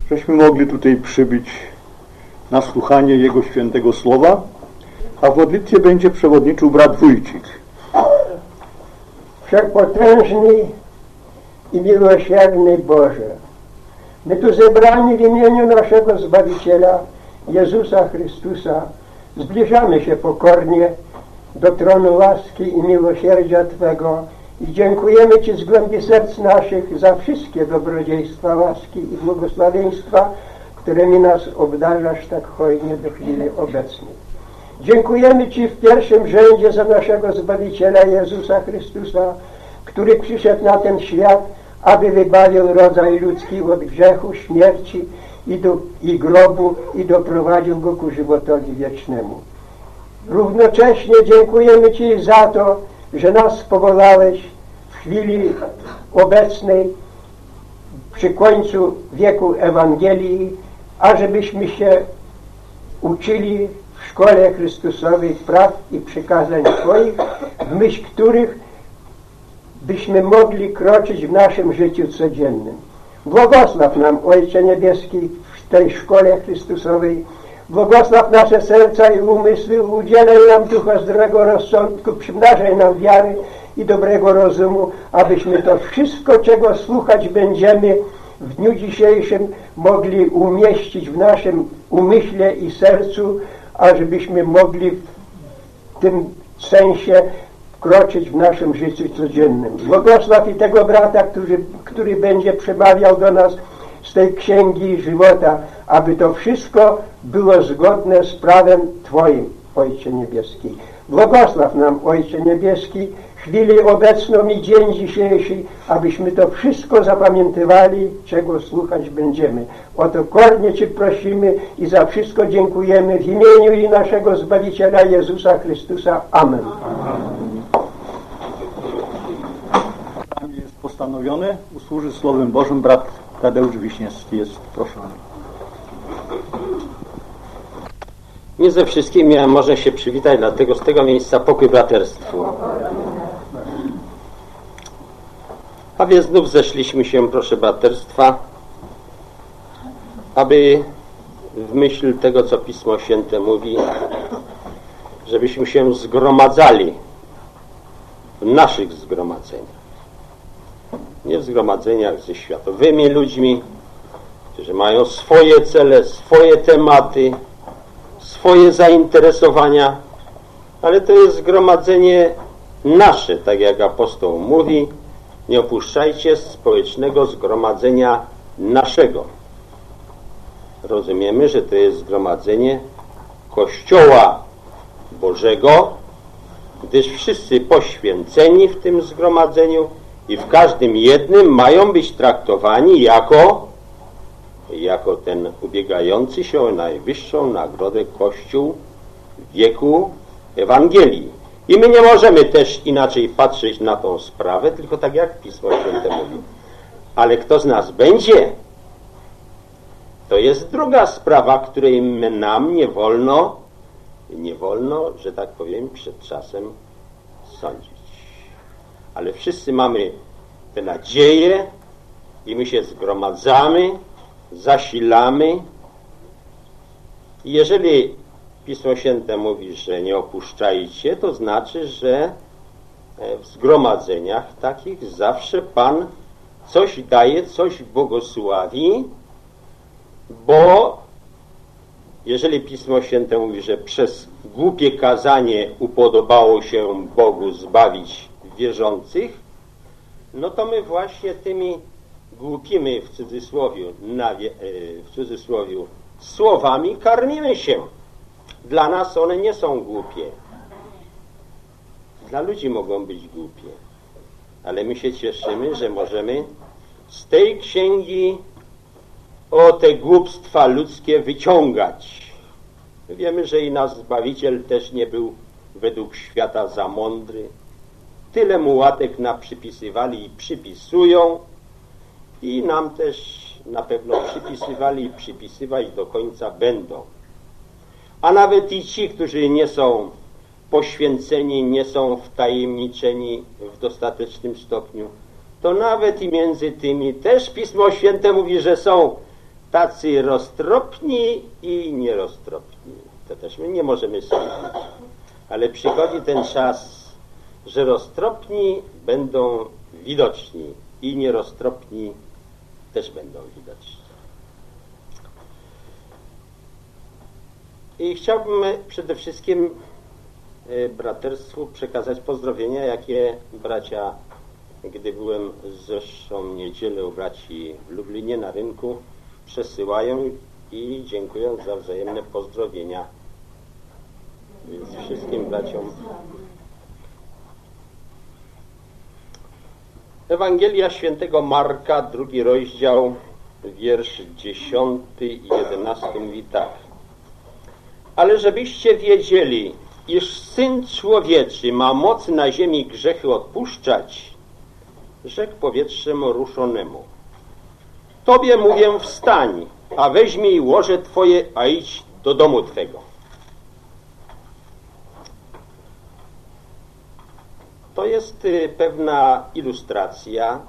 żeśmy mogli tutaj przybyć na słuchanie Jego świętego słowa, a w modlitwie będzie przewodniczył brat Wójcik. Wszechpotężny i miłosierny Boże, my tu zebrani w imieniu naszego Zbawiciela Jezusa Chrystusa zbliżamy się pokornie do tronu łaski i miłosierdzia Twego i dziękujemy Ci z głębi serc naszych za wszystkie dobrodziejstwa, łaski i błogosławieństwa, którymi nas obdarzasz tak hojnie do chwili obecnej. Dziękujemy Ci w pierwszym rzędzie za naszego Zbawiciela Jezusa Chrystusa, który przyszedł na ten świat, aby wybawił rodzaj ludzki od grzechu, śmierci i grobu i doprowadził go ku żywotowi wiecznemu. Równocześnie dziękujemy Ci za to, że nas powołałeś w chwili obecnej, przy końcu wieku Ewangelii, ażebyśmy się uczyli w szkole Chrystusowej praw i przykazań Twoich, w myśl których byśmy mogli kroczyć w naszym życiu codziennym. Błogosław nam, Ojcze Niebieski, w tej szkole Chrystusowej. Błogosław nasze serca i umysły, udzielaj nam ducha zdrowego rozsądku, przymnażaj nam wiary i dobrego rozumu, abyśmy to wszystko, czego słuchać będziemy w dniu dzisiejszym, mogli umieścić w naszym umyśle i sercu, ażebyśmy mogli w tym sensie kroczyć w naszym życiu codziennym. Błogosław i tego brata, który będzie przemawiał do nas z tej księgi żywota, aby to wszystko było zgodne z prawem Twoim, Ojcze Niebieski. Błogosław nam, Ojcze Niebieski, chwili obecną i dzień dzisiejszy, abyśmy to wszystko zapamiętywali, czego słuchać będziemy. O to kornie Cię prosimy i za wszystko dziękujemy w imieniu i naszego Zbawiciela Jezusa Chrystusa. Amen. Jest postanowione usłużyć Słowem Bożym brat Tadeusz Wiśniewski jest proszony. Nie ze wszystkimi ja może się przywitać, dlatego z tego miejsca pokój braterstwu. A więc znów zeszliśmy się, proszę braterstwa, aby w myśl tego, co Pismo Święte mówi, żebyśmy się zgromadzali w naszych zgromadzeniach. Nie w zgromadzeniach ze światowymi ludźmi, którzy mają swoje cele, swoje tematy, swoje zainteresowania, ale to jest zgromadzenie nasze, tak jak apostoł mówi, nie opuszczajcie społecznego zgromadzenia naszego. Rozumiemy, że to jest zgromadzenie Kościoła Bożego, gdyż wszyscy poświęceni w tym zgromadzeniu i w każdym jednym mają być traktowani jako ten ubiegający się o najwyższą nagrodę Kościół w wieku Ewangelii. I my nie możemy też inaczej patrzeć na tą sprawę, tylko tak jak Pismo Święte mówi. Ale kto z nas będzie? To jest druga sprawa, której nam nie wolno, że tak powiem, przed czasem sądzić. Ale wszyscy mamy tę nadzieję i my się zgromadzamy, zasilamy. I jeżeli Pismo Święte mówi, że nie opuszczajcie, to znaczy, że w zgromadzeniach takich zawsze Pan coś daje, coś błogosławi, bo jeżeli Pismo Święte mówi, że przez głupie kazanie upodobało się Bogu zbawić wierzących, no to my właśnie tymi głupimi w cudzysłowiu słowami karmimy się. Dla nas one nie są głupie. Dla ludzi mogą być głupie. Ale my się cieszymy, że możemy z tej księgi o te głupstwa ludzkie wyciągać. My wiemy, że i nasz Zbawiciel też nie był według świata za mądry. Tyle mu łatek naprzypisywali i przypisują i nam też na pewno przypisywali i przypisywać do końca będą. A nawet i ci, którzy nie są poświęceni, nie są wtajemniczeni w dostatecznym stopniu, to nawet i między tymi też Pismo Święte mówi, że są tacy roztropni i nieroztropni. To też my nie możemy sądzić. Ale przychodzi ten czas, że roztropni będą widoczni i nieroztropni też będą widoczni. I chciałbym przede wszystkim braterstwu przekazać pozdrowienia, jakie bracia, gdy byłem zeszłą niedzielę u braci w Lublinie na rynku, przesyłają i dziękując za wzajemne pozdrowienia. Więc wszystkim braciom. Ewangelia świętego Marka, 2 rozdział, wiersz 10 i 11 mówi tak. Ale żebyście wiedzieli, iż Syn Człowieczy ma moc na ziemi grzechy odpuszczać, rzekł powietrzem ruszonemu. Tobie mówię, wstań, a weźmij łoże Twoje, a idź do domu Twego. To jest pewna ilustracja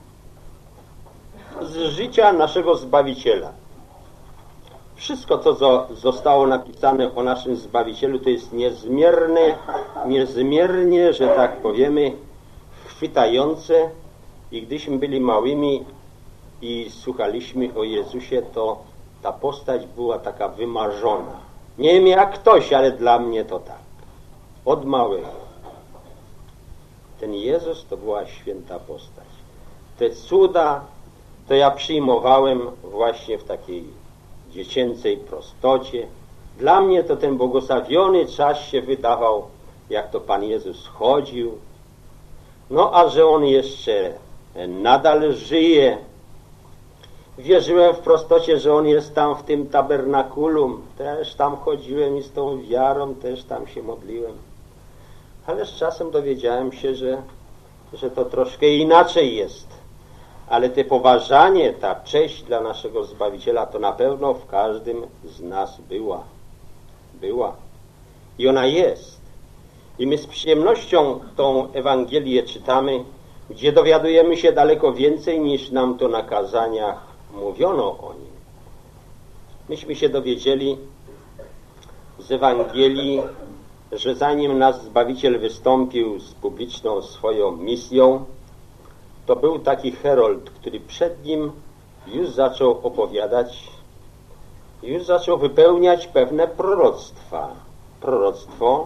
z życia naszego Zbawiciela. Wszystko, co zostało napisane o naszym Zbawicielu, to jest niezmiernie, że tak powiemy, chwytające. I gdyśmy byli małymi i słuchaliśmy o Jezusie, to ta postać była taka wymarzona. Nie wiem jak ktoś, ale dla mnie to tak. Od małego. Ten Jezus to była święta postać. Te cuda to ja przyjmowałem właśnie w takiej dziecięcej prostocie. Dla mnie to ten błogosławiony czas się wydawał, jak to Pan Jezus chodził. No a że On jeszcze nadal żyje. Wierzyłem w prostocie, że On jest tam w tym tabernakulum. Też tam chodziłem i z tą wiarą też tam się modliłem. Ale z czasem dowiedziałem się, że to troszkę inaczej jest. Ale te poważanie, ta cześć dla naszego Zbawiciela to na pewno w każdym z nas była. Była. I ona jest. I my z przyjemnością tą Ewangelię czytamy, gdzie dowiadujemy się daleko więcej niż nam to na kazaniach mówiono o Nim. Myśmy się dowiedzieli z Ewangelii, że zanim nas Zbawiciel wystąpił z publiczną swoją misją, to był taki herold, który przed nim już zaczął opowiadać, już zaczął wypełniać pewne proroctwa. Proroctwo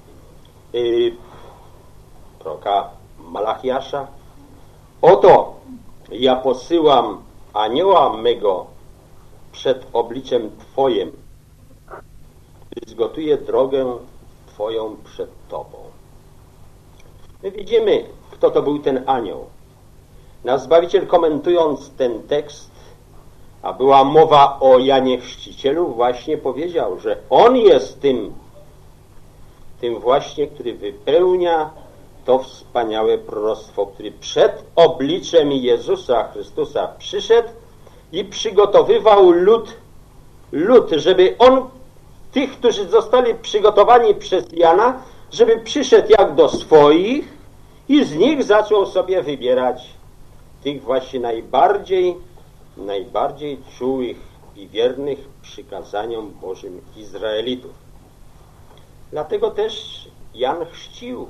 proroka Malachiasza. Oto ja posyłam anioła mego przed obliczem Twoim, który zgotuje drogę Twoją przed Tobą. My widzimy, kto to był ten anioł. Nasz Zbawiciel, komentując ten tekst, a była mowa o Janie Chrzcicielu, właśnie powiedział, że on jest tym właśnie, który wypełnia to wspaniałe proroctwo, który przed obliczem Jezusa Chrystusa przyszedł i przygotowywał lud, żeby on, tych, którzy zostali przygotowani przez Jana, żeby przyszedł jak do swoich i z nich zaczął sobie wybierać tych właśnie najbardziej czułych i wiernych przykazaniom Bożym Izraelitów. Dlatego też Jan chrzcił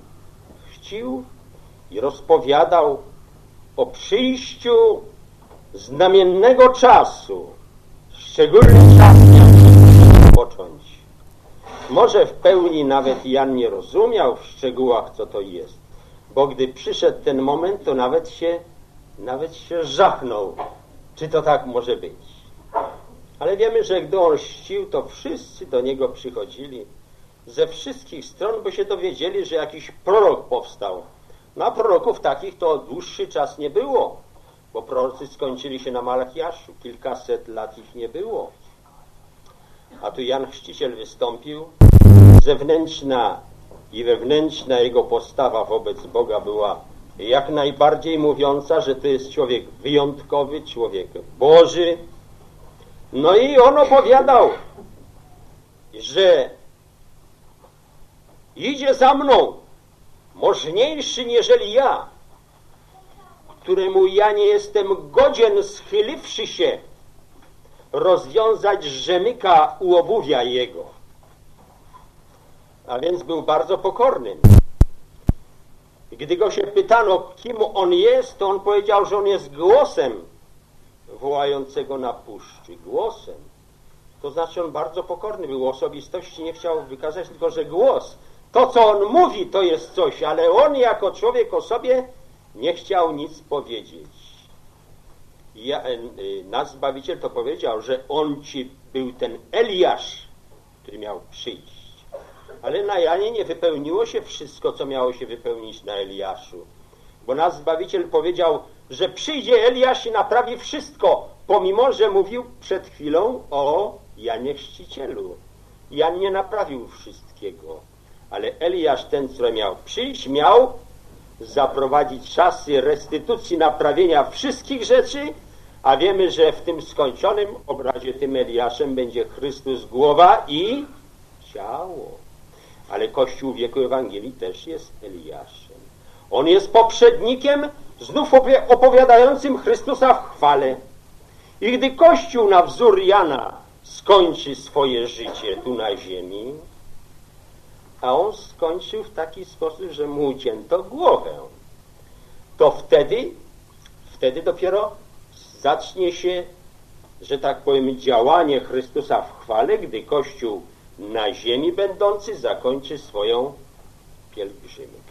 i rozpowiadał o przyjściu znamiennego czasu, szczególny czas miał począć. Może w pełni nawet Jan nie rozumiał w szczegółach, co to jest, bo gdy przyszedł ten moment, to nawet się żachnął, czy to tak może być. Ale wiemy, że gdy on chrzcił, to wszyscy do niego przychodzili ze wszystkich stron, bo się dowiedzieli, że jakiś prorok powstał. Na proroków takich to dłuższy czas nie było, bo prorocy skończyli się na Malachiaszu, kilkaset lat ich nie było. A tu Jan Chrzciciel wystąpił, zewnętrzna i wewnętrzna jego postawa wobec Boga była jak najbardziej mówiąca, że to jest człowiek wyjątkowy, człowiek Boży. No i on opowiadał, że idzie za mną możniejszy niżeli ja, któremu ja nie jestem godzien, schyliwszy się, rozwiązać rzemyka u obuwia jego. A więc był bardzo pokorny. Gdy go się pytano, kim on jest, to on powiedział, że on jest głosem wołającego na puszczy. Głosem. To znaczy on bardzo pokorny był. Osobistości nie chciał wykazać, tylko że głos. To, co on mówi, to jest coś, ale on jako człowiek o sobie nie chciał nic powiedzieć. Nasz Zbawiciel to powiedział, że on ci był ten Eliasz, który miał przyjść. Ale na Janie nie wypełniło się wszystko, co miało się wypełnić na Eliaszu. Bo nasz Zbawiciel powiedział, że przyjdzie Eliasz i naprawi wszystko, pomimo że mówił przed chwilą o Janie Chrzcicielu. Jan nie naprawił wszystkiego, ale Eliasz, ten, który miał przyjść, miał zaprowadzić czasy restytucji, naprawienia wszystkich rzeczy, a wiemy, że w tym skończonym obrazie tym Eliaszem będzie Chrystus głowa i ciało. Ale Kościół w wieku Ewangelii też jest Eliaszem. On jest poprzednikiem znów opowiadającym Chrystusa w chwale. I gdy Kościół na wzór Jana skończy swoje życie tu na ziemi, a on skończył w taki sposób, że mu ucięto głowę, to wtedy dopiero zacznie się, że tak powiem, działanie Chrystusa w chwale, gdy Kościół na ziemi będący zakończy swoją pielgrzymkę.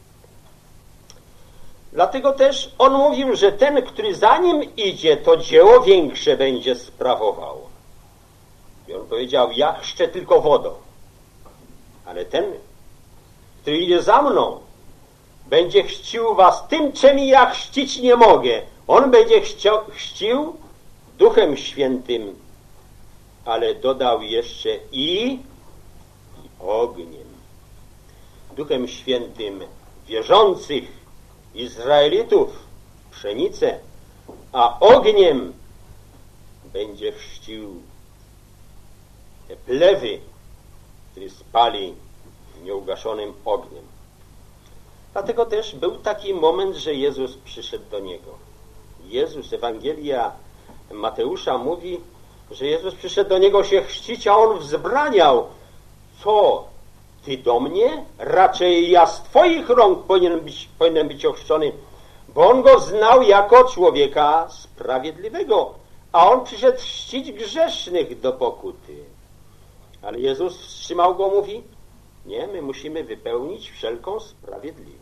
Dlatego też on mówił, że ten, który za nim idzie, to dzieło większe będzie sprawował. I on powiedział, ja chrzczę tylko wodą, ale ten, który idzie za mną, będzie chrzcił was tym, czym ja chrzcić nie mogę. On będzie chrzcił Duchem Świętym, ale dodał jeszcze i ogniem. Duchem Świętym wierzących Izraelitów, pszenicę, a ogniem będzie chrzcił te plewy, które spali nieugaszonym ogniem. Dlatego też był taki moment, że Jezus przyszedł do niego. Jezus, Ewangelia Mateusza mówi, że Jezus przyszedł do niego się chrzcić, a on wzbraniał. Co? Ty do mnie? Raczej ja z twoich rąk powinienem być ochrzczony, bo on go znał jako człowieka sprawiedliwego, a on przyszedł chrzcić grzesznych do pokuty. Ale Jezus wstrzymał go, mówi, nie, my musimy wypełnić wszelką sprawiedliwość.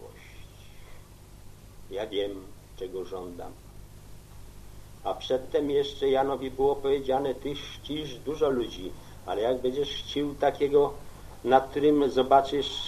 Ja wiem, czego żądam. A przedtem jeszcze Janowi było powiedziane, ty chrzcisz dużo ludzi, ale jak będziesz chrzcił takiego, nad którym zobaczysz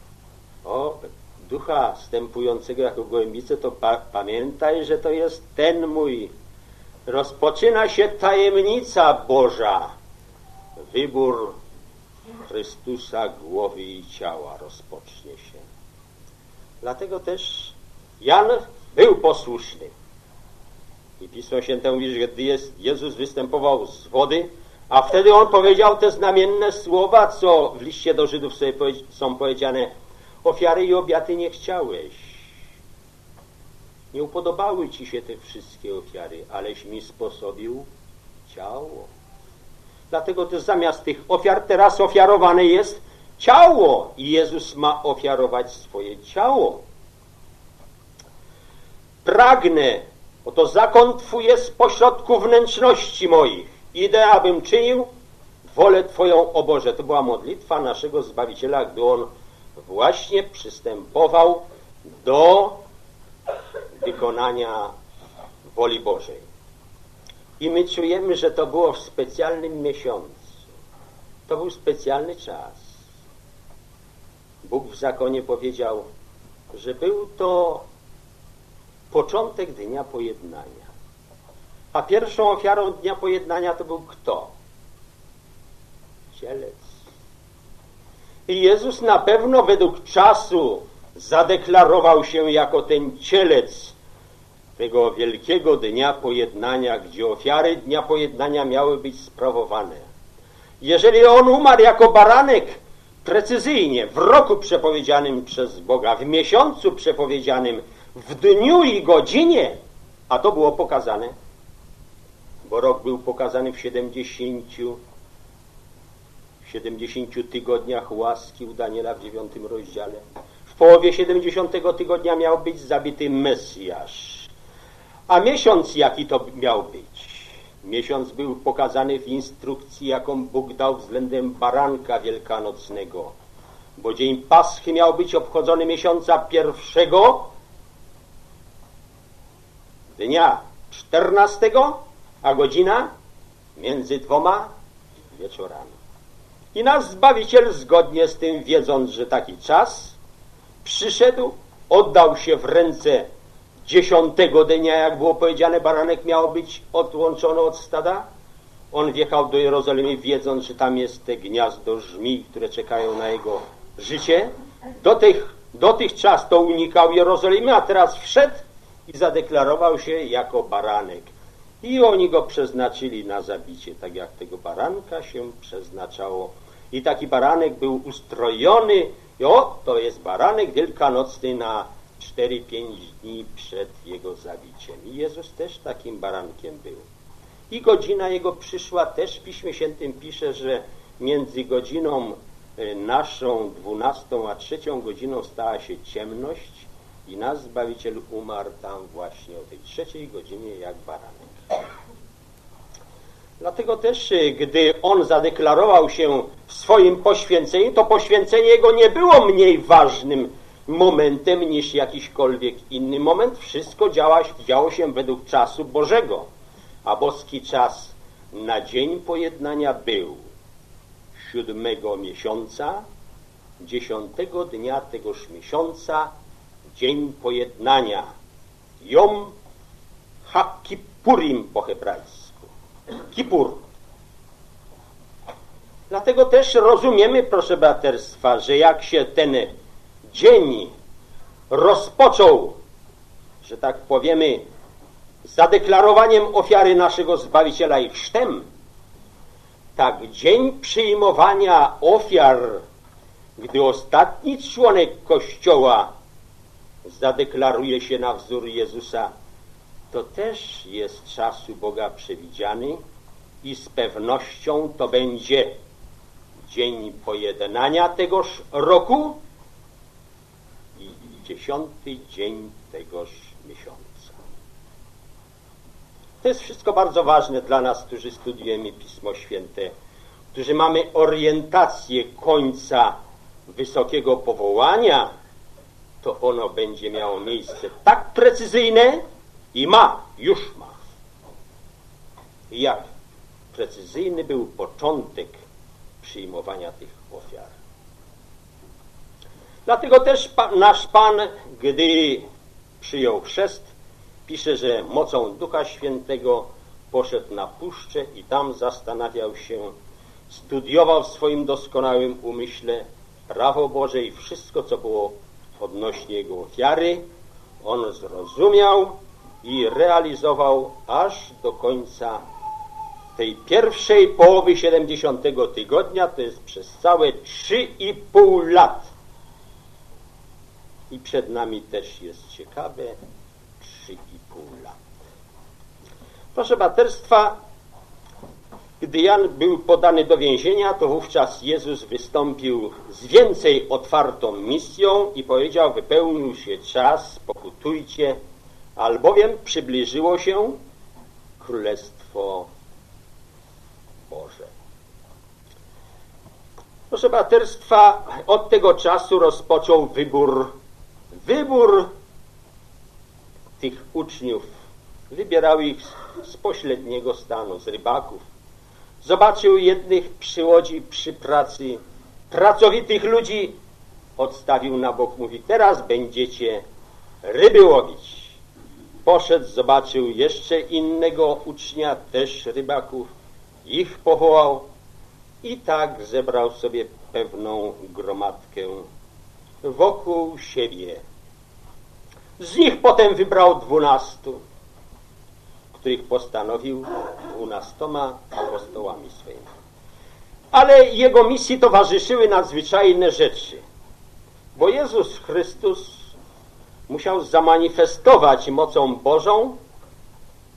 ducha stępującego jako gołębicę, to pamiętaj, że to jest ten mój. Rozpoczyna się tajemnica Boża. Wybór Chrystusa, głowy i ciała rozpocznie się. Dlatego też Jan był posłuszny. I Pismo Święte mówi, że gdy Jezus występował z wody, a wtedy on powiedział te znamienne słowa, co w liście do Żydów sobie są powiedziane: ofiary i obiady nie chciałeś. Nie upodobały ci się te wszystkie ofiary, aleś mi sposobił ciało. Dlatego też zamiast tych ofiar teraz ofiarowane jest ciało i Jezus ma ofiarować swoje ciało. Pragnę, oto zakon Twój jest pośrodku wnętrzności moich. Idę, abym czynił wolę Twoją, o Boże. To była modlitwa naszego Zbawiciela, gdy On właśnie przystępował do wykonania woli Bożej. I my czujemy, że to było w specjalnym miesiącu. To był specjalny czas. Bóg w zakonie powiedział, że był to początek Dnia Pojednania. A pierwszą ofiarą Dnia Pojednania to był kto? Cielec. I Jezus na pewno według czasu zadeklarował się jako ten cielec tego wielkiego Dnia Pojednania, gdzie ofiary Dnia Pojednania miały być sprawowane. Jeżeli On umarł jako baranek precyzyjnie, w roku przepowiedzianym przez Boga, w miesiącu przepowiedzianym, w dniu i godzinie, a to było pokazane, bo rok był pokazany w 70 tygodniach łaski u Daniela w 9 rozdziale. W połowie 70 tygodnia miał być zabity Mesjasz. A miesiąc jaki to miał być? Miesiąc był pokazany w instrukcji, jaką Bóg dał względem baranka wielkanocnego, bo dzień Paschy miał być obchodzony miesiąca pierwszego dnia 14, a godzina między 2 wieczorami. I nasz Zbawiciel, zgodnie z tym, wiedząc, że taki czas przyszedł, oddał się w ręce 10 dnia, jak było powiedziane, baranek miał być odłączony od stada. On wjechał do Jerozolimy, wiedząc, że tam jest te gniazdo żmij, które czekają na jego życie. Dotychczas to unikał Jerozolimy, a teraz wszedł i zadeklarował się jako baranek. I oni go przeznaczyli na zabicie, tak jak tego baranka się przeznaczało. I taki baranek był ustrojony. I to jest baranek wielkanocny na 4-5 dni przed jego zabiciem. I Jezus też takim barankiem był. I godzina jego przyszła, też w Piśmie Świętym pisze, że między godziną naszą 12 a 3 godziną stała się ciemność i nasz Zbawiciel umarł tam właśnie o tej 3 godzinie jak baranek. Dlatego też, gdy on zadeklarował się w swoim poświęceniu, to poświęcenie jego nie było mniej ważnym momentem niż jakiśkolwiek inny moment. Wszystko działo się według czasu Bożego, a boski czas na dzień pojednania był 7 miesiąca, 10 dnia tegoż miesiąca, dzień pojednania, Jom HaKippurim po hebrajsku. Kipur. Dlatego też rozumiemy, proszę braterstwa, że jak się ten dzień rozpoczął, że tak powiemy, zadeklarowaniem ofiary naszego Zbawiciela i chrztem, tak dzień przyjmowania ofiar, gdy ostatni członek Kościoła zadeklaruje się na wzór Jezusa, to też jest czas u Boga przewidziany i z pewnością to będzie dzień pojednania tegoż roku i 10 dzień tegoż miesiąca. To jest wszystko bardzo ważne dla nas, którzy studiujemy Pismo Święte, którzy mamy orientację końca wysokiego powołania, to ono będzie miało miejsce tak precyzyjne i już ma. I jak precyzyjny był początek przyjmowania tych ofiar. Dlatego też nasz Pan, gdy przyjął chrzest, pisze, że mocą Ducha Świętego poszedł na puszczę i tam zastanawiał się, studiował w swoim doskonałym umyśle prawo Boże i wszystko, co było odnośnie Jego ofiary. On zrozumiał i realizował aż do końca tej pierwszej połowy 70 tygodnia, to jest przez całe 3,5 lat. I przed nami też jest ciekawe 3,5 lat. Proszę braterstwa, gdy Jan był podany do więzienia, to wówczas Jezus wystąpił z więcej otwartą misją i powiedział: wypełnił się czas, pokutujcie, albowiem przybliżyło się Królestwo Boże. Proszę braterstwa, od tego czasu rozpoczął wybór tych uczniów. Wybierał ich z pośredniego stanu, z rybaków. Zobaczył jednych przy łodzi, przy pracy, pracowitych ludzi, odstawił na bok, mówi: teraz będziecie ryby łowić. Poszedł, zobaczył jeszcze innego ucznia, też rybaków, ich powołał i tak zebrał sobie pewną gromadkę wokół siebie. Z nich potem wybrał 12, których postanowił 12 apostołami swoimi. Ale jego misji towarzyszyły nadzwyczajne rzeczy, bo Jezus Chrystus musiał zamanifestować mocą Bożą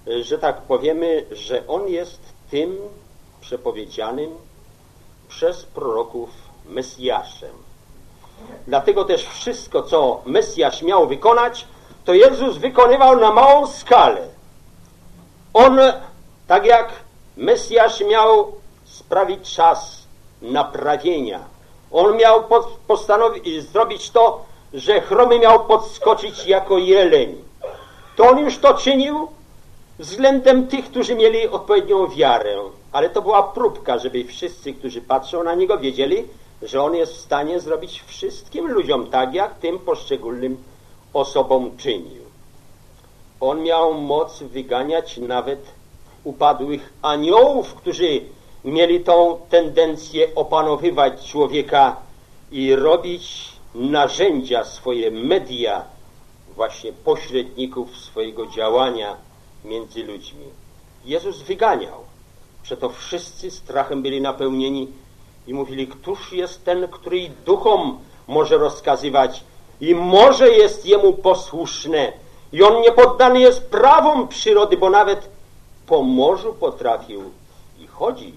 że tak powiemy, że On jest tym przepowiedzianym przez proroków Mesjaszem. Dlatego też wszystko, co Mesjasz miał wykonać, to Jezus wykonywał na małą skalę. On, tak jak Mesjasz miał sprawić czas naprawienia, on miał postanowić zrobić to, że chromy miał podskoczyć jako jeleń. To on już to czynił względem tych, którzy mieli odpowiednią wiarę. Ale to była próbka, żeby wszyscy, którzy patrzą na niego, wiedzieli, że on jest w stanie zrobić wszystkim ludziom tak, jak tym poszczególnym osobom czynił. On miał moc wyganiać nawet upadłych aniołów, którzy mieli tą tendencję opanowywać człowieka i robić narzędzia, swoje media, właśnie pośredników swojego działania między ludźmi. Jezus wyganiał. Przeto wszyscy strachem byli napełnieni i mówili, któż jest ten, który duchom może rozkazywać i morze jest jemu posłuszne i on nie poddany jest prawom przyrody, bo nawet po morzu potrafił i chodzić.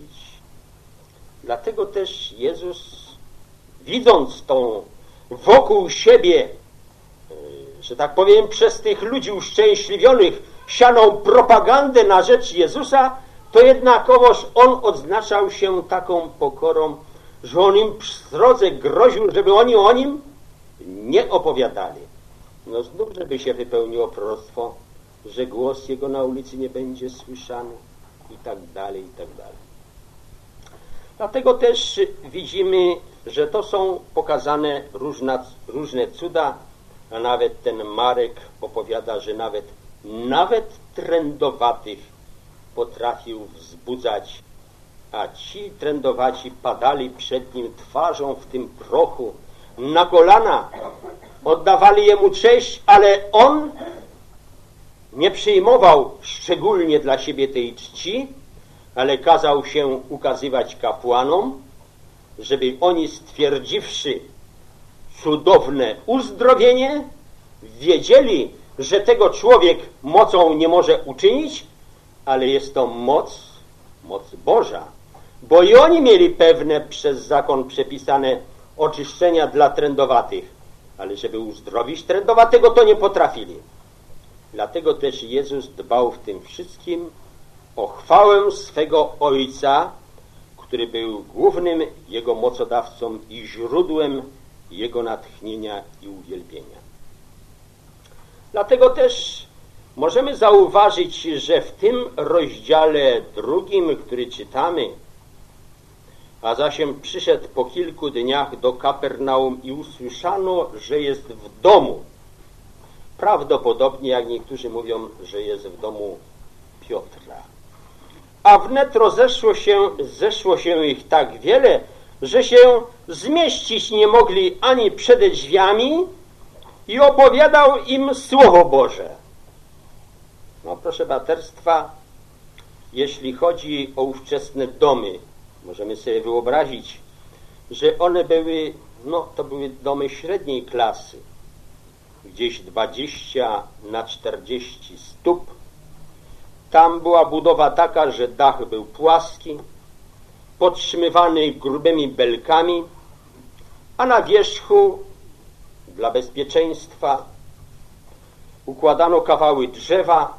Dlatego też Jezus, widząc tą wokół siebie, że tak powiem, przez tych ludzi uszczęśliwionych sianą propagandę na rzecz Jezusa, to jednakowoż On odznaczał się taką pokorą, że On im w drodze groził, żeby oni o Nim nie opowiadali. No znów, żeby się wypełniło proroctwo, że głos Jego na ulicy nie będzie słyszany i tak dalej, i tak dalej. Dlatego też widzimy, że to są pokazane różne cuda, a nawet ten Marek opowiada, że nawet trędowatych potrafił wzbudzać, a ci trędowaci padali przed nim twarzą w tym prochu, na kolana, oddawali Jemu cześć, ale On nie przyjmował szczególnie dla siebie tej czci, ale kazał się ukazywać kapłanom, żeby oni, stwierdziwszy cudowne uzdrowienie, wiedzieli, że tego człowiek mocą nie może uczynić, ale jest to moc Boża. Bo i oni mieli pewne przez zakon przepisane oczyszczenia dla trędowatych, ale żeby uzdrowić trędowatego, to nie potrafili. Dlatego też Jezus dbał w tym wszystkim o chwałę swego Ojca, który był głównym Jego mocodawcą i źródłem Jego natchnienia i uwielbienia. Dlatego też możemy zauważyć, że w tym rozdziale 2, który czytamy, a zasiem przyszedł po kilku dniach do Kapernaum i usłyszano, że jest w domu. Prawdopodobnie, jak niektórzy mówią, że jest w domu Piotra. A wnet zeszło się ich tak wiele, że się zmieścić nie mogli ani przed drzwiami i opowiadał im Słowo Boże. No proszę braterstwa, jeśli chodzi o ówczesne domy, możemy sobie wyobrazić, że one były, to były domy średniej klasy, gdzieś 20 na 40 stóp. Tam była budowa taka, że dach był płaski, podtrzymywany grubymi belkami, a na wierzchu dla bezpieczeństwa układano kawały drzewa,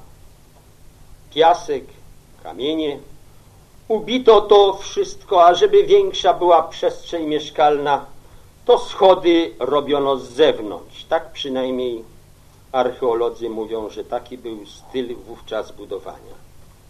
piasek, kamienie. Ubito to wszystko, a żeby większa była przestrzeń mieszkalna, to schody robiono z zewnątrz. Tak przynajmniej archeolodzy mówią, że taki był styl wówczas budowania.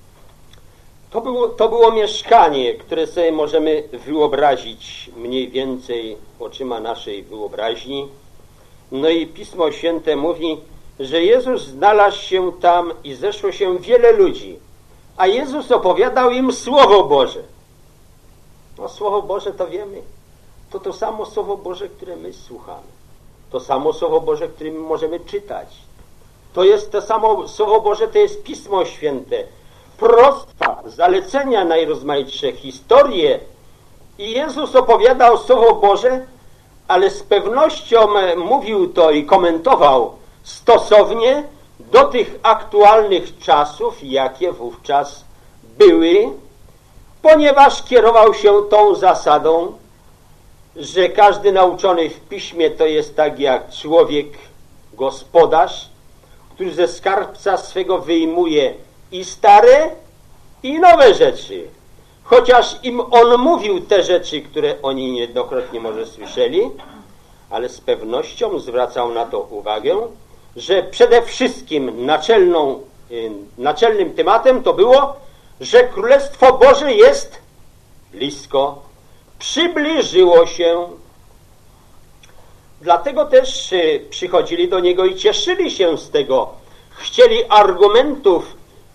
To było mieszkanie, które sobie możemy wyobrazić mniej więcej oczyma naszej wyobraźni. No i Pismo Święte mówi, że Jezus znalazł się tam i zeszło się wiele ludzi, a Jezus opowiadał im Słowo Boże. No Słowo Boże to wiemy, to samo Słowo Boże, które my słuchamy. To samo Słowo Boże, którym możemy czytać. To jest to samo Słowo Boże, to jest Pismo Święte. Proroctwa, zalecenia najrozmaitsze, historie. I Jezus opowiadał Słowo Boże, ale z pewnością mówił to i komentował stosownie do tych aktualnych czasów, jakie wówczas były, ponieważ kierował się tą zasadą, że każdy nauczony w piśmie to jest tak jak człowiek, gospodarz, który ze skarbca swego wyjmuje i stare, i nowe rzeczy. Chociaż im on mówił te rzeczy, które oni niejednokrotnie może słyszeli, ale z pewnością zwracał na to uwagę, że przede wszystkim naczelnym tematem to było, że Królestwo Boże jest blisko, przybliżyło się. Dlatego też przychodzili do Niego i cieszyli się z tego. Chcieli argumentów,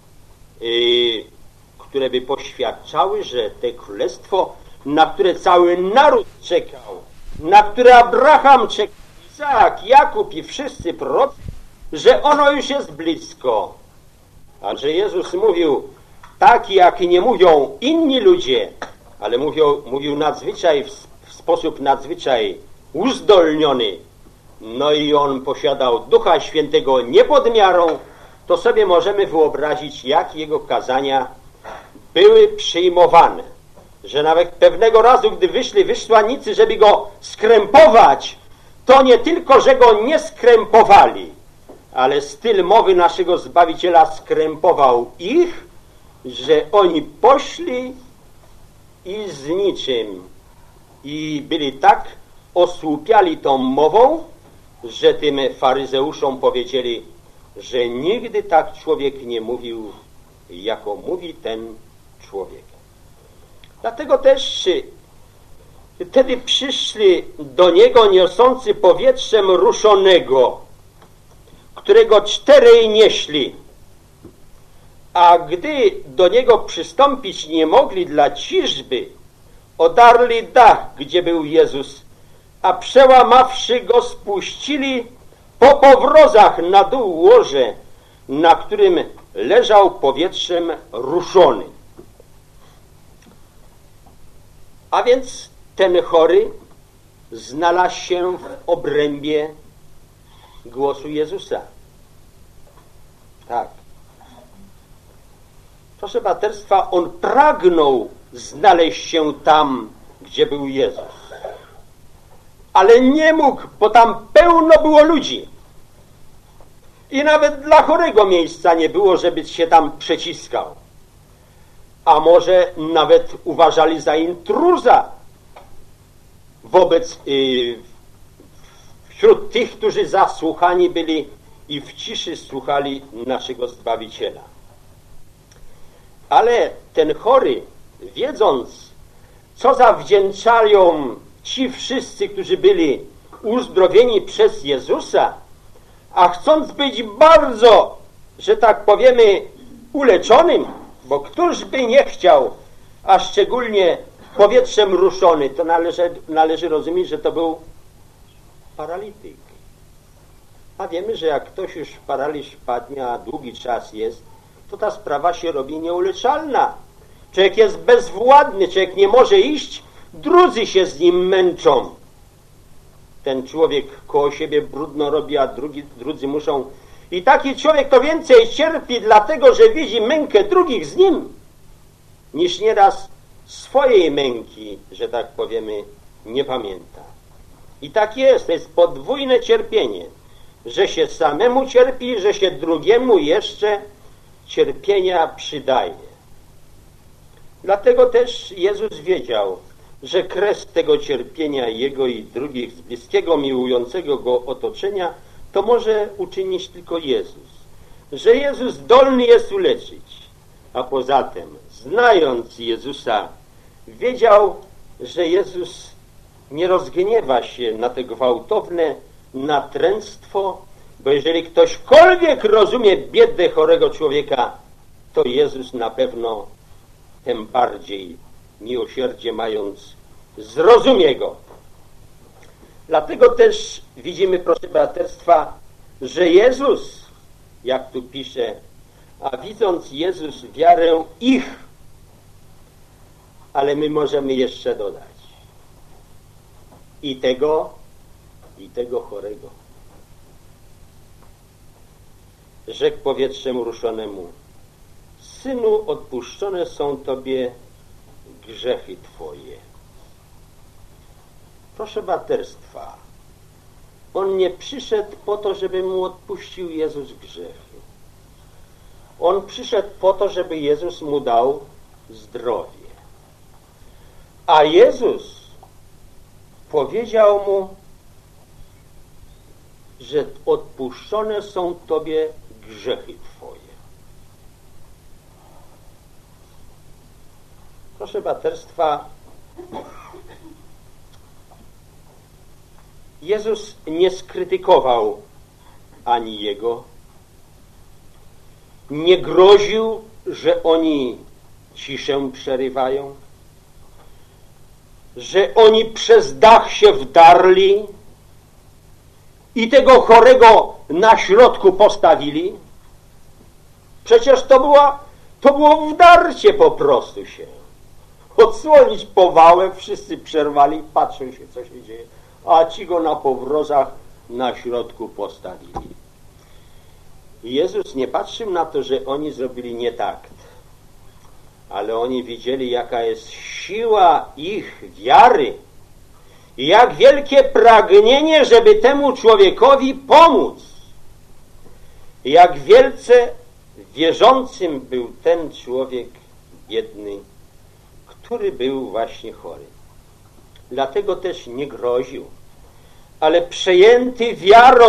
które by poświadczały, że te królestwo, na które cały naród czekał, na które Abraham czekał, Izaak, Jakub i wszyscy prorocy, że ono już jest blisko. A że Jezus mówił tak, jak nie mówią inni ludzie, ale mówił nadzwyczaj, w sposób nadzwyczaj uzdolniony, no i on posiadał Ducha Świętego nie pod miarą, to sobie możemy wyobrazić, jak jego kazania były przyjmowane. Że nawet pewnego razu, gdy wyszli wysłannicy, żeby go skrępować, to nie tylko, że go nie skrępowali, ale styl mowy naszego Zbawiciela skrępował ich, że oni poszli i z niczym. I byli tak osłupiali tą mową, że tym faryzeuszom powiedzieli, że nigdy tak człowiek nie mówił, jako mówi ten człowiek. Dlatego też wtedy przyszli do Niego niosący powietrzem ruszonego, którego 4 nieśli. A gdy do Niego przystąpić nie mogli dla ciżby, odarli dach, gdzie był Jezus, a przełamawszy go spuścili po powrozach na dół łoże, na którym leżał powietrzem ruszony. A więc ten chory znalazł się w obrębie głosu Jezusa. Tak. Proszę braterstwa, on pragnął znaleźć się tam, gdzie był Jezus. Ale nie mógł, bo tam pełno było ludzi. I nawet dla chorego miejsca nie było, żeby się tam przeciskał. A może nawet uważali za intruza wobec wśród tych, którzy zasłuchani byli i w ciszy słuchali naszego Zbawiciela. Ale ten chory, wiedząc, co zawdzięczają ci wszyscy, którzy byli uzdrowieni przez Jezusa, a chcąc być bardzo, że tak powiemy, uleczonym, bo któż by nie chciał, a szczególnie powietrzem ruszony, to należy rozumieć, że to był paralityk. A wiemy, że jak ktoś już w paraliż wpadnie, a długi czas jest, to ta sprawa się robi nieuleczalna. Człowiek jest bezwładny, człowiek nie może iść, drudzy się z nim męczą. Ten człowiek koło siebie brudno robi, a drudzy muszą. I taki człowiek to więcej cierpi, dlatego że widzi mękę drugich z nim, niż nieraz swojej męki, że tak powiemy, nie pamięta. I tak jest, to jest podwójne cierpienie, że się samemu cierpi, że się drugiemu jeszcze cierpienia przydaje. Dlatego też Jezus wiedział, że kres tego cierpienia Jego i drugich z bliskiego, miłującego Go otoczenia to może uczynić tylko Jezus. Że Jezus zdolny jest uleczyć. A poza tym, znając Jezusa, wiedział, że Jezus nie rozgniewa się na te gwałtowne natręctwo, bo jeżeli ktośkolwiek rozumie biedę chorego człowieka, to Jezus na pewno tym bardziej miłosierdzie mając zrozumie go. Dlatego też widzimy, proszę braterstwa, że Jezus, jak tu pisze, a widząc Jezus wiarę ich, ale my możemy jeszcze dodać i tego chorego. rzekł powietrzem ruszonemu: Synu, odpuszczone są Tobie grzechy Twoje. Proszę braterstwa, on nie przyszedł po to, żeby mu odpuścił Jezus grzechy. On przyszedł po to, żeby Jezus mu dał zdrowie. A Jezus powiedział mu, że odpuszczone są Tobie grzechy Twoje. Proszę braterstwa, Jezus nie skrytykował ani jego, nie groził, że oni ciszę przerywają, że oni przez dach się wdarli i tego chorego na środku postawili. Przecież to było wdarcie po prostu się. Odsłonić powałę, wszyscy przerwali, patrzą się, co się dzieje, a ci go na powrozach na środku postawili. Jezus nie patrzył na to, że oni zrobili nie tak, ale oni widzieli, jaka jest siła ich wiary i jak wielkie pragnienie, żeby temu człowiekowi pomóc. Jak wielce wierzącym był ten człowiek biedny, który był właśnie chory. Dlatego też nie groził, ale przejęty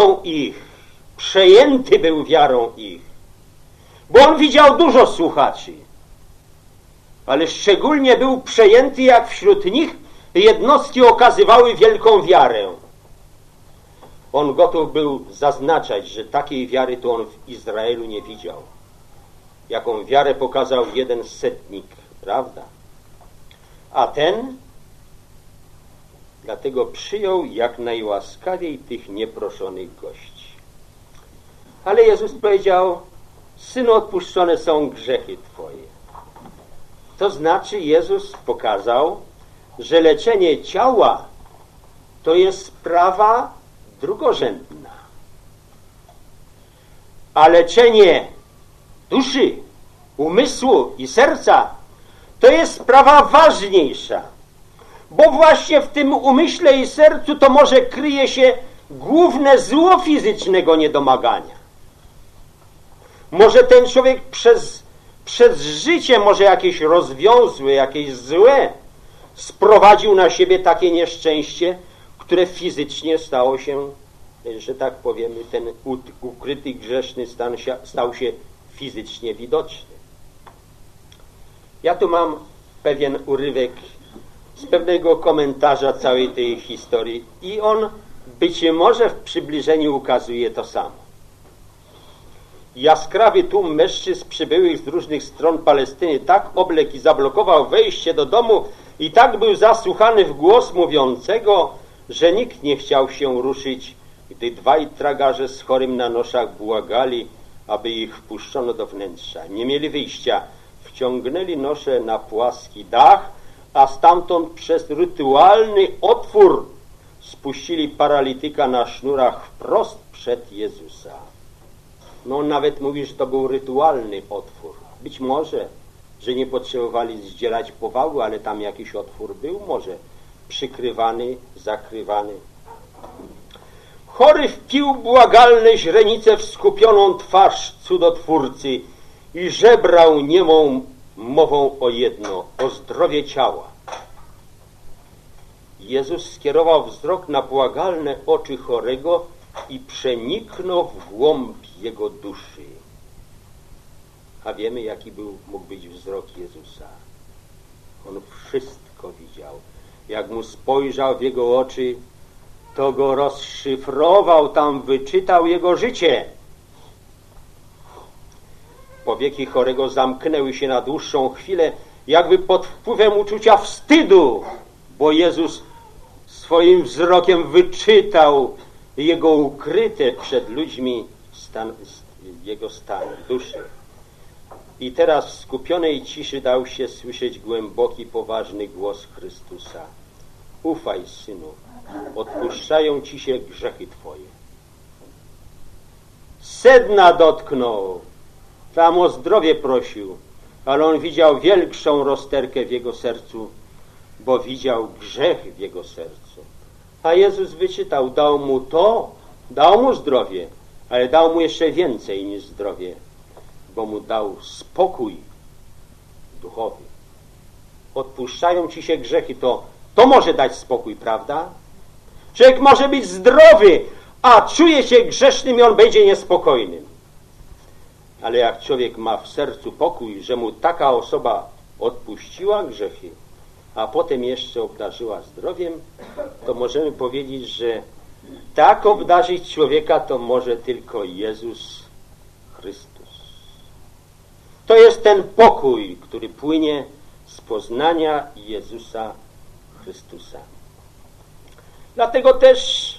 był wiarą ich, bo on widział dużo słuchaczy, ale szczególnie był przejęty, jak wśród nich jednostki okazywały wielką wiarę. On gotów był zaznaczać, że takiej wiary to on w Izraelu nie widział. Jaką wiarę pokazał jeden setnik, prawda? A ten dlatego przyjął jak najłaskawiej tych nieproszonych gości. Ale Jezus powiedział: Synu, odpuszczone są grzechy Twoje. To znaczy Jezus pokazał, że leczenie ciała to jest sprawa drugorzędna, a leczenie duszy, umysłu i serca to jest sprawa ważniejsza, bo właśnie w tym umyśle i sercu to może kryje się główne zło fizycznego niedomagania. Może ten człowiek przez życie, może jakieś rozwiązłe, jakieś złe, sprowadził na siebie takie nieszczęście, które fizycznie stało się, że tak powiemy, ten ukryty grzeszny stan stał się fizycznie widoczny. Ja tu mam pewien urywek z pewnego komentarza całej tej historii i on być może w przybliżeniu ukazuje to samo. Jaskrawy tłum mężczyzn przybyłych z różnych stron Palestyny tak obległ i zablokował wejście do domu i tak był zasłuchany w głos mówiącego, że nikt nie chciał się ruszyć, gdy dwaj tragarze z chorym na noszach błagali, aby ich wpuszczono do wnętrza. Nie mieli wyjścia. Wciągnęli nosze na płaski dach, a stamtąd przez rytualny otwór spuścili paralityka na sznurach wprost przed Jezusa. No on nawet mówi, że to był rytualny otwór. Być może, że nie potrzebowali zdzierać powału, ale tam jakiś otwór był, może przykrywany, zakrywany. Chory wpił błagalne źrenice w skupioną twarz cudotwórcy i żebrał niemą mową o jedno, o zdrowie ciała. Jezus skierował wzrok na błagalne oczy chorego i przeniknął w głąb jego duszy. A wiemy, jaki mógł być wzrok Jezusa. On wszystko widział. Jak mu spojrzał w jego oczy, to go rozszyfrował, tam wyczytał jego życie. Powieki chorego zamknęły się na dłuższą chwilę, jakby pod wpływem uczucia wstydu, bo Jezus swoim wzrokiem wyczytał jego ukryte przed ludźmi jego stan duszy. I teraz w skupionej ciszy dał się słyszeć głęboki, poważny głos Chrystusa. Ufaj, synu, odpuszczają ci się grzechy twoje. sedna dotknął, tam o zdrowie prosił, ale on widział większą rozterkę w jego sercu, bo widział grzech w jego sercu. A Jezus wyczytał, dał mu to, dał mu zdrowie, ale dał mu jeszcze więcej niż zdrowie, bo mu dał spokój duchowy. Odpuszczają ci się grzechy, to może dać spokój, prawda? Człowiek może być zdrowy, a czuje się grzesznym i on będzie niespokojnym. Ale jak człowiek ma w sercu pokój, że mu taka osoba odpuściła grzechy, a potem jeszcze obdarzyła zdrowiem, to możemy powiedzieć, że tak obdarzyć człowieka to może tylko Jezus Chrystus. To jest ten pokój, który płynie z poznania Jezusa Chrystusa. Dlatego też,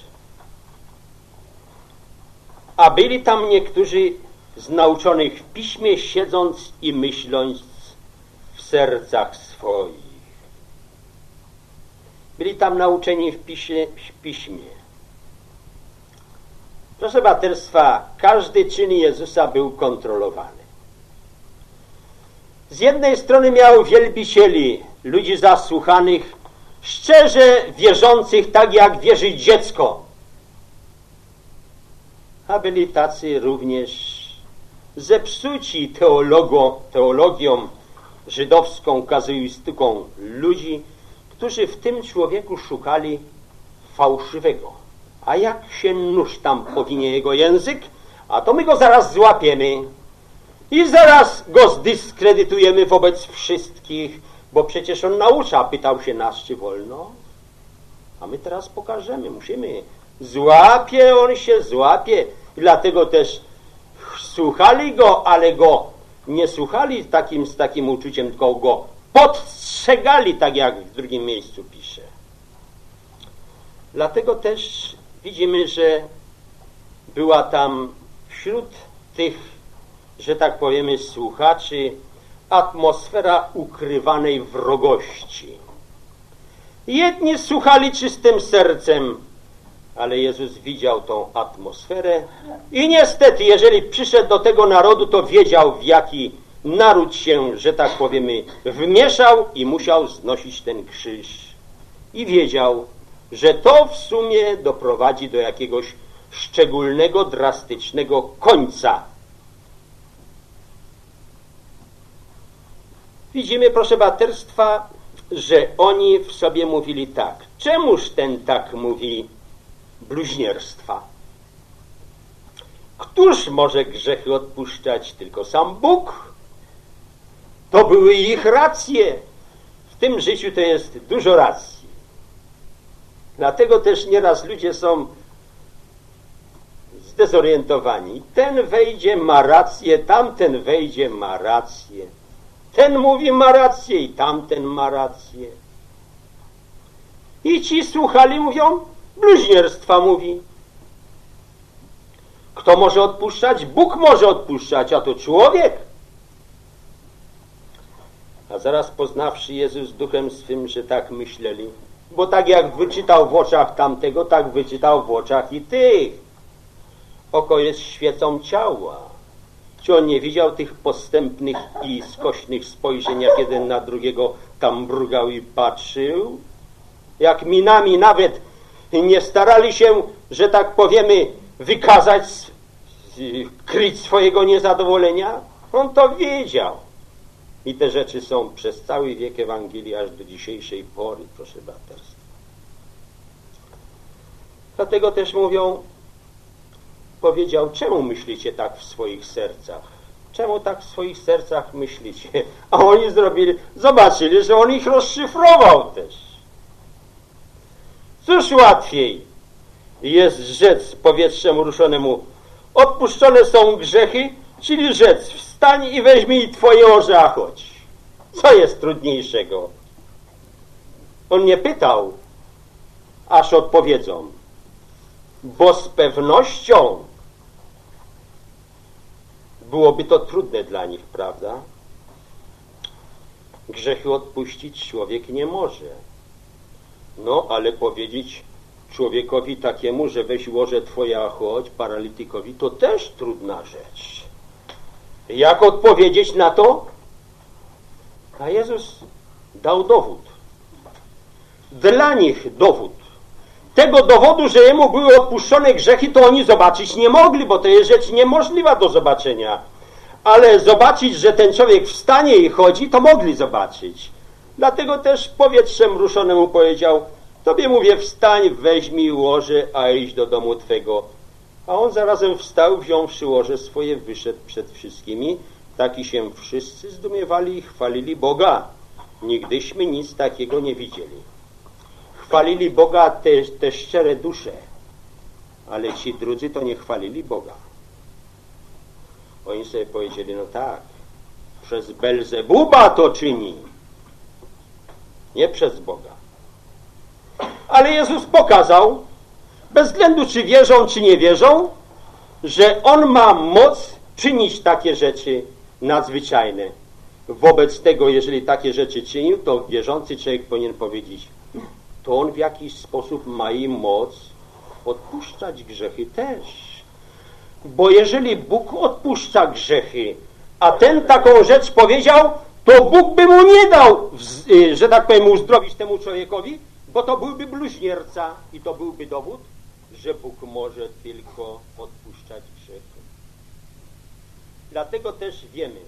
a byli tam niektórzy z nauczonych w Piśmie, siedząc i myśląc w sercach swoich. Byli tam nauczeni w Piśmie. Proszę braterstwa, każdy czyn Jezusa był kontrolowany. Z jednej strony miał wielbicieli, ludzi zasłuchanych, szczerze wierzących, tak jak wierzy dziecko. A byli tacy również zepsuci teologią żydowską, kazuistyką ludzi, którzy w tym człowieku szukali fałszywego. A jak się nóż tam powinie jego język, a to my go zaraz złapiemy i zaraz go zdyskredytujemy wobec wszystkich, bo przecież on naucza, pytał się nas, czy wolno. A my teraz pokażemy, musimy. Złapie, on się złapie. I dlatego też słuchali go, ale go nie słuchali z takim uczuciem, tylko go podstrzegali, tak jak w drugim miejscu pisze. Dlatego też widzimy, że była tam wśród tych, że tak powiemy, słuchaczy atmosfera ukrywanej wrogości. Jedni słuchali czystym sercem, ale Jezus widział tą atmosferę i niestety, jeżeli przyszedł do tego narodu, to wiedział, w jaki naród się, że tak powiemy, wmieszał i musiał znosić ten krzyż. I wiedział, że to w sumie doprowadzi do jakiegoś szczególnego, drastycznego końca. Widzimy, proszę braterstwa, że oni w sobie mówili tak. Czemuż ten tak mówi bluźnierstwa? Któż może grzechy odpuszczać? Tylko sam Bóg. To były ich racje. W tym życiu to jest dużo racji. Dlatego też nieraz ludzie są zdezorientowani. Ten wejdzie, ma rację, tamten wejdzie, ma rację. Ten mówi, ma rację i tamten ma rację. I ci słuchali, mówią, bluźnierstwa mówi. Kto może odpuszczać? Bóg może odpuszczać, a to człowiek. A zaraz poznawszy Jezus duchem swym, że tak myśleli, bo tak jak wyczytał w oczach tamtego, tak wyczytał w oczach i tych. Oko jest świecą ciała. Czy on nie widział tych postępnych i skośnych spojrzeń, jak jeden na drugiego tam mrugał i patrzył? Jak minami nawet nie starali się, że tak powiemy, wykazać, kryć swojego niezadowolenia? On to wiedział. I te rzeczy są przez cały wiek Ewangelii aż do dzisiejszej pory, proszę braterstwa. Dlatego też mówią, powiedział, czemu myślicie tak w swoich sercach? Czemu tak w swoich sercach myślicie? A oni zobaczyli, że on ich rozszyfrował też. Cóż łatwiej jest rzec powietrzem ruszonemu, odpuszczone są grzechy, czyli rzec, wstań i weźmij twoje orze, a chodź. Co jest trudniejszego? On nie pytał, aż odpowiedzą, bo z pewnością byłoby to trudne dla nich, prawda? Grzechy odpuścić człowiek nie może. No, ale powiedzieć, człowiekowi takiemu, że weź łoże twoje, a chodź, paralitykowi, to też trudna rzecz. Jak odpowiedzieć na to? A Jezus dał dowód. Dla nich dowód. Tego dowodu, że jemu były odpuszczone grzechy, to oni zobaczyć nie mogli, bo to jest rzecz niemożliwa do zobaczenia. Ale zobaczyć, że ten człowiek wstanie i chodzi, to mogli zobaczyć. Dlatego też powietrzem ruszonemu powiedział: tobie mówię, wstań, weźmij łoże, a idź do domu twego. A on zarazem wstał, wziąwszy łoże swoje, wyszedł przed wszystkimi. Taki się wszyscy zdumiewali i chwalili Boga. Nigdyśmy nic takiego nie widzieli. Chwalili Boga te szczere dusze, ale ci drudzy to nie chwalili Boga. Oni sobie powiedzieli: no tak, przez Belzebuba to czyni, nie przez Boga. Ale Jezus pokazał, bez względu czy wierzą, czy nie wierzą, że On ma moc czynić takie rzeczy nadzwyczajne. Wobec tego, jeżeli takie rzeczy czynił, to wierzący człowiek powinien powiedzieć: to On w jakiś sposób ma i moc odpuszczać grzechy też. Bo jeżeli Bóg odpuszcza grzechy, a ten taką rzecz powiedział, to Bóg by mu nie dał, że tak powiem, uzdrowić temu człowiekowi, bo to byłby bluźnierca i to byłby dowód, że Bóg może tylko odpuszczać grzechy. Dlatego też wiemy,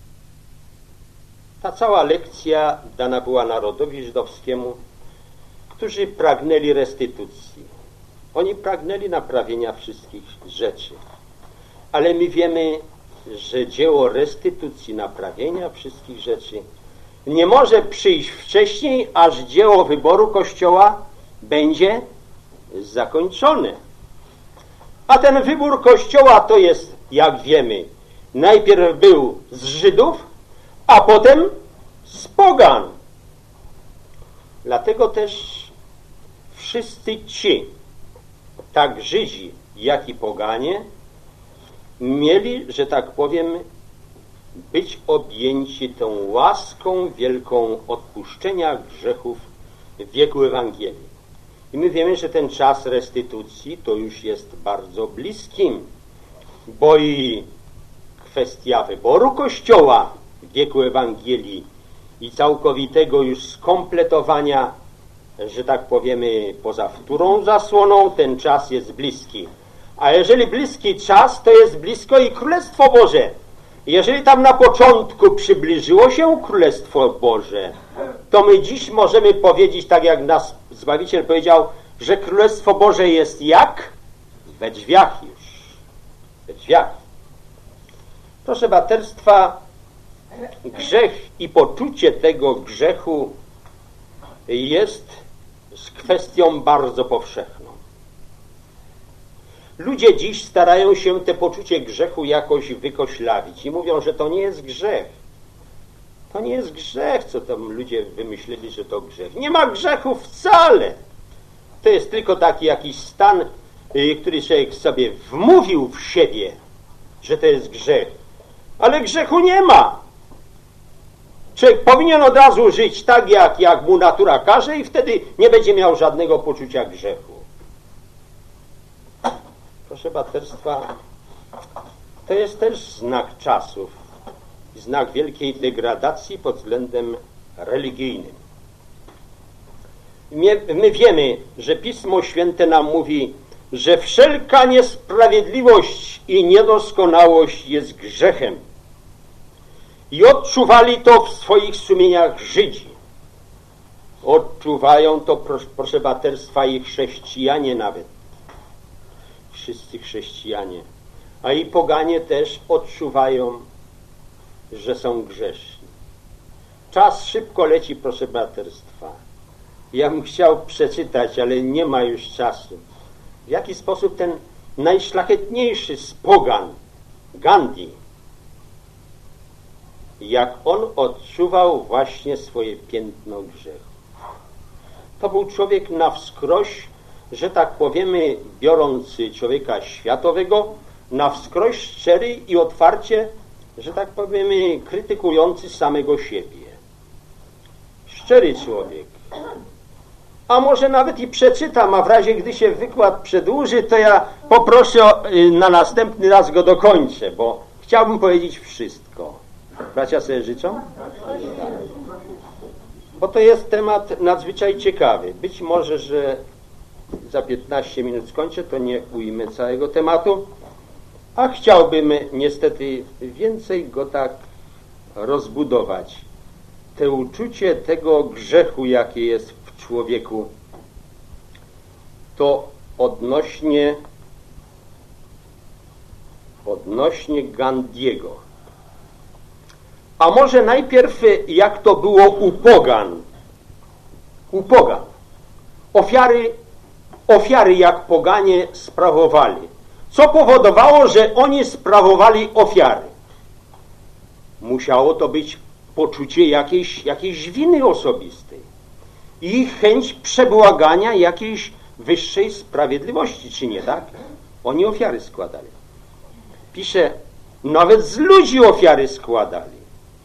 ta cała lekcja dana była narodowi żydowskiemu, którzy pragnęli restytucji. Oni pragnęli naprawienia wszystkich rzeczy. Ale my wiemy, że dzieło restytucji, naprawienia wszystkich rzeczy nie może przyjść wcześniej, aż dzieło wyboru Kościoła będzie zakończone. A ten wybór Kościoła to jest, jak wiemy, najpierw był z Żydów, a potem z pogan. Dlatego też wszyscy ci, tak Żydzi, jak i poganie, mieli, że tak powiem, być objęci tą łaską wielką odpuszczenia grzechów w wieku Ewangelii. I my wiemy, że ten czas restytucji to już jest bardzo bliskim, bo i kwestia wyboru Kościoła w wieku Ewangelii i całkowitego już skompletowania, że tak powiemy, poza wtórą zasłoną, ten czas jest bliski. A jeżeli bliski czas, to jest blisko i Królestwo Boże. Jeżeli tam na początku przybliżyło się Królestwo Boże, to my dziś możemy powiedzieć, tak jak nas Zbawiciel powiedział, że Królestwo Boże jest jak? We drzwiach już. We drzwiach. Proszę braterstwa, grzech i poczucie tego grzechu jest z kwestią bardzo powszechną. Ludzie dziś starają się te poczucie grzechu jakoś wykoślawić i mówią, że to nie jest grzech. To nie jest grzech, co tam ludzie wymyślili, że to grzech. Nie ma grzechu wcale. To jest tylko taki jakiś stan, który człowiek sobie wmówił w siebie, że to jest grzech. Ale grzechu nie ma. Człowiek powinien od razu żyć tak, jak mu natura każe i wtedy nie będzie miał żadnego poczucia grzechu. Proszę braterstwa, to jest też znak czasów, znak wielkiej degradacji pod względem religijnym. My wiemy, że Pismo Święte nam mówi, że wszelka niesprawiedliwość i niedoskonałość jest grzechem. I odczuwali to w swoich sumieniach Żydzi. Odczuwają to, proszę braterstwa, i chrześcijanie nawet. Wszyscy chrześcijanie. A i poganie też odczuwają, że są grzeszni. Czas szybko leci, proszę braterstwa. Ja bym chciał przeczytać, ale nie ma już czasu. W jaki sposób ten najszlachetniejszy z pogan, Gandhi, jak on odczuwał właśnie swoje piętno grzechu. To był człowiek na wskroś, że tak powiemy, biorąc człowieka światowego, na wskroś szczery i otwarcie, że tak powiemy, krytykujący samego siebie. Szczery człowiek. a może nawet i przeczytam, a w razie gdy się wykład przedłuży, to ja poproszę na następny raz go dokończę, bo chciałbym powiedzieć wszystko. Bracia sobie życzą? Bo to jest temat nadzwyczaj ciekawy. Być może, że za 15 minut skończę, to nie ujmę całego tematu, a chciałbym niestety więcej go tak rozbudować. Te uczucie tego grzechu, jakie jest w człowieku, to odnośnie Gandiego. A może najpierw jak to było u pogan. U pogan. Ofiary jak poganie sprawowali. Co powodowało, że oni sprawowali ofiary? Musiało to być poczucie jakiejś winy osobistej i chęć przebłagania jakiejś wyższej sprawiedliwości, czy nie tak? Oni ofiary składali. Pisze, nawet z ludzi ofiary składali.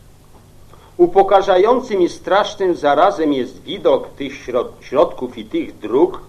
Upokarzającym i strasznym zarazem jest widok tych środków i tych dróg,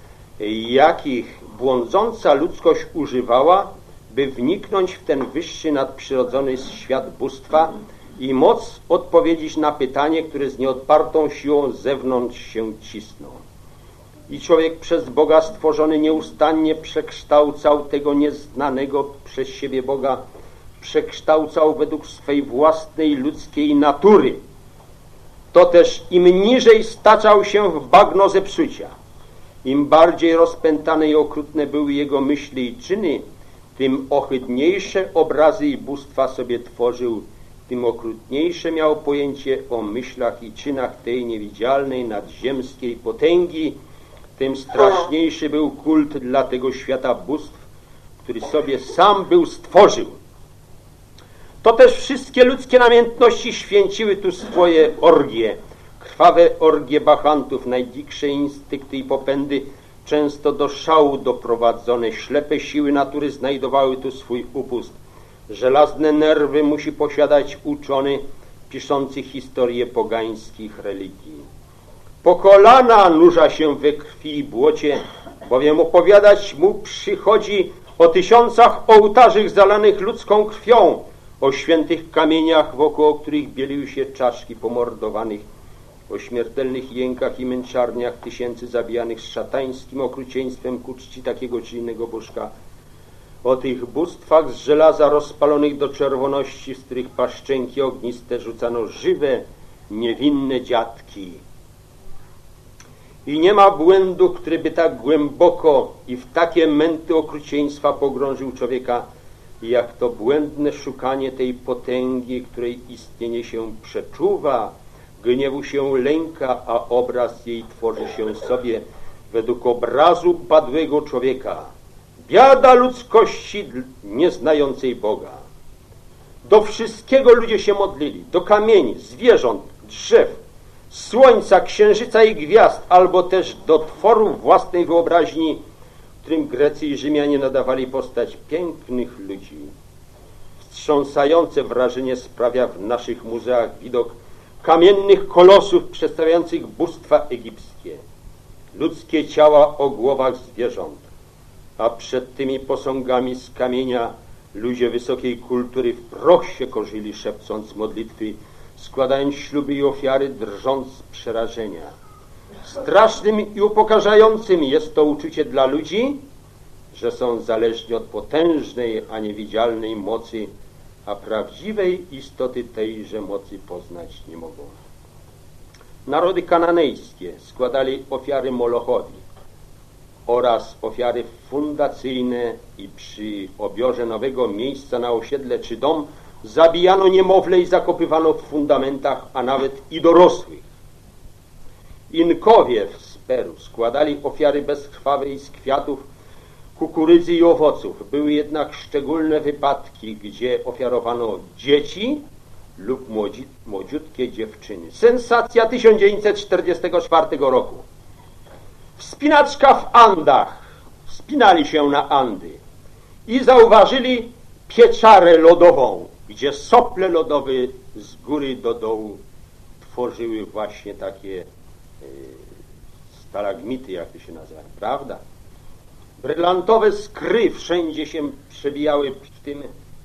jakich błądząca ludzkość używała, by wniknąć w ten wyższy nadprzyrodzony świat bóstwa i móc odpowiedzieć na pytanie, które z nieodpartą siłą z zewnątrz się cisną. I człowiek przez Boga stworzony nieustannie przekształcał tego nieznanego przez siebie Boga, przekształcał według swej własnej ludzkiej natury. To też im niżej staczał się w bagno zepsucia, im bardziej rozpętane i okrutne były jego myśli i czyny, tym ohydniejsze obrazy i bóstwa sobie tworzył, tym okrutniejsze miał pojęcie o myślach i czynach tej niewidzialnej, nadziemskiej potęgi, tym straszniejszy był kult dla tego świata bóstw, który sobie sam był stworzył. To też wszystkie ludzkie namiętności święciły tu swoje orgie, krwawe orgie bachantów, najdziksze instynkty i popędy, często do szału doprowadzone, ślepe siły natury znajdowały tu swój upust. Żelazne nerwy musi posiadać uczony, piszący historię pogańskich religii. Po kolana nurza się we krwi i błocie, bowiem opowiadać mu przychodzi o tysiącach ołtarzy zalanych ludzką krwią, o świętych kamieniach, wokoło których bieliły się czaszki pomordowanych, o śmiertelnych jękach i męczarniach tysięcy zabijanych z szatańskim okrucieństwem ku czci takiego czy innego bożka, o tych bóstwach z żelaza rozpalonych do czerwoności, z których paszczęki ogniste rzucano żywe, niewinne dziatki. I nie ma błędu, który by tak głęboko i w takie męty okrucieństwa pogrążył człowieka, jak to błędne szukanie tej potęgi, której istnienie się przeczuwa, gniewu się lęka, a obraz jej tworzy się sobie według obrazu upadłego człowieka. Biada ludzkości nieznającej Boga. Do wszystkiego ludzie się modlili, do kamieni, zwierząt, drzew, słońca, księżyca i gwiazd, albo też do tworów własnej wyobraźni, którym Grecy i Rzymianie nadawali postać pięknych ludzi. Wstrząsające wrażenie sprawia w naszych muzeach widok kamiennych kolosów przedstawiających bóstwa egipskie, ludzkie ciała o głowach zwierząt, a przed tymi posągami z kamienia ludzie wysokiej kultury w proch się korzyli, szepcąc modlitwy, składając śluby i ofiary, drżąc z przerażenia. Strasznym i upokarzającym jest to uczucie dla ludzi, że są zależni od potężnej, a niewidzialnej mocy, a prawdziwej istoty tejże mocy poznać nie mogą. Narody kananejskie składali ofiary Molochowi oraz ofiary fundacyjne i przy obiorze nowego miejsca na osiedle czy dom zabijano niemowlę i zakopywano w fundamentach, a nawet i dorosłych. Inkowie z Peru składali ofiary bezkrwawe i z kwiatów, kukurydzy i owoców. Były jednak szczególne wypadki, gdzie ofiarowano dzieci lub młodziutkie dziewczyny. Sensacja 1944 roku. Wspinaczka w Andach. Wspinali się na Andy i zauważyli pieczarę lodową, gdzie sople lodowe z góry do dołu tworzyły właśnie takie stalagmity, jak to się nazywa, prawda? Brylantowe skry wszędzie się przebijały w tym.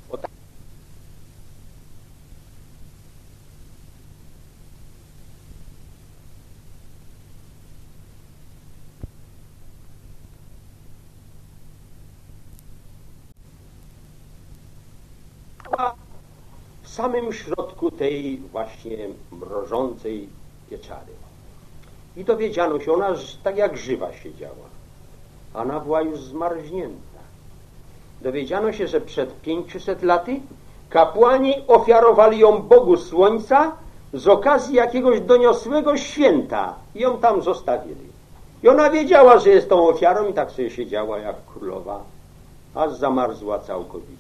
W samym środku tej właśnie mrożącej pieczary. I dowiedziano się, ona tak jak żywa siedziała. Ona była już zmarznięta. Dowiedziano się, że przed 500 laty kapłani ofiarowali ją Bogu Słońca z okazji jakiegoś doniosłego święta i ją tam zostawili. I ona wiedziała, że jest tą ofiarą i tak sobie siedziała jak królowa, aż zamarzła całkowicie.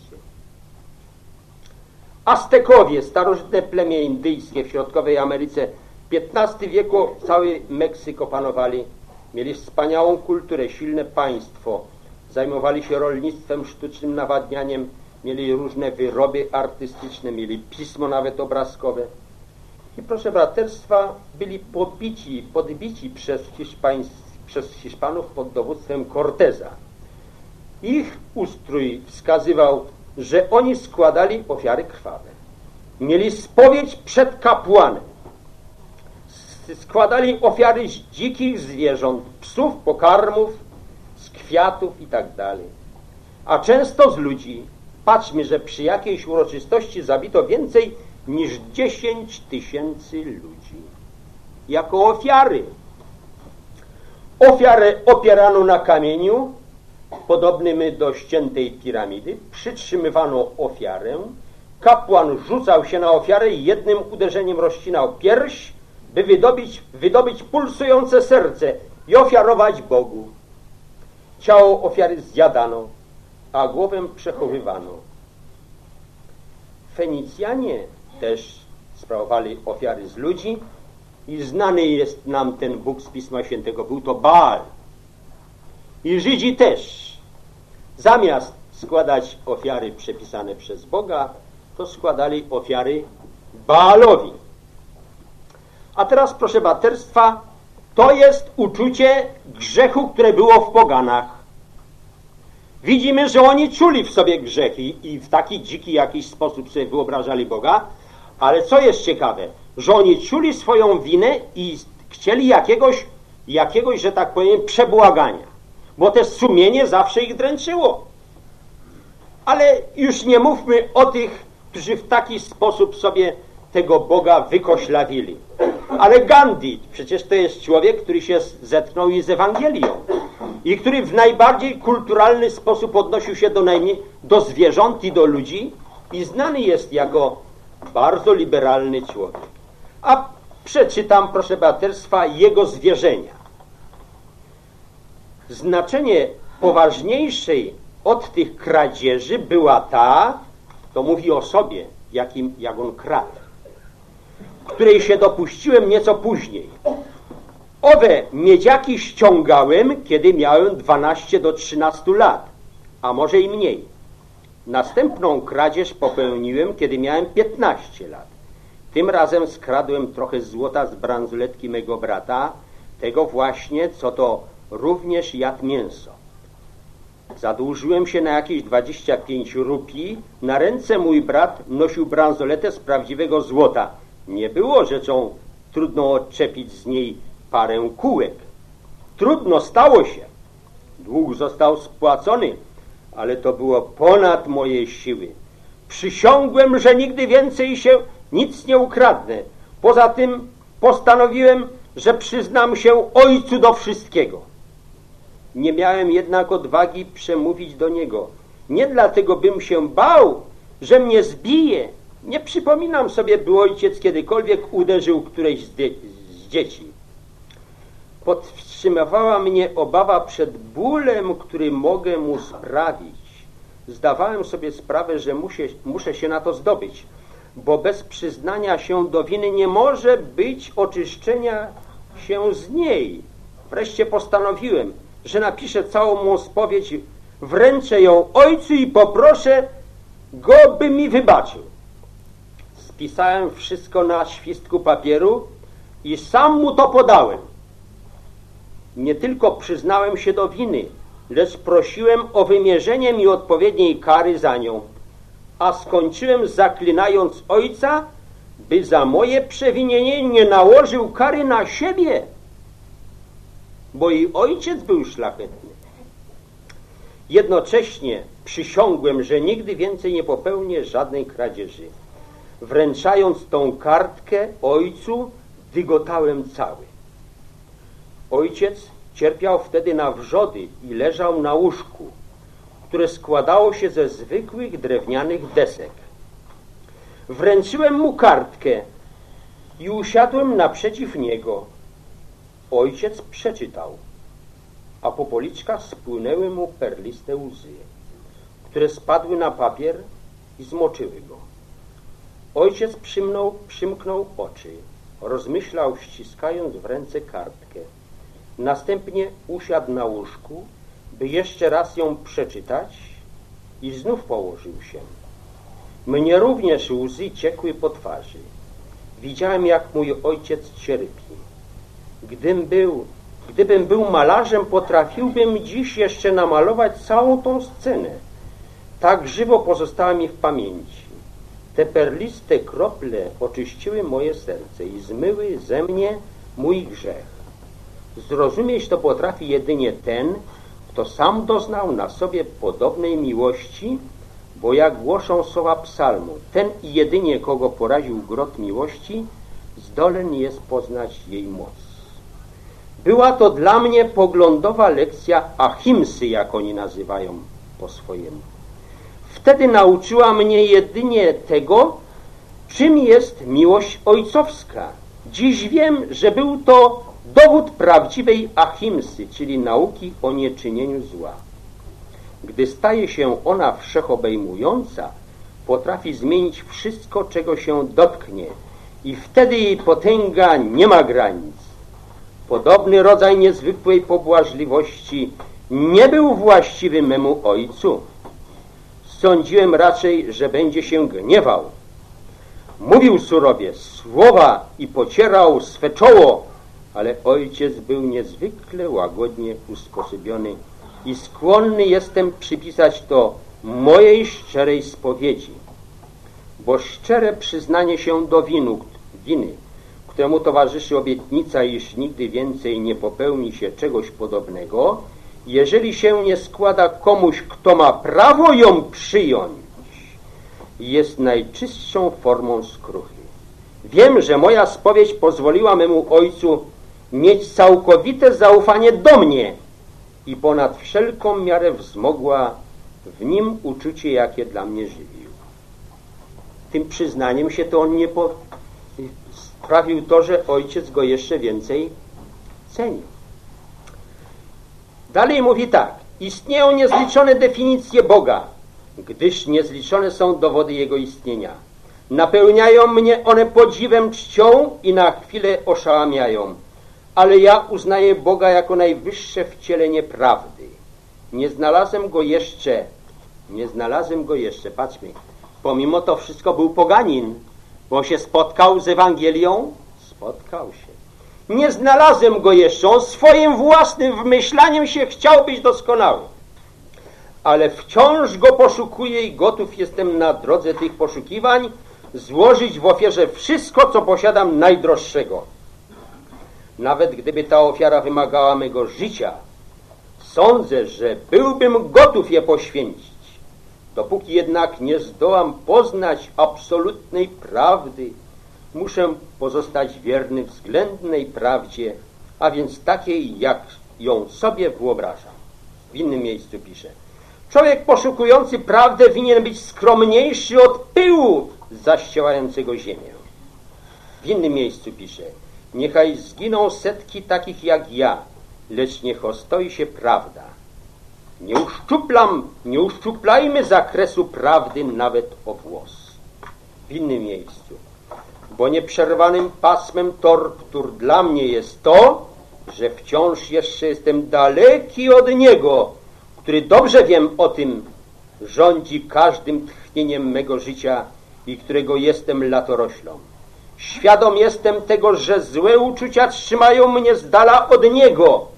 Aztekowie, starożytne plemię indyjskie w środkowej Ameryce, w XV wieku cały Meksyk opanowali. Mieli wspaniałą kulturę, silne państwo, zajmowali się rolnictwem, sztucznym nawadnianiem, mieli różne wyroby artystyczne, mieli pismo nawet obrazkowe. I proszę braterstwa, byli podbici przez Hiszpanów pod dowództwem Corteza. Ich ustrój wskazywał, że oni składali ofiary krwawe. Mieli spowiedź przed kapłanem. Składali ofiary z dzikich zwierząt, psów, pokarmów, z kwiatów i tak dalej. A często z ludzi. Patrzmy, że przy jakiejś uroczystości zabito więcej niż 10 000 ludzi. Jako ofiary. Ofiarę opierano na kamieniu, podobnym do ściętej piramidy. Przytrzymywano ofiarę. Kapłan rzucał się na ofiarę i jednym uderzeniem rozcinał pierś, by wydobyć pulsujące serce i ofiarować Bogu. Ciało ofiary zjadano, a głowę przechowywano. Fenicjanie też sprawowali ofiary z ludzi i znany jest nam ten Bóg z Pisma Świętego. Był to Baal. I Żydzi też, zamiast składać ofiary przepisane przez Boga, to składali ofiary Baalowi. A teraz, proszę braterstwa, to jest uczucie grzechu, które było w poganach. Widzimy, że oni czuli w sobie grzechy i w taki dziki jakiś sposób sobie wyobrażali Boga, ale co jest ciekawe, że oni czuli swoją winę i chcieli jakiegoś, że tak powiem, przebłagania, bo te sumienie zawsze ich dręczyło. Ale już nie mówmy o tych, którzy w taki sposób sobie tego Boga wykoślawili. Ale Gandhi, przecież to jest człowiek, który się zetknął i z Ewangelią i który w najbardziej kulturalny sposób odnosił się do zwierząt i do ludzi i znany jest jako bardzo liberalny człowiek. A przeczytam, proszę braterstwa, jego zwierzenia. Znaczenie poważniejszej od tych kradzieży była ta, to mówi o sobie, jak on kradł, której się dopuściłem nieco później. Owe miedziaki ściągałem, kiedy miałem 12 do 13 lat, a może i mniej. Następną kradzież popełniłem, kiedy miałem 15 lat. Tym razem skradłem trochę złota z bransoletki mego brata, tego właśnie, co to również jadł mięso. Zadłużyłem się na jakieś 25 rupii. Na ręce mój brat nosił bransoletę z prawdziwego złota. Nie było rzeczą trudno odczepić z niej parę kółek. Trudno stało się. Dług został spłacony, ale to było ponad moje siły. Przysiągłem, że nigdy więcej się nic nie ukradnę. Poza tym postanowiłem, że przyznam się ojcu do wszystkiego. Nie miałem jednak odwagi przemówić do niego. Nie dlatego bym się bał, że mnie zbije. Nie przypominam sobie, by ojciec kiedykolwiek uderzył którejś z dzieci. Podtrzymywała mnie obawa przed bólem, który mogę mu sprawić. Zdawałem sobie sprawę, że muszę się na to zdobyć, bo bez przyznania się do winy nie może być oczyszczenia się z niej. Wreszcie postanowiłem, że napiszę całą mą spowiedź, wręczę ją ojcu i poproszę go, by mi wybaczył. Spisałem wszystko na świstku papieru i sam mu to podałem. nie tylko przyznałem się do winy, lecz prosiłem o wymierzenie mi odpowiedniej kary za nią, a skończyłem zaklinając Ojca, by za moje przewinienie nie nałożył kary na siebie, bo i ojciec był szlachetny. Jednocześnie przysiągłem, że nigdy więcej nie popełnię żadnej kradzieży. Wręczając tą kartkę ojcu, dygotałem cały. Ojciec cierpiał wtedy na wrzody i leżał na łóżku, które składało się ze zwykłych drewnianych desek. Wręczyłem mu kartkę i usiadłem naprzeciw niego. Ojciec przeczytał, a po policzkach spłynęły mu perliste łzy, które spadły na papier i zmoczyły go. Ojciec przymknął oczy, rozmyślał, ściskając w ręce kartkę. Następnie usiadł na łóżku, by jeszcze raz ją przeczytać i znów położył się. Mnie również łzy ciekły po twarzy. Widziałem, jak mój ojciec cierpi. Gdybym był malarzem, potrafiłbym dziś jeszcze namalować całą tą scenę. Tak żywo pozostała mi w pamięci. Te perliste krople oczyściły moje serce i zmyły ze mnie mój grzech. Zrozumieć to potrafi jedynie ten, kto sam doznał na sobie podobnej miłości, bo jak głoszą słowa psalmu, ten i jedynie, kogo poraził grot miłości, zdolen jest poznać jej moc. Była to dla mnie poglądowa lekcja ahimsy, jak oni nazywają po swojemu. Wtedy nauczyła mnie jedynie tego, czym jest miłość ojcowska. Dziś wiem, że był to dowód prawdziwej ahimsy, czyli nauki o nieczynieniu zła. Gdy staje się ona wszechobejmująca, potrafi zmienić wszystko, czego się dotknie, i wtedy jej potęga nie ma granic. Podobny rodzaj niezwykłej pobłażliwości nie był właściwy memu ojcu. Sądziłem raczej, że będzie się gniewał. Mówił surowie słowa i pocierał swe czoło, ale ojciec był niezwykle łagodnie usposobiony i skłonny jestem przypisać to mojej szczerej spowiedzi, bo szczere przyznanie się do winy, któremu towarzyszy obietnica, iż nigdy więcej nie popełni się czegoś podobnego, jeżeli się nie składa komuś, kto ma prawo ją przyjąć, jest najczystszą formą skruchy. Wiem, że moja spowiedź pozwoliła memu ojcu mieć całkowite zaufanie do mnie i ponad wszelką miarę wzmogła w nim uczucie, jakie dla mnie żywił. Tym przyznaniem się to on nie sprawił to, że ojciec go jeszcze więcej cenił. Dalej mówi tak: istnieją niezliczone definicje Boga, gdyż niezliczone są dowody Jego istnienia. Napełniają mnie one podziwem, czcią i na chwilę oszałamiają, ale ja uznaję Boga jako najwyższe wcielenie prawdy. Nie znalazłem go jeszcze, patrzmy, pomimo to wszystko był poganin, bo się spotkał z Ewangelią, spotkał się. Nie znalazłem go jeszcze, on swoim własnym wymyślaniem się chciał być doskonały. Ale wciąż go poszukuję i gotów jestem na drodze tych poszukiwań złożyć w ofierze wszystko, co posiadam najdroższego. Nawet gdyby ta ofiara wymagała mego życia, sądzę, że byłbym gotów je poświęcić. Dopóki jednak nie zdołam poznać absolutnej prawdy, muszę pozostać wierny względnej prawdzie, a więc takiej, jak ją sobie wyobrażam. W innym miejscu pisze: człowiek poszukujący prawdę winien być skromniejszy od pyłu zaściełającego ziemię. W innym miejscu pisze: niechaj zginą setki takich jak ja, lecz niech ostoi się prawda. Nie uszczuplajmy zakresu prawdy nawet o włos. W innym miejscu: bo nieprzerwanym pasmem tortur dla mnie jest to, że wciąż jeszcze jestem daleki od Niego, który, dobrze wiem o tym, rządzi każdym tchnieniem mego życia i którego jestem latoroślą. Świadom jestem tego, że złe uczucia trzymają mnie z dala od Niego,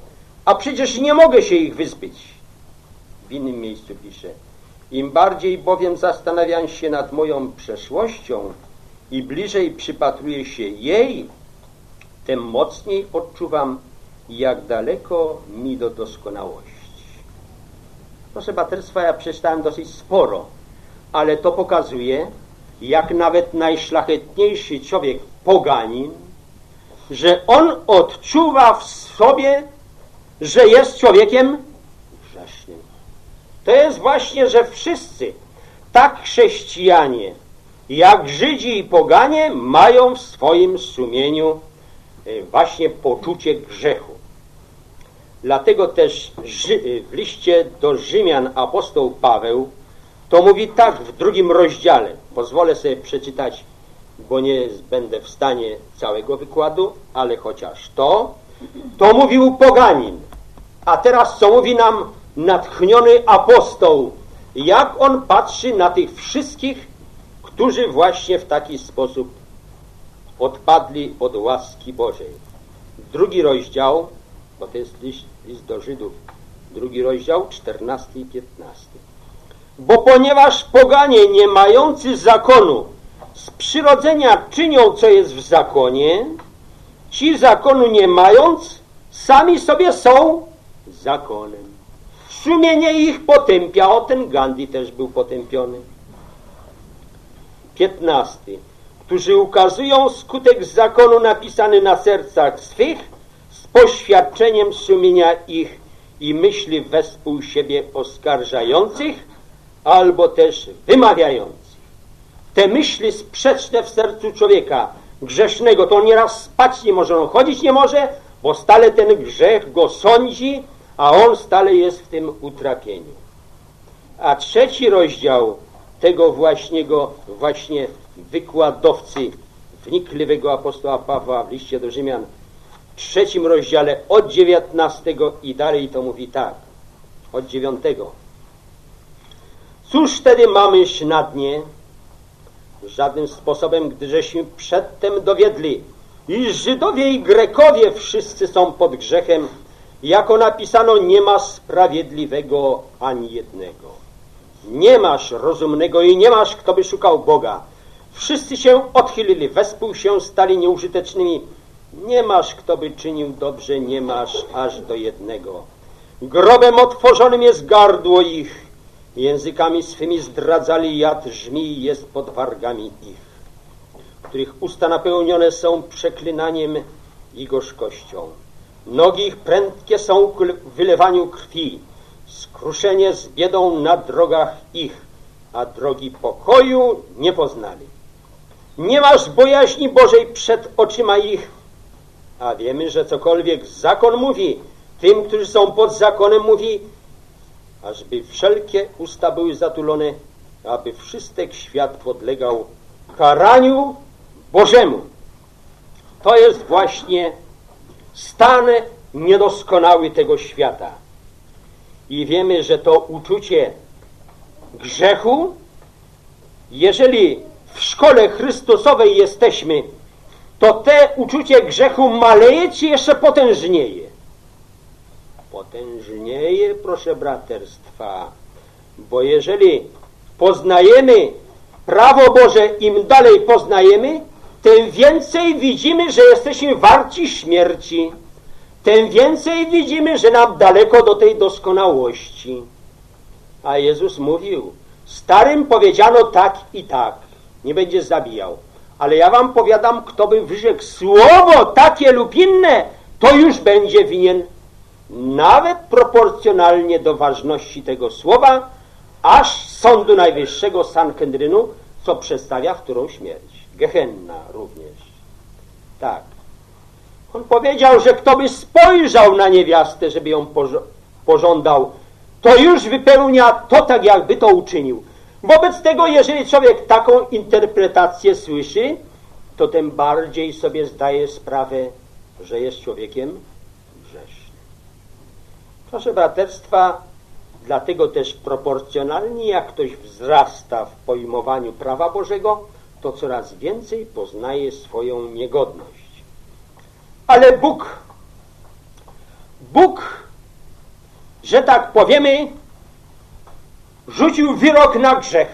a przecież nie mogę się ich wyzbyć. W innym miejscu pisze: im bardziej bowiem zastanawiam się nad moją przeszłością i bliżej przypatruję się jej, tym mocniej odczuwam, jak daleko mi do doskonałości. Proszę braterstwa, ja przeczytałem dosyć sporo, ale to pokazuje, jak nawet najszlachetniejszy człowiek, poganin, że on odczuwa w sobie, że jest człowiekiem grzesznym. To jest właśnie, że wszyscy, tak chrześcijanie, jak Żydzi i poganie, mają w swoim sumieniu właśnie poczucie grzechu. Dlatego też w liście do Rzymian apostoł Paweł to mówi tak w 2 rozdziale. Pozwolę sobie przeczytać, bo nie będę w stanie całego wykładu, ale chociaż to mówił poganin. A teraz co mówi nam natchniony apostoł? Jak on patrzy na tych wszystkich, którzy właśnie w taki sposób odpadli od łaski Bożej. 2 rozdział, bo to jest list do Żydów, 2 rozdział, 14 i 15. Bo ponieważ poganie nie mający zakonu z przyrodzenia czynią, co jest w zakonie, ci zakonu nie mając, sami sobie są zakonem. Sumienie ich potępia, o ten Gandhi też był potępiony. 15. Którzy ukazują skutek zakonu napisany na sercach swych z poświadczeniem sumienia ich i myśli wespół siebie oskarżających albo też wymawiających. Te myśli sprzeczne w sercu człowieka grzesznego, to on nieraz spać nie może, on chodzić nie może, bo stale ten grzech go sądzi, a on stale jest w tym utrapieniu. A 3 rozdział tego właśnie wykładowcy wnikliwego apostoła Pawła w liście do Rzymian, w 3 rozdziale od 19 i dalej to mówi tak, od 9. Cóż wtedy mamy na dnie? Żadnym sposobem, gdyżeśmy przedtem dowiedli, iż Żydowie i Grekowie wszyscy są pod grzechem, jako napisano, nie ma sprawiedliwego ani jednego. Nie masz rozumnego i nie masz, kto by szukał Boga. Wszyscy się odchylili, wespół się stali nieużytecznymi. Nie masz, kto by czynił dobrze, nie masz aż do jednego. Grobem otworzonym jest gardło ich, językami swymi zdradzali jad żmij jest pod wargami ich, których usta napełnione są przeklinaniem i gorzkością. Nogi ich prędkie są ku wylewaniu krwi, skruszenie z biedą na drogach ich, a drogi pokoju nie poznali. Nie masz bojaźni Bożej przed oczyma ich, a wiemy, że cokolwiek zakon mówi, tym, którzy są pod zakonem, mówi, ażby wszelkie usta były zatulone, aby wszystek świat podlegał karaniu Bożemu. To jest właśnie stan niedoskonały tego świata. I wiemy, że to uczucie grzechu, jeżeli w szkole Chrystusowej jesteśmy, to te uczucie grzechu maleje czy jeszcze potężnieje? Potężnieje, proszę braterstwa, bo jeżeli poznajemy prawo Boże, im dalej poznajemy, tym więcej widzimy, że jesteśmy warci śmierci. Tym więcej widzimy, że nam daleko do tej doskonałości. A Jezus mówił, starym powiedziano tak i tak, nie będzie zabijał. Ale ja wam powiadam, kto by wyrzekł słowo takie lub inne, to już będzie winien nawet proporcjonalnie do ważności tego słowa, aż sądu najwyższego Sanhedrynu, co przedstawia którą śmierć. Gehenna również. Tak. On powiedział, że kto by spojrzał na niewiastę, żeby ją pożądał, to już wypełnia to tak, jakby to uczynił. Wobec tego, jeżeli człowiek taką interpretację słyszy, to tym bardziej sobie zdaje sprawę, że jest człowiekiem grzesznym. Proszę braterstwa, dlatego też proporcjonalnie, jak ktoś wzrasta w pojmowaniu prawa Bożego, to coraz więcej poznaje swoją niegodność. Ale Bóg że tak powiemy, rzucił wyrok na grzech.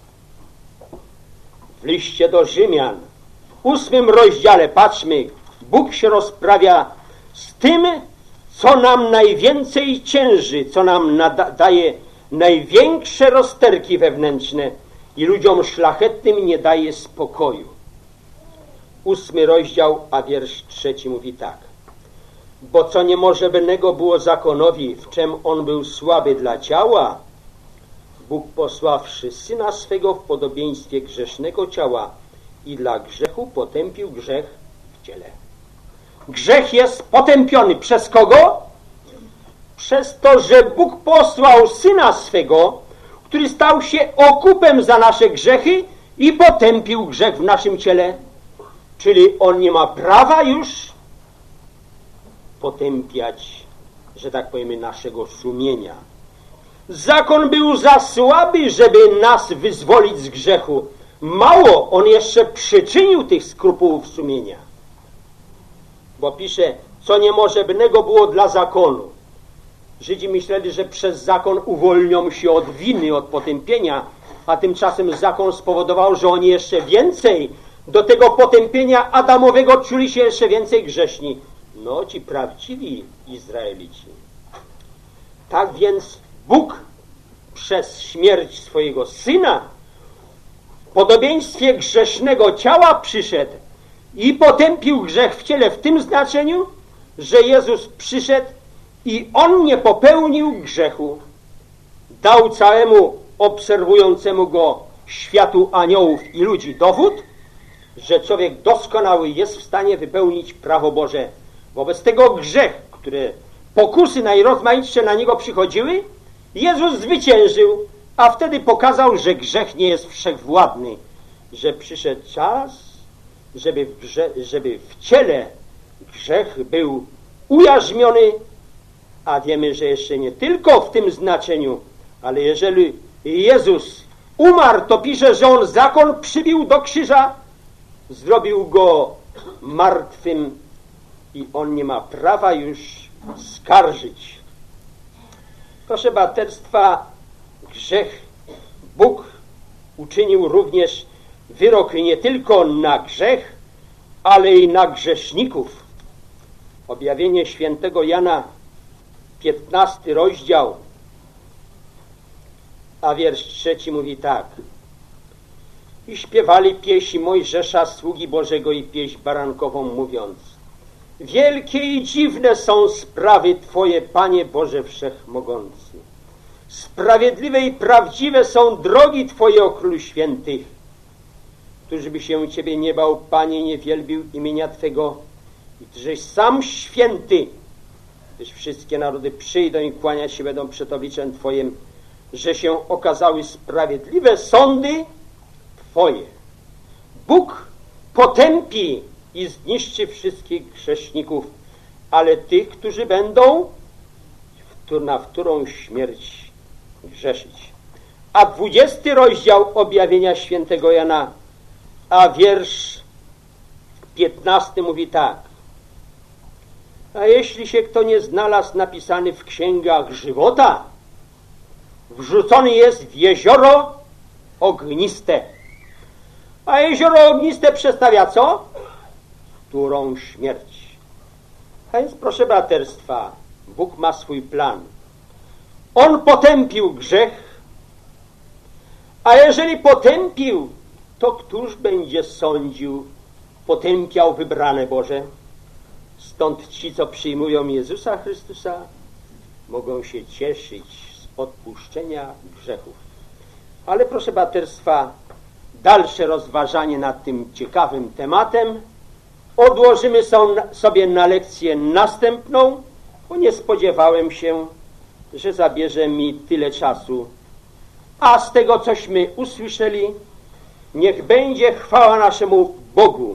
W liście do Rzymian, w 8 rozdziale, patrzmy, Bóg się rozprawia z tym, co nam najwięcej cięży, co nam daje największe rozterki wewnętrzne i ludziom szlachetnym nie daje spokoju. 8 rozdział, a wiersz 3 mówi tak. Bo co niemożebnego było zakonowi, w czym on był słaby dla ciała, Bóg posławszy Syna swego w podobieństwie grzesznego ciała i dla grzechu potępił grzech w ciele. Grzech jest potępiony przez kogo? Przez to, że Bóg posłał Syna swego, który stał się okupem za nasze grzechy i potępił grzech w naszym ciele. Czyli on nie ma prawa już potępiać, że tak powiemy, naszego sumienia. Zakon był za słaby, żeby nas wyzwolić z grzechu. Mało, on jeszcze przyczynił tych skrupułów sumienia. Bo pisze, co niemożebnego było dla zakonu. Żydzi myśleli, że przez zakon uwolnią się od winy, od potępienia, a tymczasem zakon spowodował, że oni jeszcze więcej do tego potępienia Adamowego czuli się jeszcze więcej grzeszni. No, ci prawdziwi Izraelici. Tak więc Bóg przez śmierć swojego Syna w podobieństwie grzesznego ciała przyszedł i potępił grzech w ciele w tym znaczeniu, że Jezus przyszedł i On nie popełnił grzechu. Dał całemu obserwującemu Go światu aniołów i ludzi dowód, że człowiek doskonały jest w stanie wypełnić prawo Boże. Wobec tego grzech, które pokusy najrozmaitsze na niego przychodziły, Jezus zwyciężył, a wtedy pokazał, że grzech nie jest wszechwładny, że przyszedł czas, żeby w ciele grzech był ujarzmiony, a wiemy, że jeszcze nie tylko w tym znaczeniu, ale jeżeli Jezus umarł, to pisze, że On zakon przybił do krzyża, zrobił Go martwym i On nie ma prawa już skarżyć. Proszę braterstwa, grzech Bóg uczynił również wyrok nie tylko na grzech, ale i na grzeszników. Objawienie świętego Jana, 15 rozdział, a wiersz 3 mówi tak. I śpiewali pieśń Mojżesza, sługi Bożego, i pieśń barankową, mówiąc: wielkie i dziwne są sprawy Twoje, Panie Boże Wszechmogący. Sprawiedliwe i prawdziwe są drogi Twoje, o Królu Świętych. Któż by się Ciebie nie bał, Panie, nie wielbił imienia Twego, i Tyżeś sam święty, gdyż wszystkie narody przyjdą i kłaniać się będą przed obliczem Twoim, że się okazały sprawiedliwe sądy Twoje. Bóg potępi i zniszczy wszystkich grzeszników, ale tych, którzy będą na którą śmierć grzeszyć. A 20 rozdział objawienia świętego Jana, a wiersz 15 mówi tak. A jeśli się kto nie znalazł napisany w księgach żywota, wrzucony jest w jezioro ogniste. A jezioro ogniste przedstawia co? Którą śmierć. A więc, proszę braterstwa, Bóg ma swój plan. On potępił grzech, a jeżeli potępił, to któż będzie sądził, potępiał wybrane Boże? Stąd ci, co przyjmują Jezusa Chrystusa, mogą się cieszyć z odpuszczenia grzechów. Ale proszę braterstwa, dalsze rozważanie nad tym ciekawym tematem odłożymy sobie na lekcję następną, bo nie spodziewałem się, że zabierze mi tyle czasu. A z tego, cośmy usłyszeli, niech będzie chwała naszemu Bogu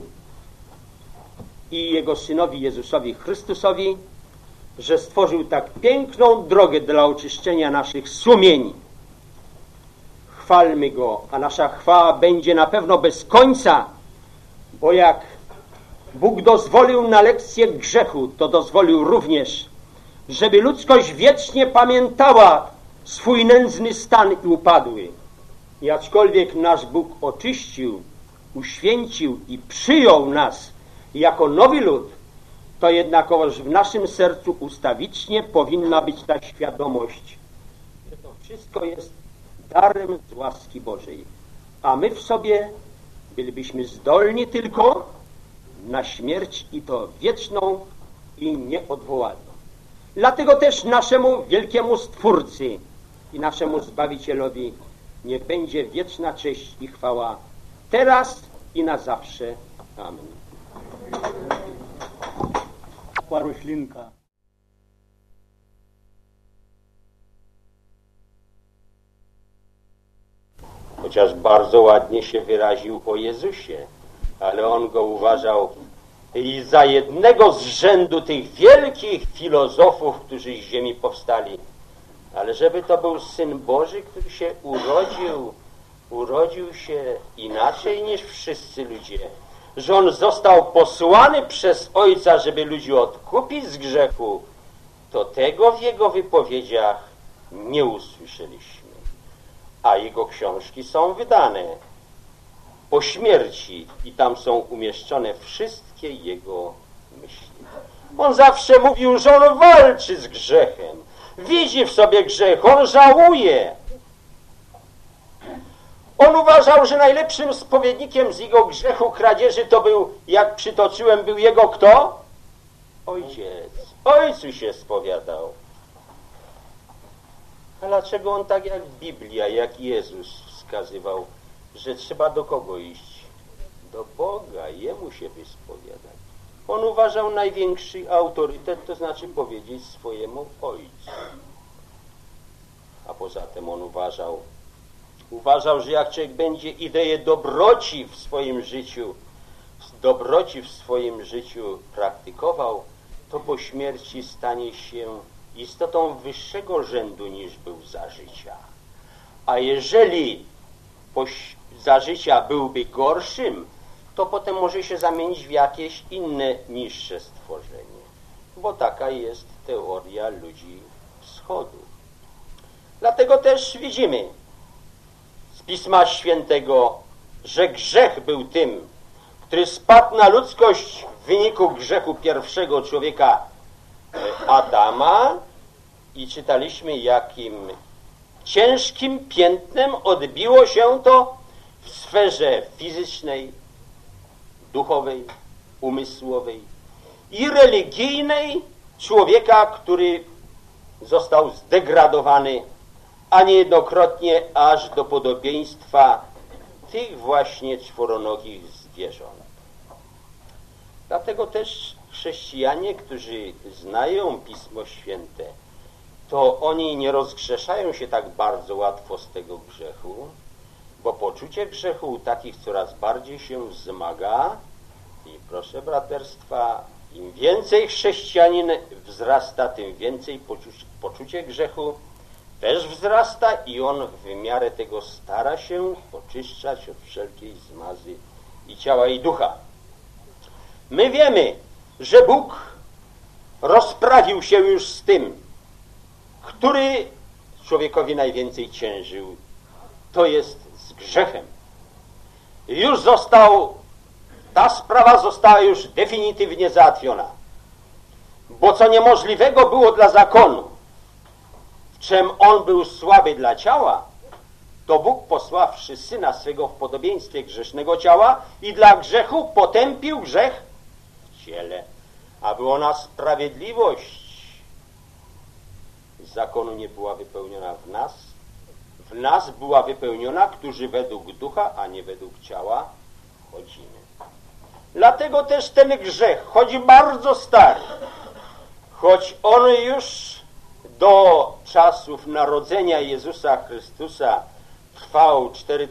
i Jego Synowi Jezusowi Chrystusowi, że stworzył tak piękną drogę dla oczyszczenia naszych sumień. Chwalmy Go, a nasza chwała będzie na pewno bez końca, bo jak Bóg dozwolił na lekcję grzechu, to dozwolił również, żeby ludzkość wiecznie pamiętała swój nędzny stan i upadły. I aczkolwiek nasz Bóg oczyścił, uświęcił i przyjął nas jako nowy lud, to jednakowoż w naszym sercu ustawicznie powinna być ta świadomość, że to wszystko jest darem z łaski Bożej, a my w sobie bylibyśmy zdolni tylko na śmierć i to wieczną i nieodwołalną. Dlatego też naszemu wielkiemu Stwórcy i naszemu Zbawicielowi niech będzie wieczna cześć i chwała teraz i na zawsze. Amen. Roślinka. Chociaż bardzo ładnie się wyraził o Jezusie, ale on go uważał i za jednego z rzędu tych wielkich filozofów, którzy z ziemi powstali. Ale żeby to był Syn Boży, który się urodził się inaczej niż wszyscy ludzie, że on został posłany przez Ojca, żeby ludzi odkupić z grzechu, to tego w jego wypowiedziach nie usłyszeliśmy. A jego książki są wydane po śmierci i tam są umieszczone wszystkie jego myśli. On zawsze mówił, że on walczy z grzechem, widzi w sobie grzech, on żałuje. On uważał, że najlepszym spowiednikiem z jego grzechu kradzieży to był, jak przytoczyłem, był jego kto? Ojciec. Ojcu się spowiadał. A dlaczego on tak jak Biblia, jak Jezus wskazywał, że trzeba do kogo iść? Do Boga, Jemu się wyspowiadać. On uważał największy autorytet, to znaczy powiedzieć swojemu Ojcu. A poza tym on uważał, że jak człowiek będzie ideę dobroci w swoim życiu praktykował, to po śmierci stanie się istotą wyższego rzędu niż był za życia. A jeżeli za życia byłby gorszym, to potem może się zamienić w jakieś inne, niższe stworzenie. Bo taka jest teoria ludzi wschodu. Dlatego też widzimy z Pisma Świętego, że grzech był tym, który spadł na ludzkość w wyniku grzechu pierwszego człowieka Adama i czytaliśmy, jakim ciężkim piętnem odbiło się to w sferze fizycznej, duchowej, umysłowej i religijnej człowieka, który został zdegradowany, a niejednokrotnie aż do podobieństwa tych właśnie czworonogich zwierząt. Dlatego też chrześcijanie, którzy znają Pismo Święte, to oni nie rozgrzeszają się tak bardzo łatwo z tego grzechu, bo poczucie grzechu u takich coraz bardziej się wzmaga i proszę braterstwa, im więcej chrześcijanin wzrasta, tym więcej poczucie grzechu też wzrasta i on w miarę tego stara się oczyszczać od wszelkiej zmazy i ciała i ducha. My wiemy, że Bóg rozprawił się już z tym, który człowiekowi najwięcej ciężył, to jest z grzechem. Ta sprawa została już definitywnie załatwiona. Bo co niemożliwego było dla zakonu, w czym on był słaby dla ciała, to Bóg posławszy Syna swego w podobieństwie grzesznego ciała i dla grzechu potępił grzech w ciele, aby ona sprawiedliwość zakonu nie była wypełniona w nas była wypełniona, którzy według ducha, a nie według ciała chodzimy. Dlatego też ten grzech, choć bardzo stary, choć on już do czasów narodzenia Jezusa Chrystusa trwał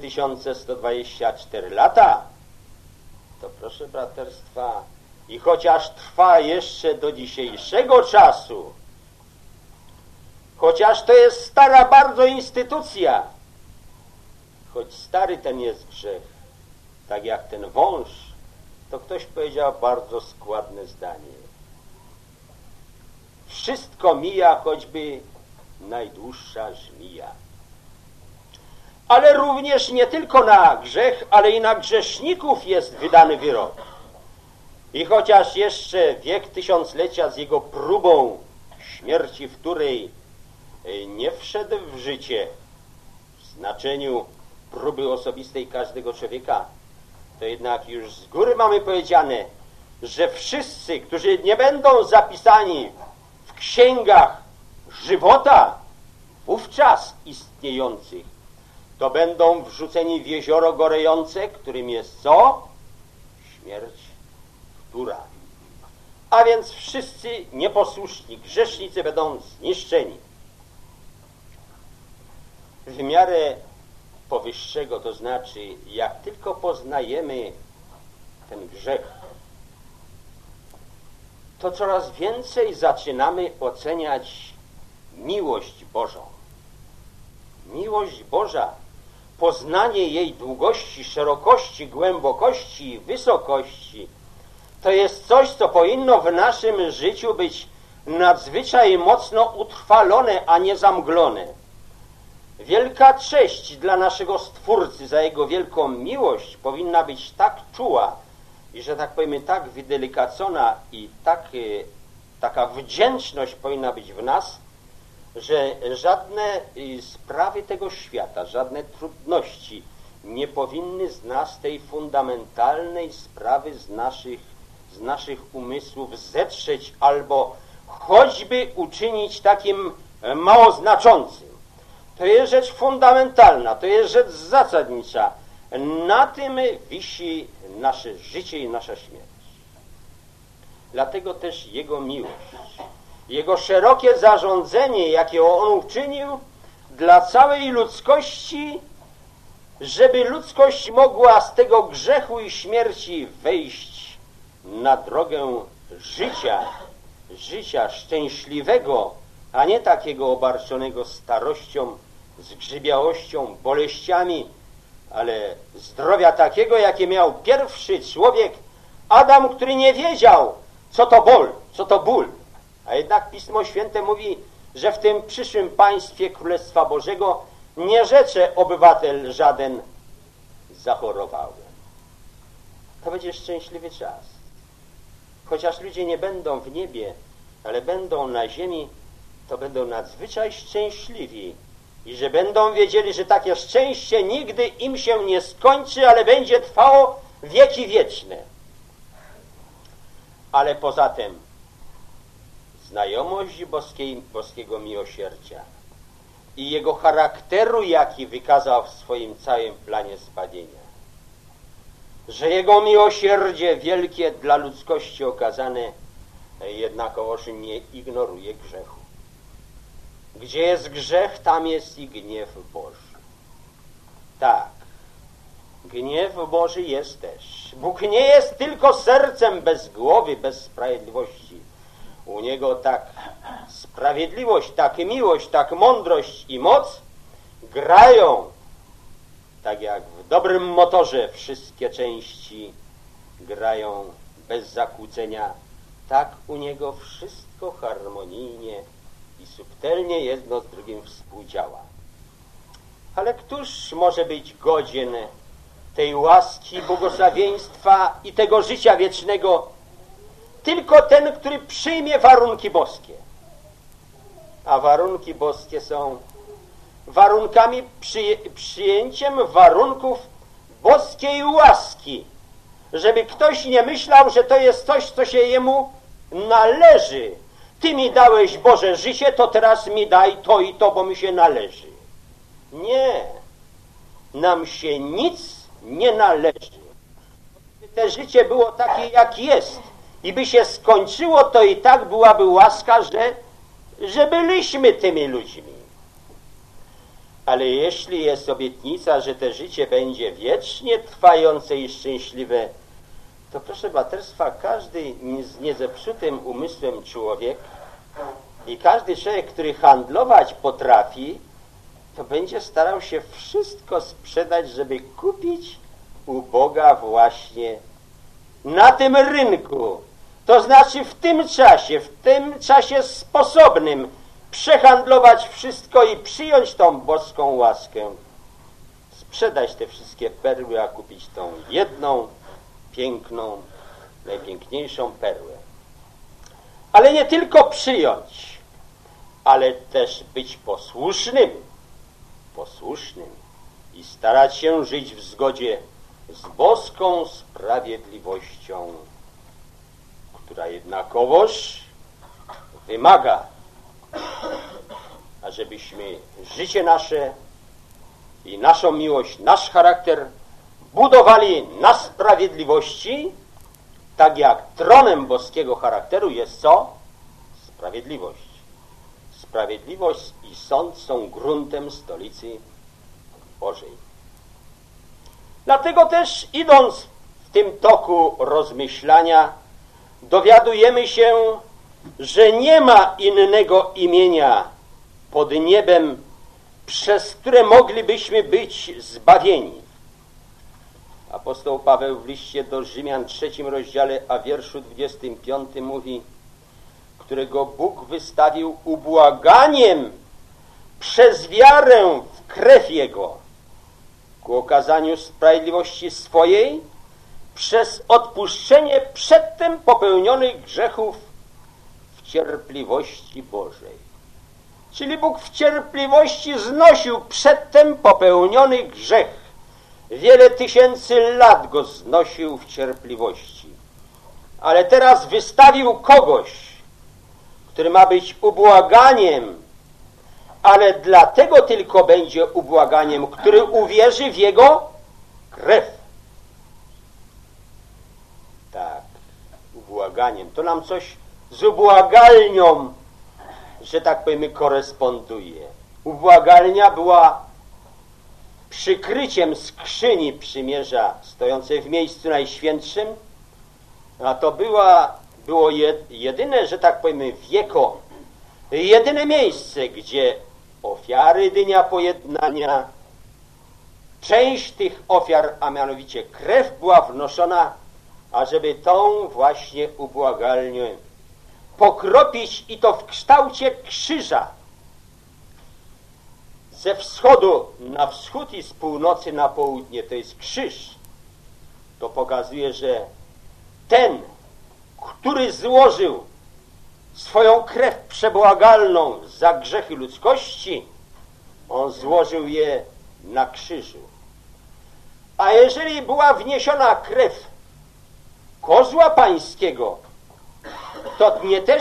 4124 lata, to proszę braterstwa, i chociaż trwa jeszcze do dzisiejszego czasu, chociaż to jest stara bardzo instytucja, choć stary ten jest grzech, tak jak ten wąż, to ktoś powiedział bardzo składne zdanie. wszystko mija, choćby najdłuższa żmija. Ale również nie tylko na grzech, ale i na grzeszników jest wydany wyrok. I chociaż jeszcze wiek tysiąclecia z jego próbą śmierci, w której nie wszedł w życie w znaczeniu próby osobistej każdego człowieka, to jednak już z góry mamy powiedziane, że wszyscy, którzy nie będą zapisani w księgach żywota wówczas istniejących, to będą wrzuceni w jezioro gorejące, którym jest co? Śmierć wtóra. A więc wszyscy nieposłuszni, grzesznicy będą zniszczeni. W miarę powyższego, to znaczy jak tylko poznajemy ten grzech, to coraz więcej zaczynamy oceniać miłość Bożą. Miłość Boża, poznanie jej długości, szerokości, głębokości i wysokości, to jest coś, co powinno w naszym życiu być nadzwyczaj mocno utrwalone, a nie zamglone. Wielka cześć dla naszego Stwórcy za Jego wielką miłość powinna być tak czuła i, że tak powiemy, tak wydelikacona i taka wdzięczność powinna być w nas, że żadne sprawy tego świata, żadne trudności nie powinny z nas tej fundamentalnej sprawy z naszych umysłów zetrzeć albo choćby uczynić takim mało znaczącym. To jest rzecz fundamentalna, to jest rzecz zasadnicza. Na tym wisi nasze życie i nasza śmierć. Dlatego też Jego miłość, Jego szerokie zarządzenie, jakie On uczynił dla całej ludzkości, żeby ludzkość mogła z tego grzechu i śmierci wejść na drogę życia szczęśliwego, a nie takiego obarczonego starością, zgrzybiałością, boleściami, ale zdrowia takiego, jakie miał pierwszy człowiek, Adam, który nie wiedział, co to ból. A jednak Pismo Święte mówi, że w tym przyszłym państwie Królestwa Bożego nie rzecze obywatel żaden zachorowałem. To będzie szczęśliwy czas. Chociaż ludzie nie będą w niebie, ale będą na ziemi, to będą nadzwyczaj szczęśliwi i że będą wiedzieli, że takie szczęście nigdy im się nie skończy, ale będzie trwało wieki wieczne. Ale poza tym znajomość boskiego miłosierdzia i Jego charakteru, jaki wykazał w swoim całym planie zbawienia, że Jego miłosierdzie wielkie dla ludzkości okazane jednakowoż nie ignoruje grzechu. Gdzie jest grzech, tam jest i gniew Boży. Tak, gniew Boży jest też. Bóg nie jest tylko sercem bez głowy, bez sprawiedliwości. U Niego tak sprawiedliwość, tak miłość, tak mądrość i moc grają, tak jak w dobrym motorze wszystkie części grają bez zakłócenia. Tak u Niego wszystko harmonijnie i subtelnie jedno z drugim współdziała. Ale któż może być godzien tej łaski, błogosławieństwa i tego życia wiecznego? Tylko ten, który przyjmie warunki boskie. A warunki boskie są warunkami, przyjęciem warunków boskiej łaski. Żeby ktoś nie myślał, że to jest coś, co się jemu należy. Ty mi dałeś, Boże, życie, to teraz mi daj to i to, bo mi się należy. Nie. Nam się nic nie należy. Gdyby to życie było takie, jak jest i by się skończyło, to i tak byłaby łaska, że byliśmy tymi ludźmi. Ale jeśli jest obietnica, że to życie będzie wiecznie trwające i szczęśliwe, to proszę braterstwa, każdy z niezepsutym umysłem człowiek i każdy człowiek, który handlować potrafi, to będzie starał się wszystko sprzedać, żeby kupić u Boga właśnie na tym rynku To znaczy w tym czasie sposobnym przehandlować wszystko i przyjąć tą boską łaskę. Sprzedać te wszystkie perły, a kupić tą jedną, piękną, najpiękniejszą perłę. Ale nie tylko przyjąć, ale też być posłusznym i starać się żyć w zgodzie z boską sprawiedliwością, która jednakowoż wymaga, ażebyśmy życie nasze i naszą miłość, nasz charakter budowali na sprawiedliwości, tak jak tronem boskiego charakteru jest co? Sprawiedliwość. Sprawiedliwość i sąd są gruntem stolicy Bożej. Dlatego też, idąc w tym toku rozmyślania, dowiadujemy się, że nie ma innego imienia pod niebem, przez które moglibyśmy być zbawieni. Apostoł Paweł w liście do Rzymian 3 rozdziale, a wierszu 25 mówi, którego Bóg wystawił ubłaganiem przez wiarę w krew Jego ku okazaniu sprawiedliwości swojej przez odpuszczenie przedtem popełnionych grzechów w cierpliwości Bożej. Czyli Bóg w cierpliwości znosił przedtem popełniony grzech. Wiele tysięcy lat go znosił w cierpliwości. Ale teraz wystawił kogoś, który ma być ubłaganiem, ale dlatego tylko będzie ubłaganiem, który uwierzy w Jego krew. Tak, ubłaganiem. To nam coś z ubłagalnią, że tak powiemy, koresponduje. Ubłagalnia była przykryciem skrzyni przymierza stojącej w miejscu najświętszym, a to było jedyne, że tak powiemy, wieko, jedyne miejsce, gdzie ofiary dnia pojednania, część tych ofiar, a mianowicie krew, była wnoszona, ażeby tą właśnie ubłagalnię pokropić, i to w kształcie krzyża. Ze wschodu na wschód i z północy na południe to jest krzyż. To pokazuje, że ten, który złożył swoją krew przebłagalną za grzechy ludzkości, on złożył je na krzyżu. A jeżeli była wniesiona krew kozła pańskiego, to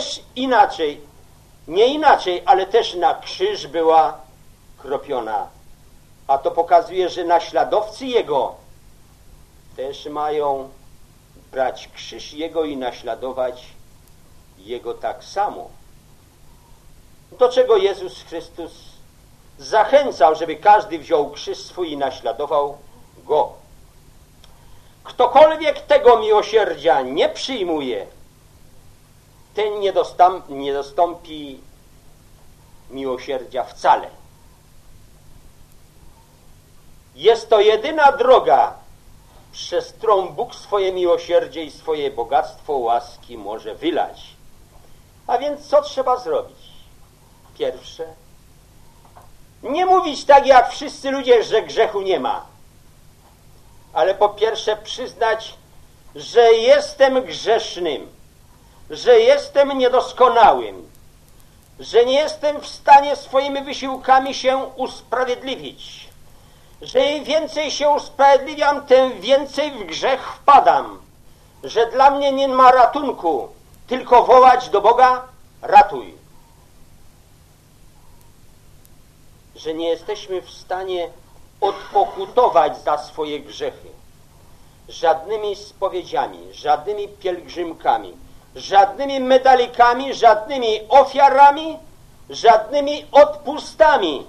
nie inaczej, ale też na krzyż była kropiona. A to pokazuje, że naśladowcy Jego też mają brać krzyż Jego i naśladować Jego tak samo. Do czego Jezus Chrystus zachęcał, żeby każdy wziął krzyż swój i naśladował Go. Ktokolwiek tego miłosierdzia nie przyjmuje, ten nie dostąpi miłosierdzia wcale. Jest to jedyna droga, przez którą Bóg swoje miłosierdzie i swoje bogactwo łaski może wylać. A więc co trzeba zrobić? Pierwsze, nie mówić tak jak wszyscy ludzie, że grzechu nie ma, ale po pierwsze przyznać, że jestem grzesznym, że jestem niedoskonałym, że nie jestem w stanie swoimi wysiłkami się usprawiedliwić, że im więcej się usprawiedliwiam, tym więcej w grzech wpadam, że dla mnie nie ma ratunku, tylko wołać do Boga: ratuj. Że nie jesteśmy w stanie odpokutować za swoje grzechy żadnymi spowiedziami, żadnymi pielgrzymkami, żadnymi medalikami, żadnymi ofiarami, żadnymi odpustami.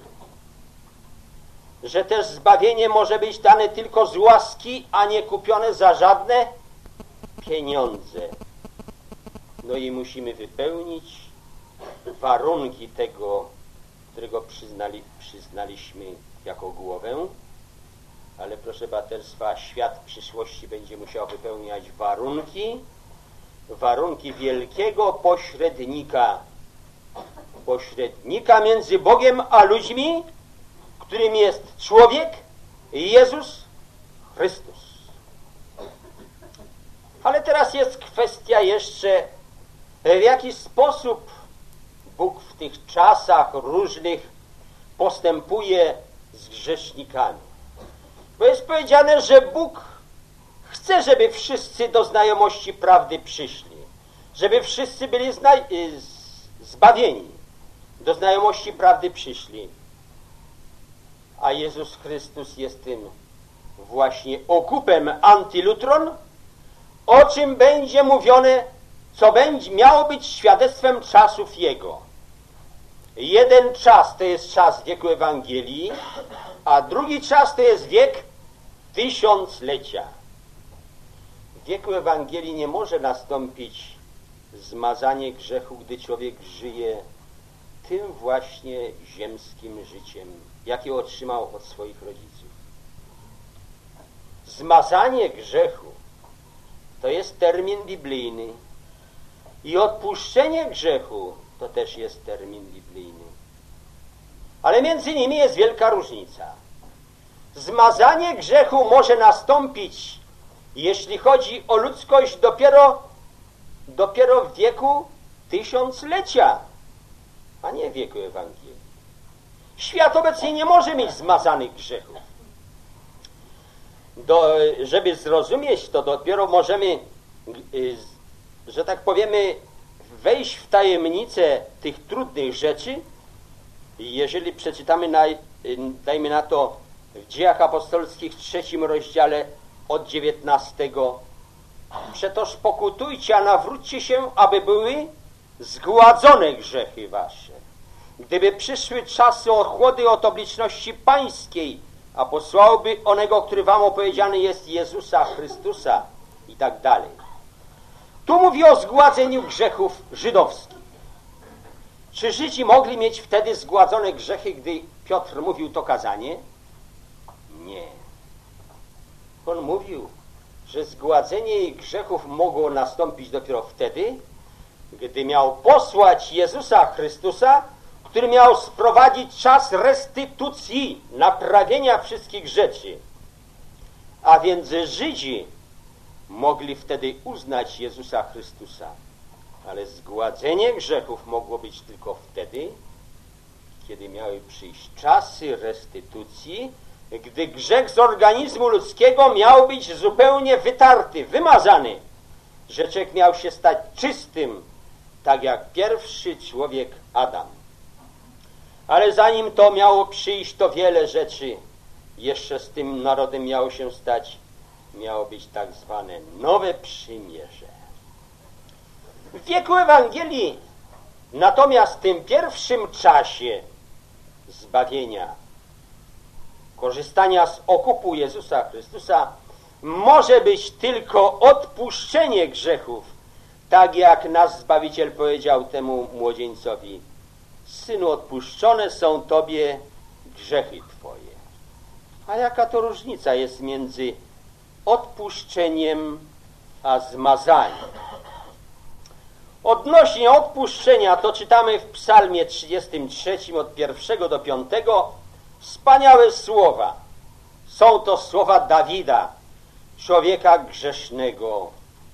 Że też zbawienie może być dane tylko z łaski, a nie kupione za żadne pieniądze. No i musimy wypełnić warunki tego, którego przyznaliśmy jako głowę, ale proszę braterstwa, świat w przyszłości będzie musiał wypełniać warunki, warunki wielkiego pośrednika między Bogiem a ludźmi, którym jest człowiek, Jezus Chrystus. Ale teraz jest kwestia jeszcze, w jaki sposób Bóg w tych czasach różnych postępuje z grzesznikami. Bo jest powiedziane, że Bóg chce, żeby wszyscy do znajomości prawdy przyszli, żeby wszyscy byli zbawieni, do znajomości prawdy przyszli. A Jezus Chrystus jest tym właśnie okupem antylutron, o czym będzie mówione, co miało być świadectwem czasów Jego. Jeden czas to jest czas wieku Ewangelii, a drugi czas to jest wiek tysiąclecia. W wieku Ewangelii nie może nastąpić zmazanie grzechu, gdy człowiek żyje tym właśnie ziemskim życiem, jakie otrzymał od swoich rodziców. Zmazanie grzechu to jest termin biblijny i odpuszczenie grzechu to też jest termin biblijny. Ale między nimi jest wielka różnica. Zmazanie grzechu może nastąpić, jeśli chodzi o ludzkość, dopiero w wieku tysiąclecia, a nie w wieku Ewangelii. Świat obecnie nie może mieć zmazanych grzechów. Żeby zrozumieć to, dopiero możemy, że tak powiemy, wejść w tajemnicę tych trudnych rzeczy. Jeżeli przeczytamy, dajmy na to, w Dziejach Apostolskich 3 rozdziale od 19. Przetoż pokutujcie, a nawróćcie się, aby były zgładzone grzechy wasze. Gdyby przyszły czasy ochłody od obliczości pańskiej, a posłałby onego, który wam opowiedziany jest, Jezusa Chrystusa i tak dalej. Tu mówi o zgładzeniu grzechów żydowskich. Czy Żydzi mogli mieć wtedy zgładzone grzechy, gdy Piotr mówił to kazanie? Nie. On mówił, że zgładzenie ich grzechów mogło nastąpić dopiero wtedy, gdy miał posłać Jezusa Chrystusa, który miał sprowadzić czas restytucji, naprawienia wszystkich rzeczy. A więc Żydzi mogli wtedy uznać Jezusa Chrystusa. Ale zgładzenie grzechów mogło być tylko wtedy, kiedy miały przyjść czasy restytucji, gdy grzech z organizmu ludzkiego miał być zupełnie wytarty, wymazany, że człowiek miał się stać czystym, tak jak pierwszy człowiek Adam. Ale zanim to miało przyjść, to wiele rzeczy jeszcze z tym narodem miało się stać. Miało być tak zwane nowe przymierze. W wieku Ewangelii, natomiast w tym pierwszym czasie zbawienia, korzystania z okupu Jezusa Chrystusa, może być tylko odpuszczenie grzechów, tak jak nasz Zbawiciel powiedział temu młodzieńcowi: synu, odpuszczone są tobie grzechy twoje. A jaka to różnica jest między odpuszczeniem a zmazaniem? Odnośnie odpuszczenia to czytamy w Psalmie 33 od 1 do 5 wspaniałe słowa. Są to słowa Dawida, człowieka grzesznego,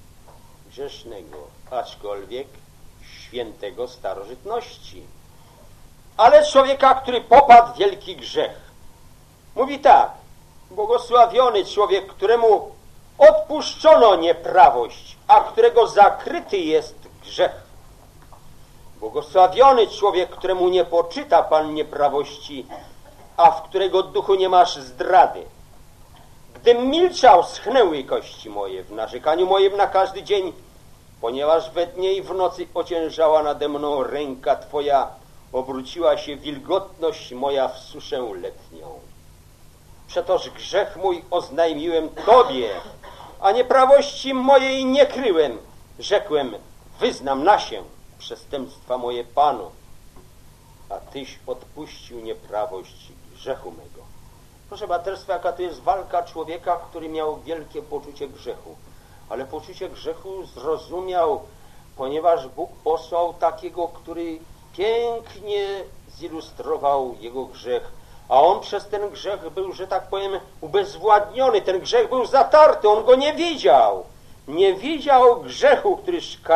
aczkolwiek świętego starożytności, ale człowieka, który popadł w wielki grzech. Mówi tak: błogosławiony człowiek, któremu odpuszczono nieprawość, a którego zakryty jest grzech. Błogosławiony człowiek, któremu nie poczyta Pan nieprawości, a w którego duchu nie masz zdrady. Gdym milczał, schnęły kości moje w narzekaniu moim na każdy dzień, ponieważ we dnie i w nocy ociężała nade mną ręka Twoja, obróciła się wilgotność moja w suszę letnią. Przetoż grzech mój oznajmiłem Tobie, a nieprawości mojej nie kryłem. Rzekłem: wyznam na się przestępstwa moje Panu, a Tyś odpuścił nieprawość grzechu mego. Proszę braterstwa, jaka to jest walka człowieka, który miał wielkie poczucie grzechu. ale poczucie grzechu zrozumiał, ponieważ Bóg posłał takiego, który pięknie zilustrował jego grzech. A on przez ten grzech był, że tak powiem, ubezwładniony. Ten grzech był zatarty, on go nie widział. Nie widział grzechu, który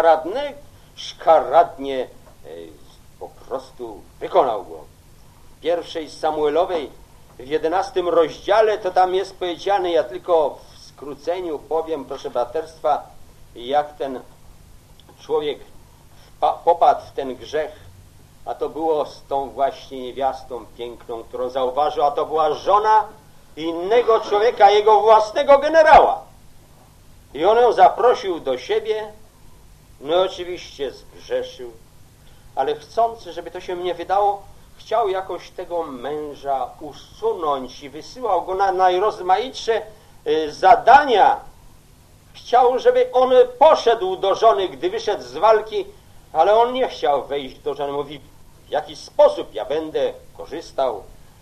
szkaradnie po prostu wykonał go. W pierwszej Samuelowej, w 11 rozdziale, to tam jest powiedziane, ja tylko w skróceniu powiem, proszę braterstwa, jak ten człowiek popadł w ten grzech, a to było z tą właśnie niewiastą piękną, którą zauważył, a to była żona innego człowieka, jego własnego generała. I on ją zaprosił do siebie, no oczywiście zgrzeszył, ale chcący, żeby to się nie wydało, chciał jakoś tego męża usunąć i wysyłał go na najrozmaitsze zadania. Chciał, żeby on poszedł do żony, gdy wyszedł z walki, ale on nie chciał wejść do żony. Mówi, w jaki sposób ja będę korzystał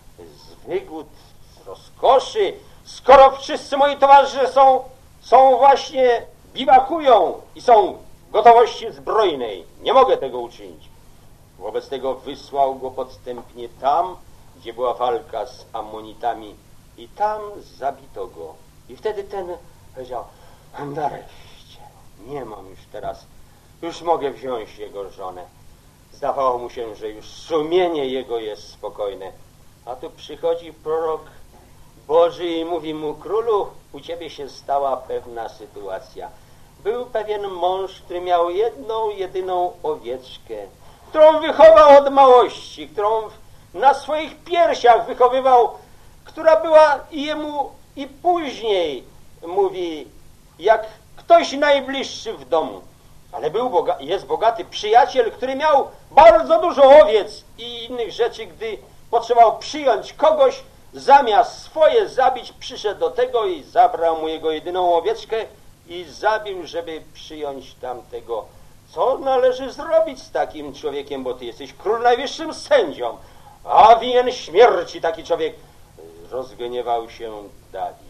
z wygód, z rozkoszy, skoro wszyscy moi towarzysze są właśnie, biwakują i są w gotowości zbrojnej. Nie mogę tego uczynić. Wobec tego wysłał go podstępnie tam, gdzie była walka z Ammonitami i tam zabito go. I wtedy ten powiedział, nareszcie, nie mam już teraz, już mogę wziąć jego żonę. Zdawało mu się, że już sumienie jego jest spokojne. A tu przychodzi prorok Boży i mówi mu, królu, u ciebie się stała pewna sytuacja. Był pewien mąż, który miał jedną, jedyną owieczkę, którą wychował od małości, którą na swoich piersiach wychowywał, która była jemu i później, mówi, jak ktoś najbliższy w domu. Ale jest bogaty przyjaciel, który miał bardzo dużo owiec i innych rzeczy, gdy potrzebował przyjąć kogoś, zamiast swoje zabić, przyszedł do tego i zabrał mu jego jedyną owieczkę i zabił, żeby przyjąć tamtego. Co należy zrobić z takim człowiekiem, bo ty jesteś król najwyższym sędzią, a winien śmierci taki człowiek. Rozgniewał się Dawid.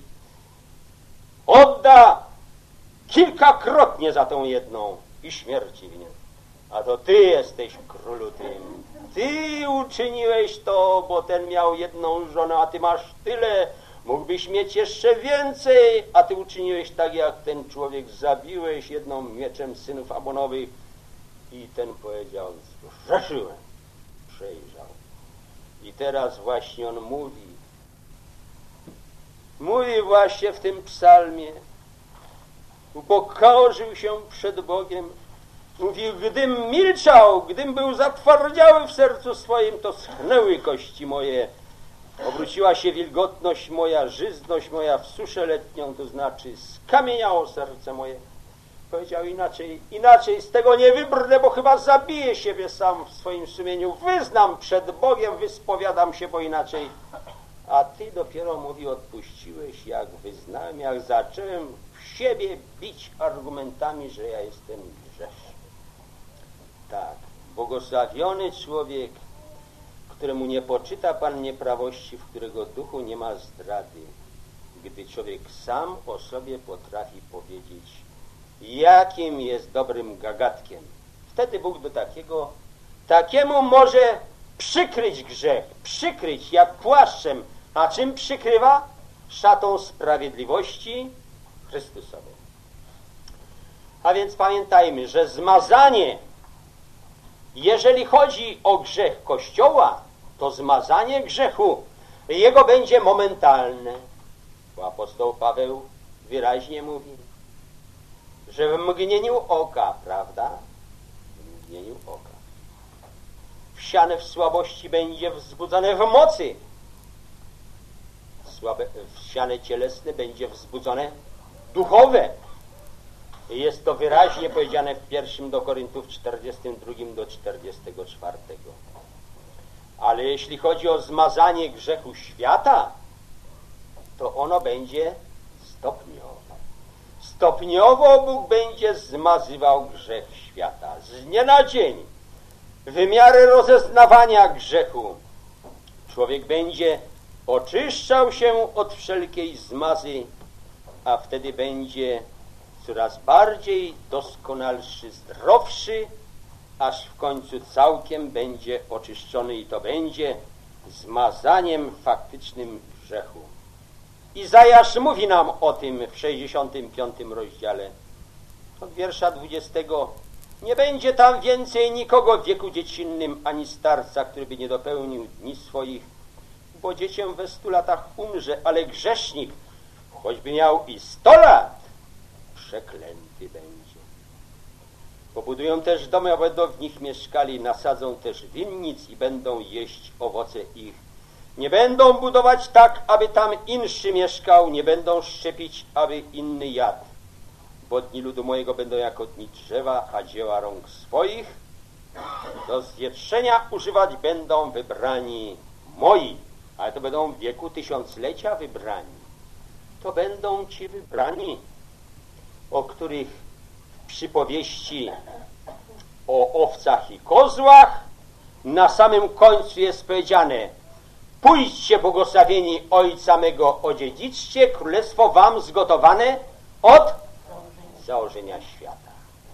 Odda kilkakrotnie za tą jedną i śmierci winien. A to ty jesteś królu tym. Ty uczyniłeś to, bo ten miał jedną żonę, a ty masz tyle. Mógłbyś mieć jeszcze więcej, a ty uczyniłeś tak, jak ten człowiek. Zabiłeś jedną mieczem synów Amonowych. I ten powiedział, zgrzeszyłem. Przejrzał. I teraz właśnie on mówi właśnie w tym psalmie, upokorzył się przed Bogiem. Mówi, gdym milczał, gdym był zatwardziały w sercu swoim, to schnęły kości moje. Obróciła się wilgotność moja, żyzność moja w suszę letnią, to znaczy skamieniało serce moje. Powiedział inaczej z tego nie wybrnę, bo chyba zabiję siebie sam w swoim sumieniu. Wyznam przed Bogiem, wyspowiadam się, bo inaczej. A ty dopiero, mówi, odpuściłeś, jak wyznałem, jak zacząłem w siebie bić argumentami, że ja jestem grzeszny. Tak, błogosławiony człowiek, któremu nie poczyta Pan nieprawości, w którego duchu nie ma zdrady, gdy człowiek sam o sobie potrafi powiedzieć, jakim jest dobrym gagatkiem. Wtedy Bóg do takiemu może przykryć grzech, przykryć jak płaszczem. A czym przykrywa? Szatą sprawiedliwości Chrystusowej. A więc pamiętajmy, że zmazanie, jeżeli chodzi o grzech Kościoła, to zmazanie grzechu jego będzie momentalne. Bo apostoł Paweł wyraźnie mówi, że w mgnieniu oka, prawda? W mgnieniu oka. Wsiane w słabości będzie wzbudzone w mocy. Wsiane cielesne będzie wzbudzone duchowe. Jest to wyraźnie powiedziane w 1 do Koryntów 42 do 44. Ale jeśli chodzi o zmazanie grzechu świata, to ono będzie stopniowo. Stopniowo Bóg będzie zmazywał grzech świata. Z dnia na dzień, w miarę rozeznawania grzechu, człowiek będzie oczyszczał się od wszelkiej zmazy, a wtedy będzie coraz bardziej doskonalszy, zdrowszy, aż w końcu całkiem będzie oczyszczony i to będzie zmazaniem faktycznym grzechu. Izajasz mówi nam o tym w 65 rozdziale od wiersza 20. Nie będzie tam więcej nikogo w wieku dziecinnym, ani starca, który by nie dopełnił dni swoich, bo dziecię we 100 latach umrze, ale grzesznik, choćby miał i 100 lat, przeklęty będzie. Pobudują też domy, a będą w nich mieszkali, nasadzą też winnic i będą jeść owoce ich. Nie będą budować tak, aby tam inszy mieszkał, nie będą szczepić, aby inny jadł. Bo dni ludu mojego będą jako dni drzewa, a dzieła rąk swoich. Do zwietrzenia używać będą wybrani moi, ale to będą w wieku tysiąclecia wybrani. To będą ci wybrani, o których w przypowieści o owcach i kozłach na samym końcu jest powiedziane: pójdźcie, błogosławieni Ojca mego, odziedziczcie królestwo wam zgotowane od założenia świata.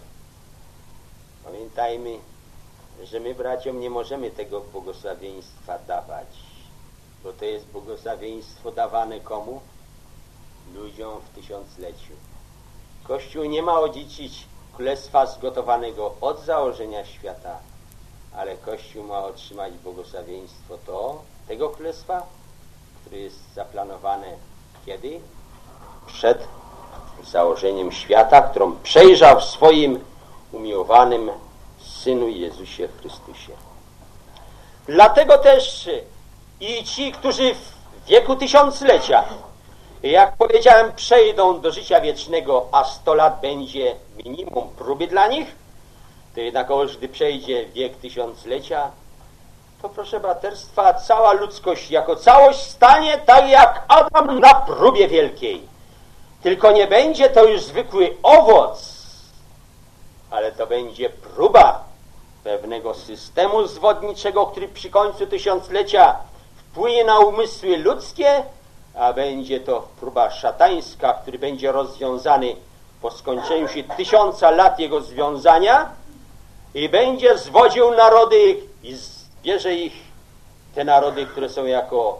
Pamiętajmy, że my, braciom, nie możemy tego błogosławieństwa dawać, bo to jest błogosławieństwo dawane komu? Ludziom w tysiącleciu. Kościół nie ma odziedziczyć królestwa zgotowanego od założenia świata, ale Kościół ma otrzymać błogosławieństwo tego królestwa, które jest zaplanowane kiedy? Przed założeniem świata, którą przejrzał w swoim umiłowanym Synu Jezusie Chrystusie. Dlatego też i ci, którzy w wieku tysiąclecia, jak powiedziałem, przejdą do życia wiecznego, a 100 lat będzie minimum próby dla nich, to jednakowoż gdy przejdzie wiek tysiąclecia, to proszę braterstwa, cała ludzkość jako całość stanie tak jak Adam na próbie wielkiej. Tylko nie będzie to już zwykły owoc, ale to będzie próba pewnego systemu zwodniczego, który przy końcu tysiąclecia wpłynie na umysły ludzkie, a będzie to próba szatańska, który będzie rozwiązany po skończeniu się 1000 lat jego związania i będzie zwodził narody i zbierze ich, te narody, które są jako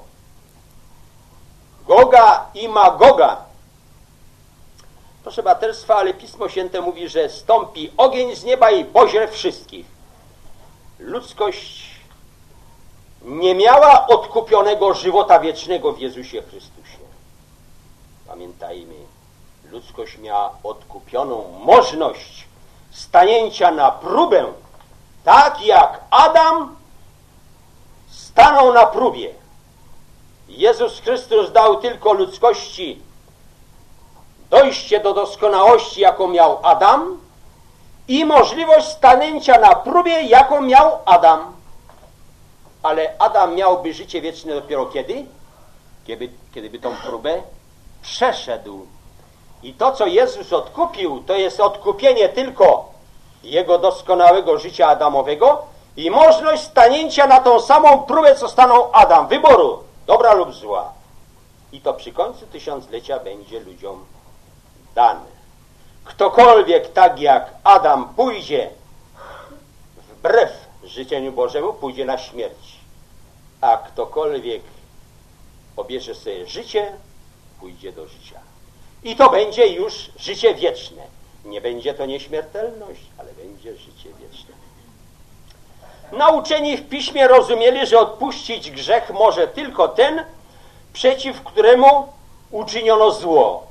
Goga i Magoga. Proszę braterstwa, ale Pismo Święte mówi, że stąpi ogień z nieba i pożre wszystkich. Ludzkość nie miała odkupionego żywota wiecznego w Jezusie Chrystusie. Pamiętajmy, ludzkość miała odkupioną możliwość stanięcia na próbę, tak jak Adam stanął na próbie. Jezus Chrystus dał tylko ludzkości dojście do doskonałości, jaką miał Adam, i możliwość stanęcia na próbie, jaką miał Adam. Ale Adam miałby życie wieczne dopiero kiedy? Kiedyby tą próbę przeszedł. I to, co Jezus odkupił, to jest odkupienie tylko jego doskonałego życia adamowego i możliwość stanięcia na tą samą próbę, co stanął Adam, wyboru, dobra lub zła. I to przy końcu tysiąclecia będzie ludziom dane. Ktokolwiek tak jak Adam pójdzie wbrew życzeniu Bożemu, pójdzie na śmierć. A ktokolwiek obierze sobie życie, pójdzie do życia. I to będzie już życie wieczne. Nie będzie to nieśmiertelność, ale będzie życie wieczne. Nauczeni w Piśmie rozumieli, że odpuścić grzech może tylko ten, przeciw któremu uczyniono zło.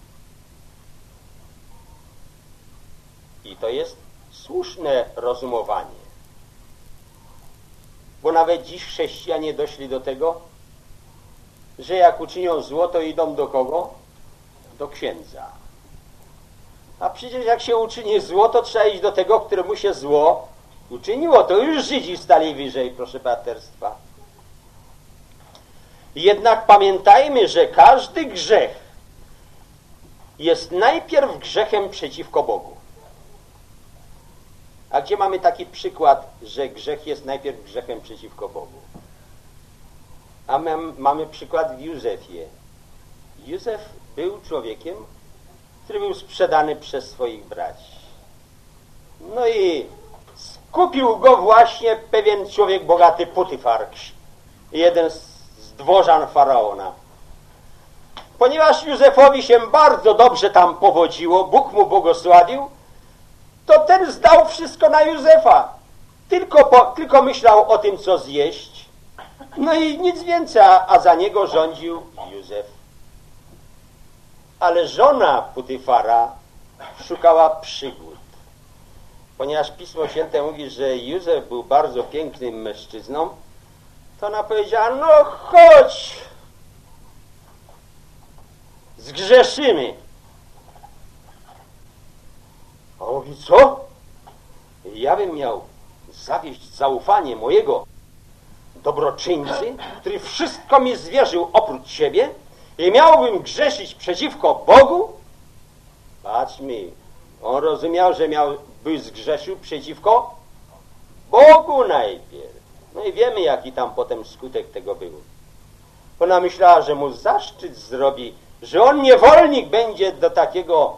I to jest słuszne rozumowanie. Bo nawet dziś chrześcijanie doszli do tego, że jak uczynią zło, to idą do kogo? Do księdza. A przecież jak się uczyni zło, to trzeba iść do tego, któremu się zło uczyniło. To już Żydzi stali wyżej, proszę braterstwa. Jednak pamiętajmy, że każdy grzech jest najpierw grzechem przeciwko Bogu. A gdzie mamy taki przykład, że grzech jest najpierw grzechem przeciwko Bogu? A mamy przykład w Józefie. Józef był człowiekiem który był sprzedany przez swoich braci. No i skupił go właśnie pewien człowiek bogaty, Putyfar, jeden z dworzan faraona. Ponieważ Józefowi się bardzo dobrze tam powodziło, Bóg mu błogosławił, to ten zdał wszystko na Józefa. Tylko myślał o tym, co zjeść. No i nic więcej, a za niego rządził Józef. Ale żona Putyfara szukała przygód. Ponieważ Pismo Święte mówi, że Józef był bardzo pięknym mężczyzną, to ona powiedziała, no chodź, zgrzeszymy. A on mówi, co? Ja bym miał zawieść zaufanie mojego dobroczyńcy, który wszystko mi zwierzył oprócz siebie i miałbym grzeszyć przeciwko Bogu? Patrz mi, on rozumiał, że by zgrzeszył przeciwko Bogu najpierw. No i wiemy, jaki tam potem skutek tego był. Ona myślała, że mu zaszczyt zrobi, że on niewolnik będzie do takiego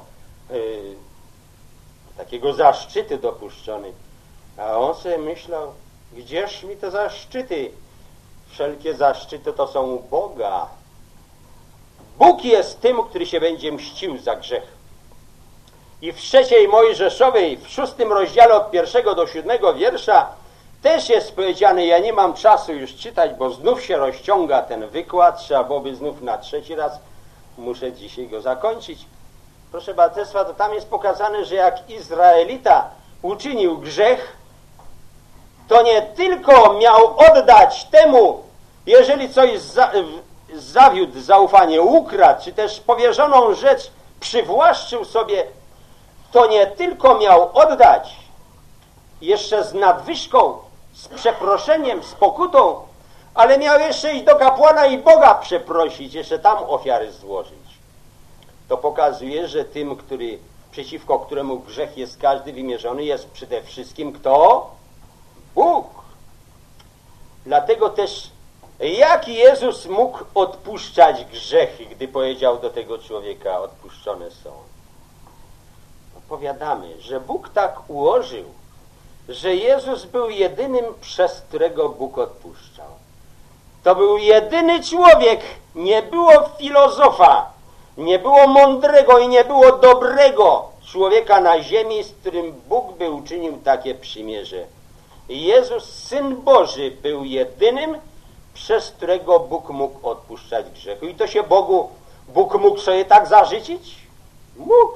zaszczytu dopuszczony. A on sobie myślał, gdzież mi te zaszczyty? Wszelkie zaszczyty to są u Boga. Bóg jest tym, który się będzie mścił za grzech. I w 3 Mojżeszowej, w 6 rozdziale od 1 do 7 wiersza też jest powiedziane, ja nie mam czasu już czytać, bo znów się rozciąga ten wykład, trzeba byłoby znów na 3 raz, muszę dzisiaj go zakończyć. Proszę braterstwa, to tam jest pokazane, że jak Izraelita uczynił grzech, to nie tylko miał oddać temu, jeżeli coś zawiódł, zaufanie ukradł, czy też powierzoną rzecz przywłaszczył sobie, to nie tylko miał oddać, jeszcze z nadwyżką, z przeproszeniem, z pokutą, ale miał jeszcze iść do kapłana i Boga przeprosić, jeszcze tam ofiary złożyć. To pokazuje, że tym, przeciwko któremu grzech jest każdy wymierzony, jest przede wszystkim kto? Bóg. Dlatego też jak Jezus mógł odpuszczać grzechy, gdy powiedział do tego człowieka, odpuszczone są? Powiadamy, że Bóg tak ułożył, że Jezus był jedynym, przez którego Bóg odpuszczał. To był jedyny człowiek, nie było filozofa, nie było mądrego i nie było dobrego człowieka na ziemi, z którym Bóg by uczynił takie przymierze. Jezus, Syn Boży, był jedynym, przez którego Bóg mógł odpuszczać grzechu. I to się Bóg mógł sobie tak zażyczyć? Mógł.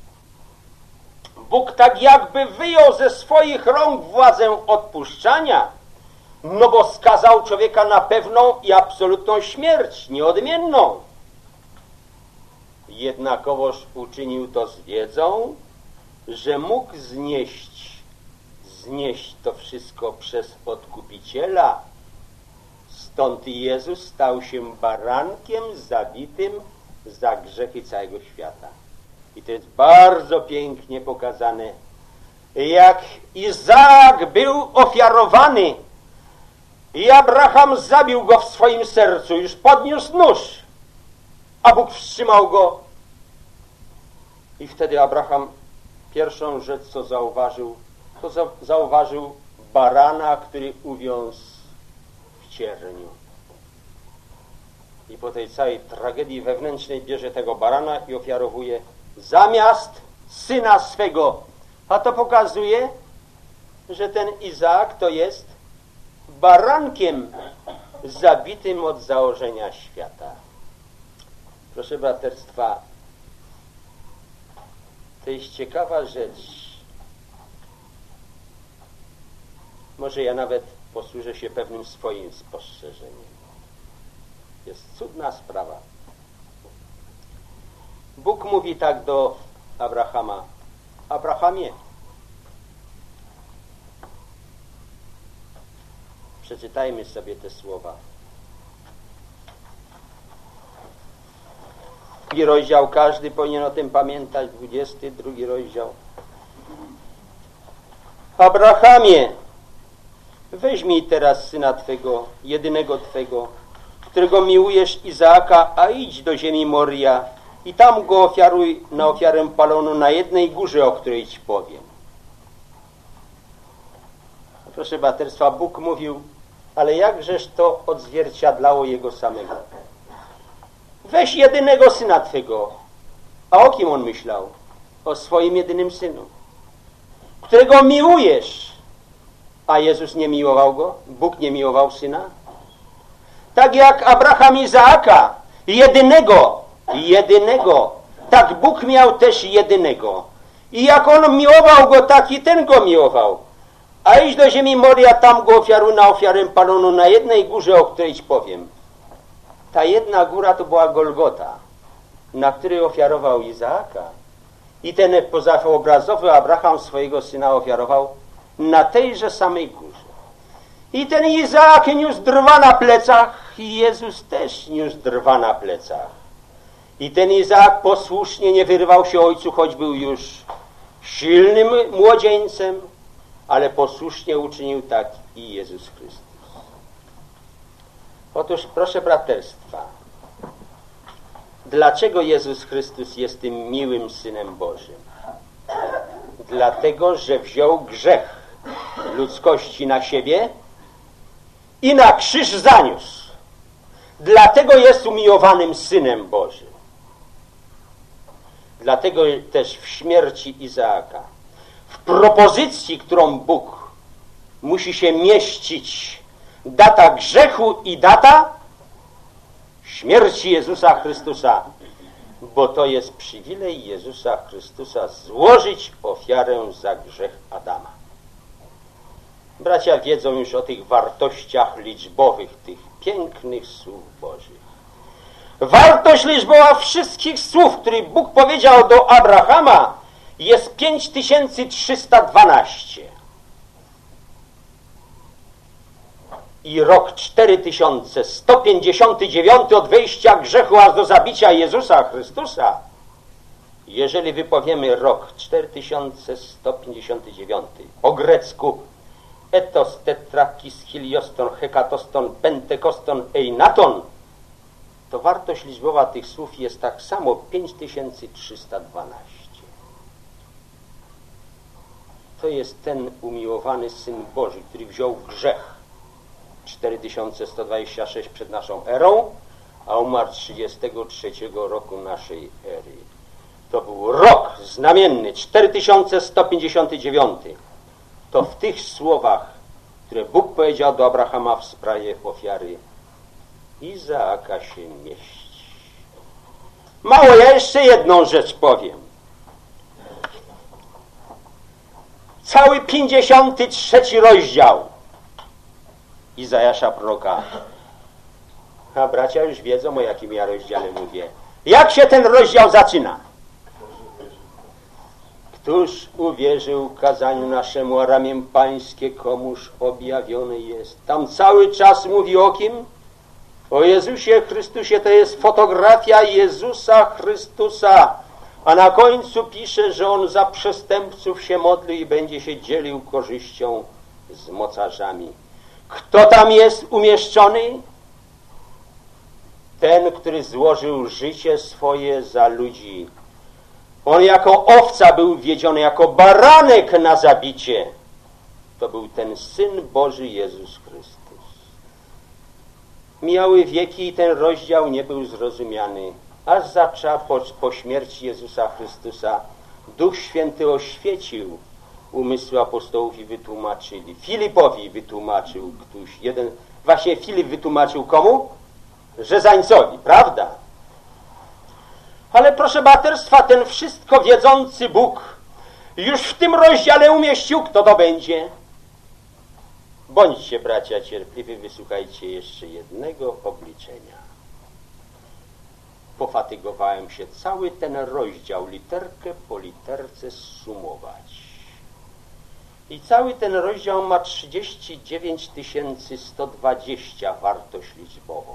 Bóg tak jakby wyjął ze swoich rąk władzę odpuszczania, no bo skazał człowieka na pewną i absolutną śmierć, nieodmienną. Jednakowoż uczynił to z wiedzą, że mógł znieść to wszystko przez Odkupiciela. Stąd Jezus stał się barankiem zabitym za grzechy całego świata. I to jest bardzo pięknie pokazane, jak Izaak był ofiarowany i Abraham zabił go w swoim sercu, już podniósł nóż, a Bóg wstrzymał go. I wtedy Abraham pierwszą rzecz, co zauważył, to zauważył barana, który uwiązł w cierniu. I po tej całej tragedii wewnętrznej bierze tego barana i ofiarowuje zamiast syna swego. A to pokazuje, że ten Izaak to jest barankiem zabitym od założenia świata. Proszę braterstwa, to jest ciekawa rzecz. Może ja nawet posłużę się pewnym swoim spostrzeżeniem. Jest cudna sprawa. Bóg mówi tak do Abrahama: Abrahamie, przeczytajmy sobie te słowa. 2 rozdział, każdy powinien o tym pamiętać, 22 rozdział. Abrahamie, weźmij teraz syna Twego, jedynego Twego, którego miłujesz, Izaaka, a idź do ziemi Moria i tam go ofiaruj na ofiarę paloną na jednej górze, o której ci powiem. Proszę braterstwa, Bóg mówił, ale jakżeż to odzwierciedlało Jego samego? Weź jedynego Syna Twego. A o kim On myślał? O swoim jedynym Synu, którego miłujesz. A Jezus nie miłował Go? Bóg nie miłował Syna? Tak jak Abraham Izaaka, jedynego, tak Bóg miał też jedynego. I jak On miłował Go, tak i ten Go miłował. A idź do ziemi Moria, tam Go ofiaruj na ofiarę paloną na jednej górze, o której ci powiem. Ta jedna góra to była Golgota, na której ofiarował Izaaka. I ten pozaobrazowy Abraham swojego syna ofiarował na tejże samej górze. I ten Izaak niósł drwa na plecach i Jezus też niósł drwa na plecach. I ten Izaak posłusznie nie wyrywał się ojcu, choć był już silnym młodzieńcem, ale posłusznie uczynił tak i Jezus Chrystus. Otóż proszę braterstwa, dlaczego Jezus Chrystus jest tym miłym Synem Bożym? Dlatego, że wziął grzech ludzkości na siebie i na krzyż zaniósł. Dlatego jest umiłowanym Synem Bożym. Dlatego też w śmierci Izaaka, w propozycji, którą Bóg musi się mieścić, data grzechu i data śmierci Jezusa Chrystusa, bo to jest przywilej Jezusa Chrystusa złożyć ofiarę za grzech Adama. Bracia wiedzą już o tych wartościach liczbowych, tych pięknych słów Bożych. Wartość liczbowa wszystkich słów, które Bóg powiedział do Abrahama, jest 5312. I rok 4159 od wejścia grzechu aż do zabicia Jezusa Chrystusa. Jeżeli wypowiemy rok 4159 po grecku etos tetrakis hilioston hekatoston pentekoston einaton, to wartość liczbowa tych słów jest tak samo 5312. To jest ten umiłowany Syn Boży, który wziął grzech 4126 przed naszą erą, a umarł 33 roku naszej ery. To był rok znamienny, 4159. To w tych słowach, które Bóg powiedział do Abrahama w sprawie ofiary Izaaka się mieści. Mało, ja jeszcze jedną rzecz powiem. Cały 53 rozdział Izajasza proroka. A bracia już wiedzą, o jakim ja rozdziale mówię. Jak się ten rozdział zaczyna? Któż uwierzył kazaniu naszemu, a ramię pańskie komuż objawiony jest? Tam cały czas mówi o kim? O Jezusie Chrystusie. To jest fotografia Jezusa Chrystusa. A na końcu pisze, że On za przestępców się modli i będzie się dzielił korzyścią z mocarzami. Kto tam jest umieszczony? Ten, który złożył życie swoje za ludzi. On jako owca był wiedziony, jako baranek na zabicie. To był ten Syn Boży Jezus Chrystus. Mijały wieki i ten rozdział nie był zrozumiany. Aż po śmierci Jezusa Chrystusa Duch Święty oświecił umysły apostołów i wytłumaczyli. Filipowi wytłumaczył ktoś jeden. Właśnie Filip wytłumaczył komu? Rzezańcowi, prawda? Ale proszę braterstwa, ten wszystko wiedzący Bóg już w tym rozdziale umieścił, kto to będzie. Bądźcie, bracia, cierpliwi, wysłuchajcie jeszcze jednego obliczenia. Pofatygowałem się cały ten rozdział, literkę po literce zsumować. I cały ten rozdział ma 39 120 wartość liczbową.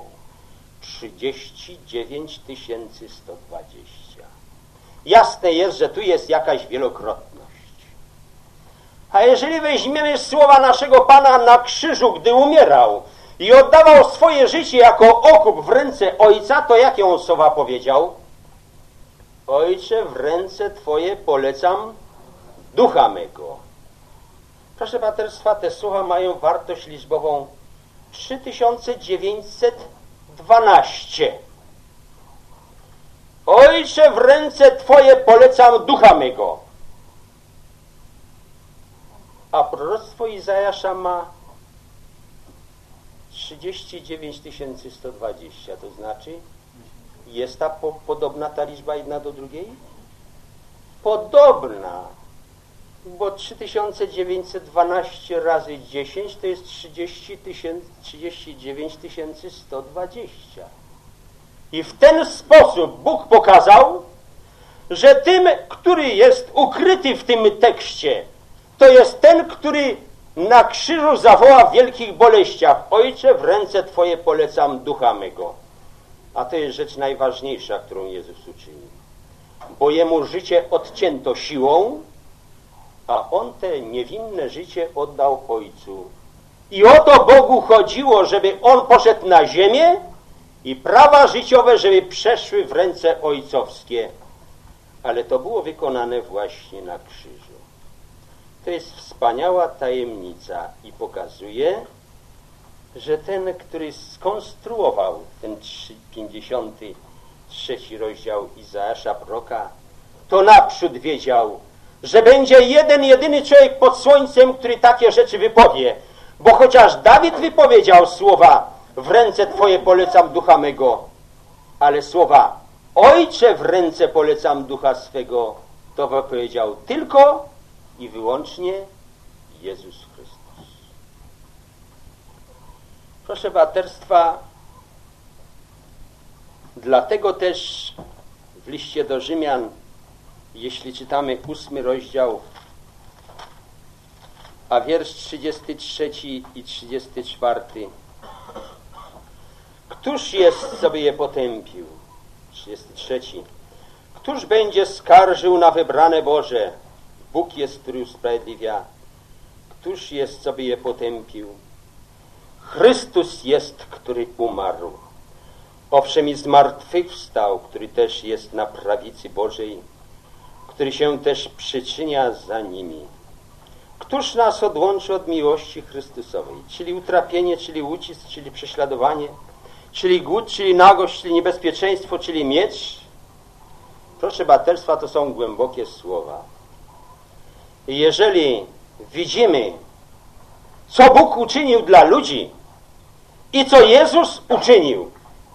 39 120. Jasne jest, że tu jest jakaś wielokrotność. A jeżeli weźmiemy słowa naszego Pana na krzyżu, gdy umierał i oddawał swoje życie jako okup w ręce Ojca, to jakie on słowa powiedział? Ojcze, w ręce Twoje polecam ducha mego. Proszę braterstwa, te słowa mają wartość liczbową 3912. Ojcze, w ręce Twoje polecam ducha mego. A proroctwo Izajasza ma 39 120, to znaczy jest ta podobna ta liczba jedna do drugiej? Podobna, bo 3912 razy 10 to jest 39 120. I w ten sposób Bóg pokazał, że tym, który jest ukryty w tym tekście, to jest ten, który na krzyżu zawoła w wielkich boleściach: Ojcze, w ręce Twoje polecam ducha mego. A to jest rzecz najważniejsza, którą Jezus uczynił. Bo Jemu życie odcięto siłą, a On te niewinne życie oddał Ojcu. I o to Bogu chodziło, żeby On poszedł na ziemię i prawa życiowe, żeby przeszły w ręce ojcowskie. Ale to było wykonane właśnie na krzyżu. To jest wspaniała tajemnica i pokazuje, że ten, który skonstruował ten 53 rozdział Izajasza proroka, to naprzód wiedział, że będzie jeden, jedyny człowiek pod słońcem, który takie rzeczy wypowie. Bo chociaż Dawid wypowiedział słowa: w ręce Twoje polecam ducha mego, ale słowa Ojcze, w ręce polecam ducha swego, to wypowiedział tylko i wyłącznie Jezus Chrystus. Proszę braterstwa, dlatego też w liście do Rzymian, jeśli czytamy 8 rozdział, a wiersz 33 i 34, któż jest, co by je potępił? 33. Któż będzie skarżył na wybrane Boże? Bóg jest, który usprawiedliwia. Któż jest, co by je potępił? Chrystus jest, który umarł. Owszem, i zmartwychwstał, który też jest na prawicy Bożej, który się też przyczynia za nimi. Któż nas odłączy od miłości Chrystusowej? Czyli utrapienie, czyli ucisk, czyli prześladowanie, czyli głód, czyli nagość, czyli niebezpieczeństwo, czyli miecz? Proszę braterstwa, to są głębokie słowa. I jeżeli widzimy, co Bóg uczynił dla ludzi i co Jezus uczynił,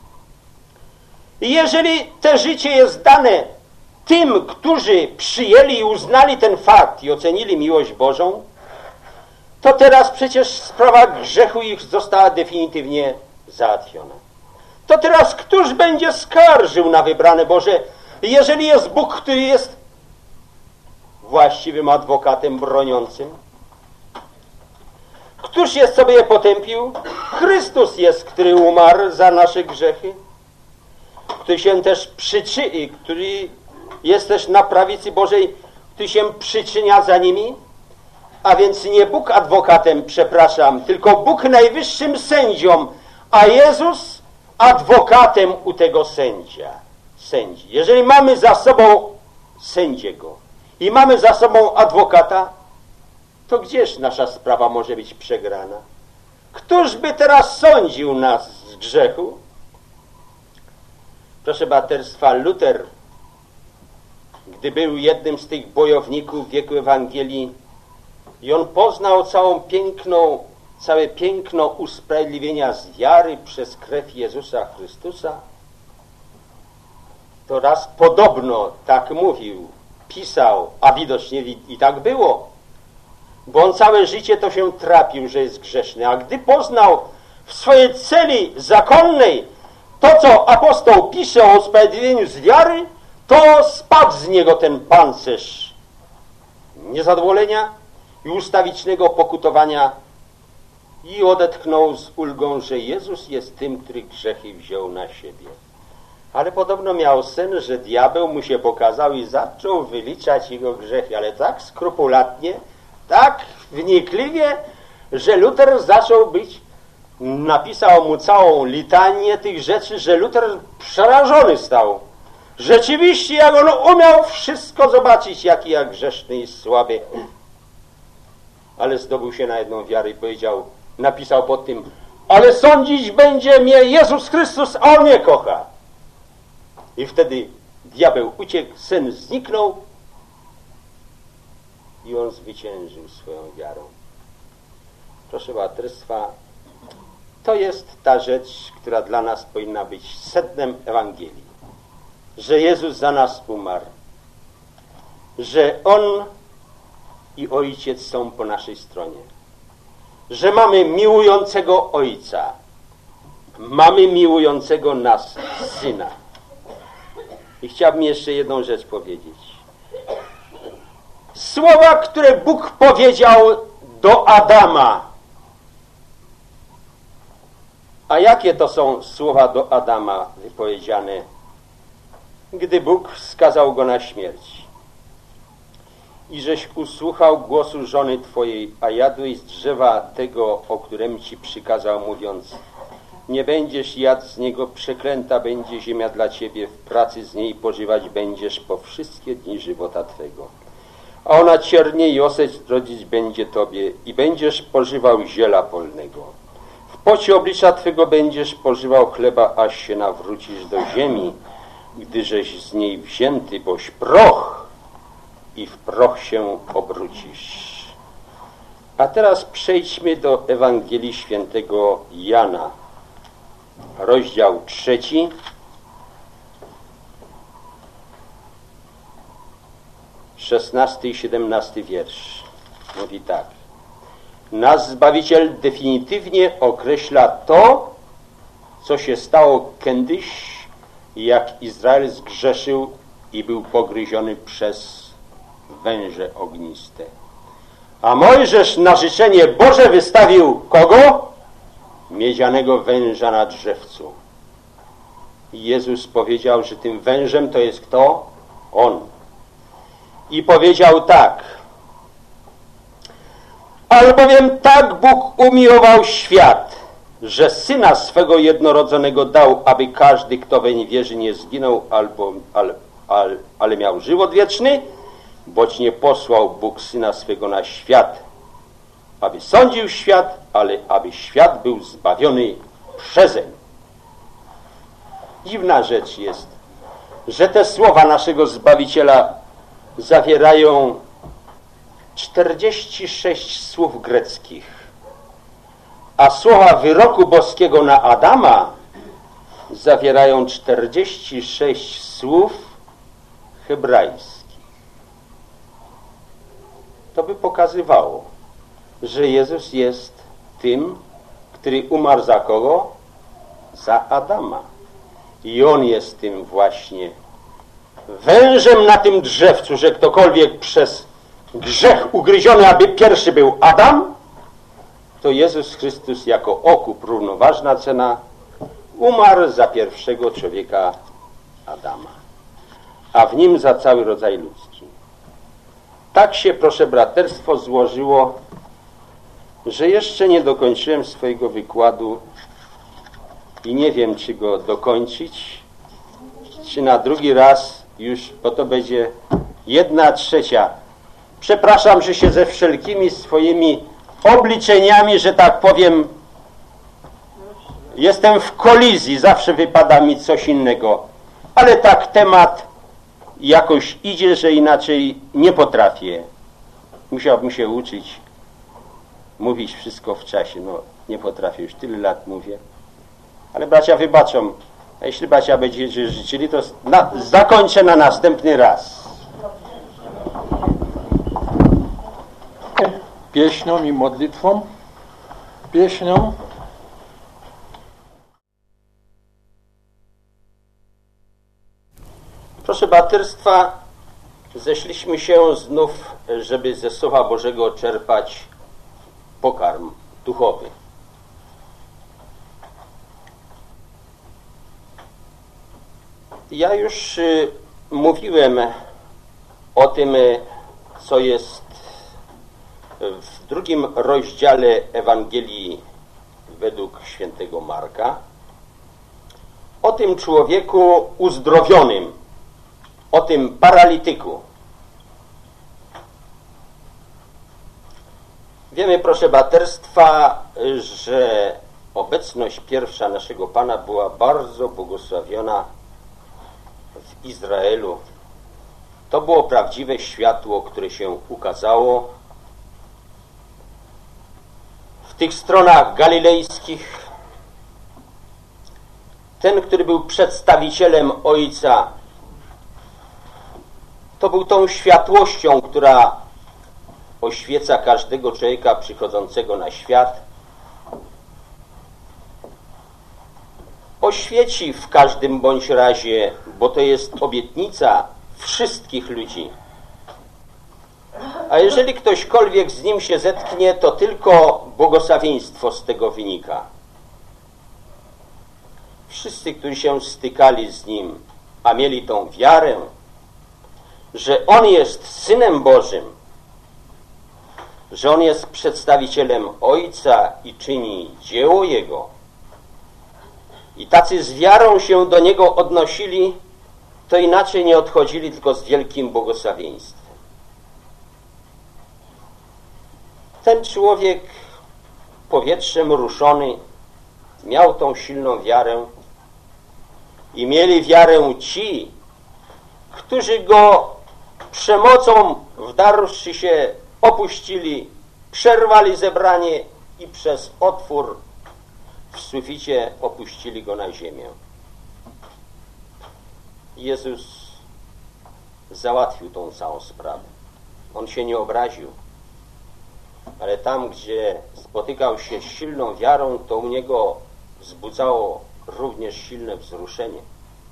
i jeżeli te życie jest dane tym, którzy przyjęli i uznali ten fakt i ocenili miłość Bożą, to teraz przecież sprawa grzechu ich została definitywnie załatwiona. To teraz któż będzie skarżył na wybrane Boże, jeżeli jest Bóg, który jest właściwym adwokatem broniącym? Któż jest, co by je potępił? Chrystus jest, który umarł za nasze grzechy, który się też który jest też na prawicy Bożej, który się przyczynia za nimi, a więc nie Bóg adwokatem, przepraszam, tylko Bóg najwyższym sędzią, a Jezus adwokatem u tego sędzi. Jeżeli mamy za sobą sędziego i mamy za sobą adwokata, to gdzież nasza sprawa może być przegrana? Któż by teraz sądził nas z grzechu? Proszę braterstwa, Luter, gdy był jednym z tych bojowników wieku Ewangelii i on poznał całe piękno usprawiedliwienia z wiary przez krew Jezusa Chrystusa, to raz podobno tak mówił, pisał, a widocznie i tak było, bo on całe życie to się trapił, że jest grzeszny, a gdy poznał w swojej celi zakonnej to, co apostoł pisze o usprawiedliwieniu z wiary, to spadł z niego ten pancerz niezadowolenia i ustawicznego pokutowania i odetchnął z ulgą, że Jezus jest tym, który grzechy wziął na siebie. Ale podobno miał sen, że diabeł mu się pokazał i zaczął wyliczać jego grzechy, ale tak skrupulatnie, tak wnikliwie, że Luter napisał mu całą litanię tych rzeczy, że Luter przerażony stał, Rzeczywiście, jak on umiał wszystko zobaczyć, jaki ja grzeszny i słaby. Ale zdobył się na jedną wiarę i powiedział, napisał pod tym, ale sądzić będzie mnie Jezus Chrystus, a on mnie kocha. I wtedy diabeł uciekł, syn zniknął i on zwyciężył swoją wiarą. Proszę braterstwa, to jest ta rzecz, która dla nas powinna być sednem Ewangelii. Że Jezus za nas umarł. Że On i Ojciec są po naszej stronie. Że mamy miłującego Ojca. Mamy miłującego nas Syna. I chciałbym jeszcze jedną rzecz powiedzieć. Słowa, które Bóg powiedział do Adama. A jakie to są słowa do Adama wypowiedziane, gdy Bóg skazał go na śmierć? I żeś usłuchał głosu żony twojej, a jadłeś z drzewa tego, o którym ci przykazał, mówiąc, nie będziesz jadł z niego, przeklęta będzie ziemia dla ciebie, w pracy z niej pożywać będziesz po wszystkie dni żywota twego. A ona ciernie i oseć rodzić będzie tobie i będziesz pożywał ziela polnego. W pocie oblicza twego będziesz pożywał chleba, aż się nawrócisz do ziemi, gdyżeś z niej wzięty, boś proch i w proch się obrócisz. A teraz przejdźmy do Ewangelii Świętego Jana, rozdział 3. Szesnasty i 17 wiersz. Mówi tak. Nasz Zbawiciel definitywnie określa to, co się stało kiedyś, jak Izrael zgrzeszył i był pogryziony przez węże ogniste. A Mojżesz na życzenie Boże wystawił kogo? Miedzianego węża na drzewcu. I Jezus powiedział, że tym wężem to jest kto? On. I powiedział tak. Albowiem tak Bóg umiłował świat, że Syna swego jednorodzonego dał, aby każdy, kto weń wierzy, nie zginął, ale miał żywot wieczny, boć nie posłał Bóg Syna swego na świat, aby sądził świat, ale aby świat był zbawiony przezeń. Dziwna rzecz jest, że te słowa naszego Zbawiciela zawierają 46 słów greckich, a słowa wyroku boskiego na Adama zawierają 46 słów hebrajskich. To by pokazywało, że Jezus jest tym, który umarł za kogo? Za Adama. I On jest tym właśnie wężem na tym drzewcu, że ktokolwiek przez grzech ugryziony, aby pierwszy był Adam, to Jezus Chrystus jako okup, równoważna cena, umarł za pierwszego człowieka Adama, a w nim za cały rodzaj ludzki. Tak się, proszę braterstwo, złożyło, że jeszcze nie dokończyłem swojego wykładu i nie wiem, czy go dokończyć, czy na drugi raz już, bo to będzie 1/3. Przepraszam, że się ze wszelkimi swoimi obliczeniami, że tak powiem, jestem w kolizji, zawsze wypada mi coś innego, ale tak temat jakoś idzie, że inaczej nie potrafię. Musiałbym się uczyć mówić wszystko w czasie. No, nie potrafię, już tyle lat mówię. Ale bracia wybaczą, a jeśli bracia będziecie życzyli, to zakończę na następny raz. Pieśnią i modlitwą. Pieśnią. Proszę braterstwa, zeszliśmy się znów, żeby ze Słowa Bożego czerpać pokarm duchowy. Ja już mówiłem o tym, co jest w 2 rozdziale Ewangelii według świętego Marka, o tym człowieku uzdrowionym, o tym paralityku. Wiemy, proszę braterstwa, że obecność pierwsza naszego Pana była bardzo błogosławiona w Izraelu. To było prawdziwe światło, które się ukazało w tych stronach galilejskich. Ten, który był przedstawicielem Ojca, to był tą światłością, która oświeca każdego człowieka przychodzącego na świat. Oświeci w każdym bądź razie, bo to jest obietnica wszystkich ludzi. A jeżeli ktośkolwiek z nim się zetknie, to tylko błogosławieństwo z tego wynika. Wszyscy, którzy się stykali z nim, a mieli tą wiarę, że on jest Synem Bożym, że on jest przedstawicielem Ojca i czyni dzieło Jego, i tacy z wiarą się do Niego odnosili, to inaczej nie odchodzili, tylko z wielkim błogosławieństwem. Ten człowiek powietrzem ruszony miał tą silną wiarę i mieli wiarę ci, którzy go przemocą wdarłszy się opuścili, przerwali zebranie i przez otwór w suficie opuścili go na ziemię. Jezus załatwił tą całą sprawę. On się nie obraził, ale tam, gdzie spotykał się z silną wiarą, to u niego wzbudzało również silne wzruszenie.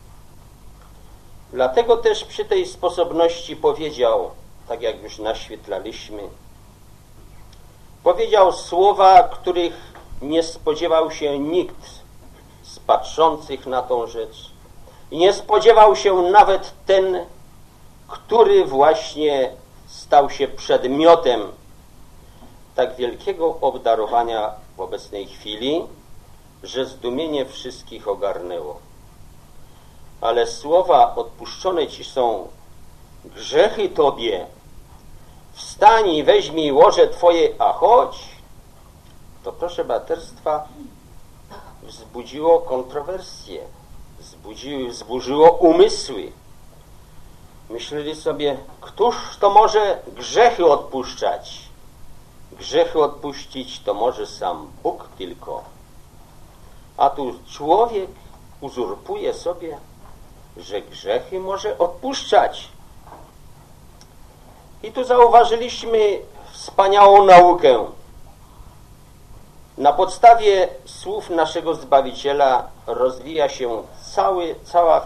Dlatego też przy tej sposobności powiedział, tak jak już naświetlaliśmy, powiedział słowa, których nie spodziewał się nikt z patrzących na tą rzecz i nie spodziewał się nawet ten, który właśnie stał się przedmiotem tak wielkiego obdarowania w obecnej chwili, że zdumienie wszystkich ogarnęło. Ale słowa: odpuszczone ci są grzechy tobie, wstań i weźmij łoże twoje, a chodź, to proszę braterstwa wzbudziło kontrowersje, wzburzyło umysły. Myśleli sobie, któż to może grzechy odpuszczać? Grzechy odpuścić to może sam Bóg tylko. A tu człowiek uzurpuje sobie, że grzechy może odpuszczać. I tu zauważyliśmy wspaniałą naukę. Na podstawie słów naszego Zbawiciela rozwija się cała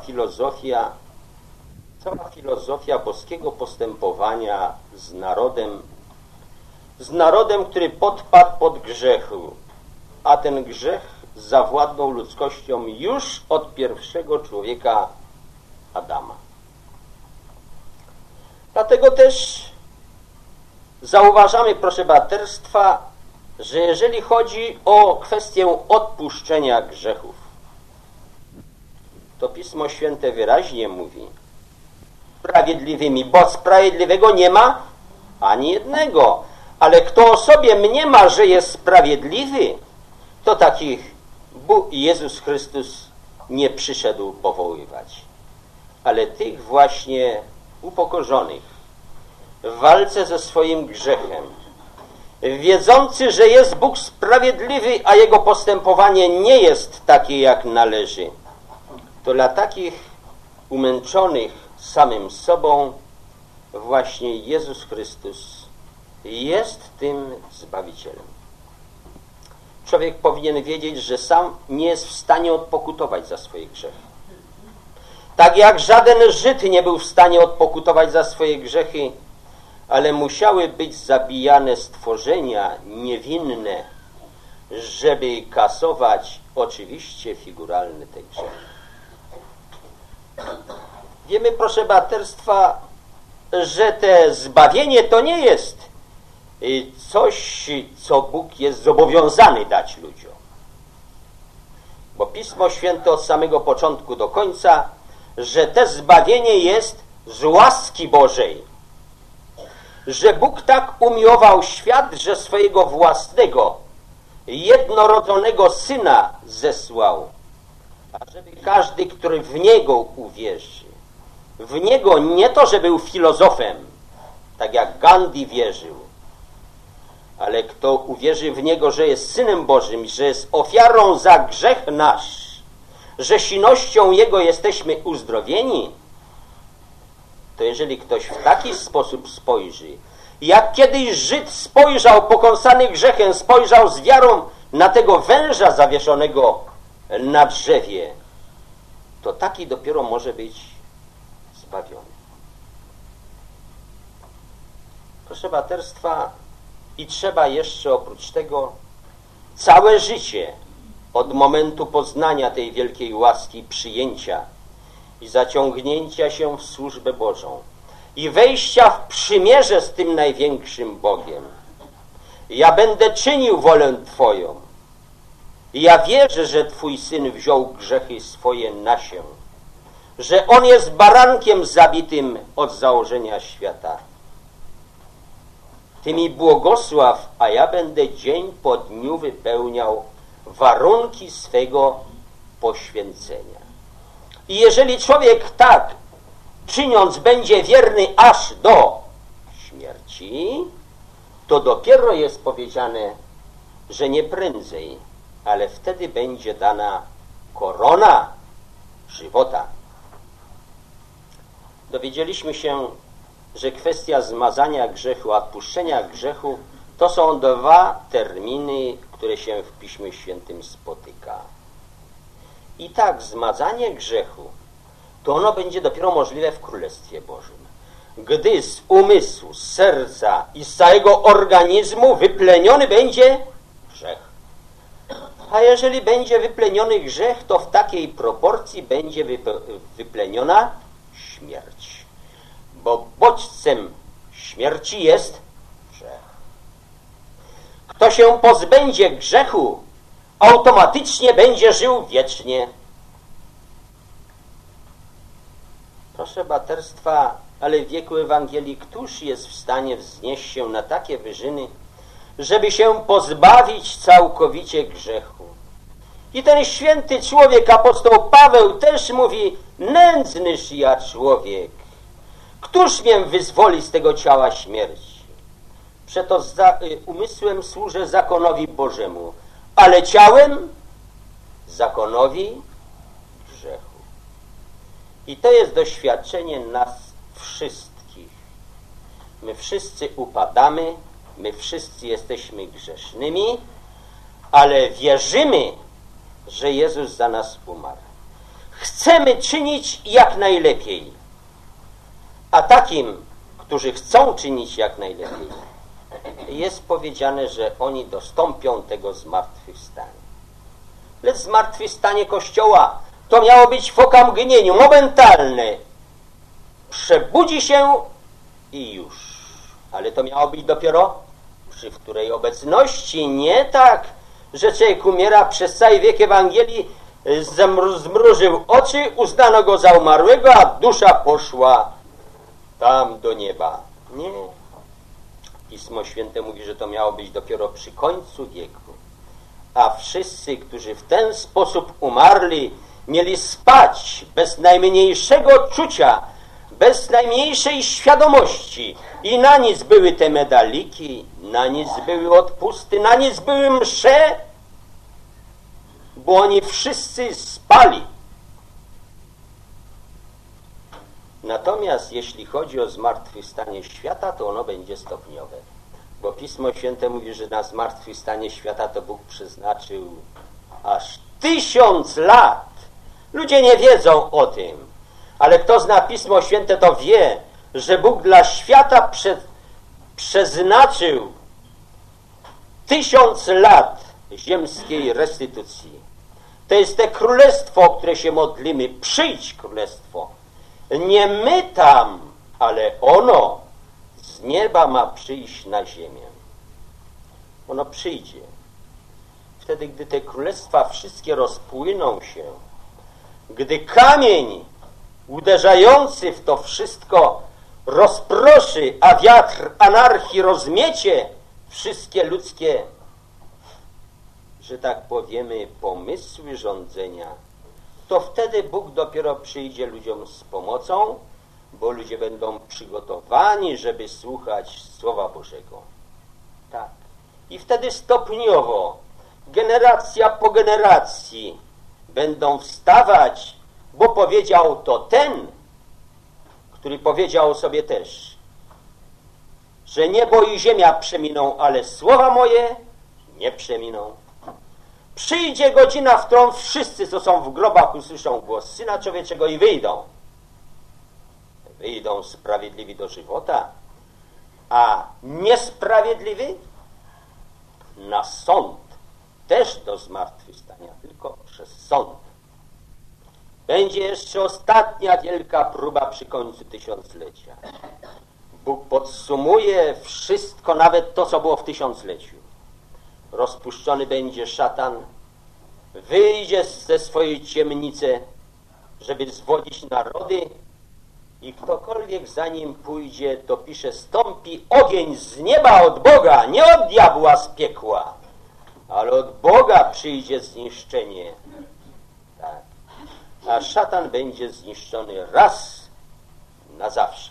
filozofia boskiego postępowania z narodem, który podpadł pod grzechu, a ten grzech zawładnął ludzkością już od pierwszego człowieka Adama. Dlatego też zauważamy, proszę braterstwa, że jeżeli chodzi o kwestię odpuszczenia grzechów, to Pismo Święte wyraźnie mówi: sprawiedliwymi, bo sprawiedliwego nie ma ani jednego, ale kto o sobie mniema, że jest sprawiedliwy, to takich Bóg i Jezus Chrystus nie przyszedł powoływać, ale tych właśnie upokorzonych w walce ze swoim grzechem, wiedzący, że jest Bóg sprawiedliwy, a Jego postępowanie nie jest takie, jak należy. To dla takich umęczonych samym sobą właśnie Jezus Chrystus jest tym Zbawicielem. Człowiek powinien wiedzieć, że sam nie jest w stanie odpokutować za swoje grzechy. Tak jak żaden Żyd nie był w stanie odpokutować za swoje grzechy, ale musiały być zabijane stworzenia niewinne, żeby kasować oczywiście figuralny te grzechy. Wiemy, proszę braterstwa, że te zbawienie to nie jest coś, co Bóg jest zobowiązany dać ludziom. Bo Pismo Święte od samego początku do końca, że te zbawienie jest z łaski Bożej, że Bóg tak umiłował świat, że swojego własnego, jednorodzonego Syna zesłał, ażeby każdy, który w Niego uwierzy, w Niego nie to, że był filozofem, tak jak Gandhi wierzył, ale kto uwierzy w Niego, że jest Synem Bożym, że jest ofiarą za grzech nasz, że silnością Jego jesteśmy uzdrowieni, to jeżeli ktoś w taki sposób spojrzy, jak kiedyś Żyd spojrzał, pokąsany grzechem, spojrzał z wiarą na tego węża zawieszonego na drzewie, to taki dopiero może być zbawiony. Proszę braterstwa, i trzeba jeszcze oprócz tego całe życie od momentu poznania tej wielkiej łaski, przyjęcia i zaciągnięcia się w służbę Bożą i wejścia w przymierze z tym największym Bogiem. Ja będę czynił wolę Twoją. Ja wierzę, że Twój Syn wziął grzechy swoje na się, że On jest barankiem zabitym od założenia świata. Ty mi błogosław, a ja będę dzień po dniu wypełniał warunki swego poświęcenia. I jeżeli człowiek tak czyniąc będzie wierny aż do śmierci, to dopiero jest powiedziane, że nie prędzej, ale wtedy będzie dana korona żywota. Dowiedzieliśmy się, że kwestia zmazania grzechu, odpuszczenia grzechu to są dwa terminy, które się w Piśmie Świętym spotyka. I tak zmazanie grzechu to ono będzie dopiero możliwe w Królestwie Bożym, gdy z umysłu, z serca i z całego organizmu wypleniony będzie grzech. A jeżeli będzie wypleniony grzech, to w takiej proporcji będzie wypleniona śmierć. Bo bodźcem śmierci jest grzech. Kto się pozbędzie grzechu, automatycznie będzie żył wiecznie. Proszę braterstwa, ale w wieku Ewangelii któż jest w stanie wznieść się na takie wyżyny, żeby się pozbawić całkowicie grzechu? I ten święty człowiek, apostoł Paweł, też mówi: nędznyż ja człowiek, któż mnie wyzwoli z tego ciała śmierci? Przeto umysłem służę zakonowi Bożemu, ale ciałem zakonowi grzechu. I to jest doświadczenie nas wszystkich. My wszyscy upadamy, my wszyscy jesteśmy grzesznymi, ale wierzymy, że Jezus za nas umarł. Chcemy czynić jak najlepiej. A takim, którzy chcą czynić jak najlepiej, jest powiedziane, że oni dostąpią tego zmartwychwstania. Lecz zmartwychwstanie Kościoła to miało być w okamgnieniu, momentalne. Przebudzi się i już. Ale to miało być dopiero przy wtórej obecności. Nie tak, że człowiek umiera, przez cały wiek Ewangelii zmrużył oczy, uznano go za umarłego, a dusza poszła tam do nieba. Nie. Pismo Święte mówi, że to miało być dopiero przy końcu wieku. A wszyscy, którzy w ten sposób umarli, mieli spać bez najmniejszego czucia, bez najmniejszej świadomości. I na nic były te medaliki, na nic były odpusty, na nic były msze, bo oni wszyscy spali. Natomiast jeśli chodzi o zmartwychwstanie świata, to ono będzie stopniowe. Bo Pismo Święte mówi, że na zmartwychwstanie świata to Bóg przeznaczył aż 1000 lat. Ludzie nie wiedzą o tym, ale kto zna Pismo Święte, to wie, że Bóg dla świata przeznaczył 1000 lat ziemskiej restytucji. To jest te królestwo, o które się modlimy. Przyjdź królestwo. Nie my tam, ale ono z nieba ma przyjść na ziemię. Ono przyjdzie. Wtedy, gdy te królestwa wszystkie rozpłyną się, gdy kamień uderzający w to wszystko rozproszy, a wiatr anarchii rozmiecie wszystkie ludzkie, że tak powiemy, pomysły rządzenia, to wtedy Bóg dopiero przyjdzie ludziom z pomocą, bo ludzie będą przygotowani, żeby słuchać Słowa Bożego. Tak. I wtedy stopniowo, generacja po generacji będą wstawać, bo powiedział to ten, który powiedział sobie też, że niebo i ziemia przeminą, ale słowa moje nie przeminą. Przyjdzie godzina, w którą wszyscy, co są w grobach, usłyszą głos Syna Człowieczego i wyjdą. Wyjdą sprawiedliwi do żywota, a niesprawiedliwi na sąd, też do zmartwychwstania, tylko przez sąd. Będzie jeszcze ostatnia wielka próba przy końcu tysiąclecia. Bóg podsumuje wszystko, nawet to, co było w tysiącleciu. Rozpuszczony będzie szatan, wyjdzie ze swojej ciemnicy, żeby zwodzić narody, i ktokolwiek za nim pójdzie, to pisze, stąpi ogień z nieba od Boga, nie od diabła z piekła, ale od Boga przyjdzie zniszczenie. Tak. A szatan będzie zniszczony raz na zawsze.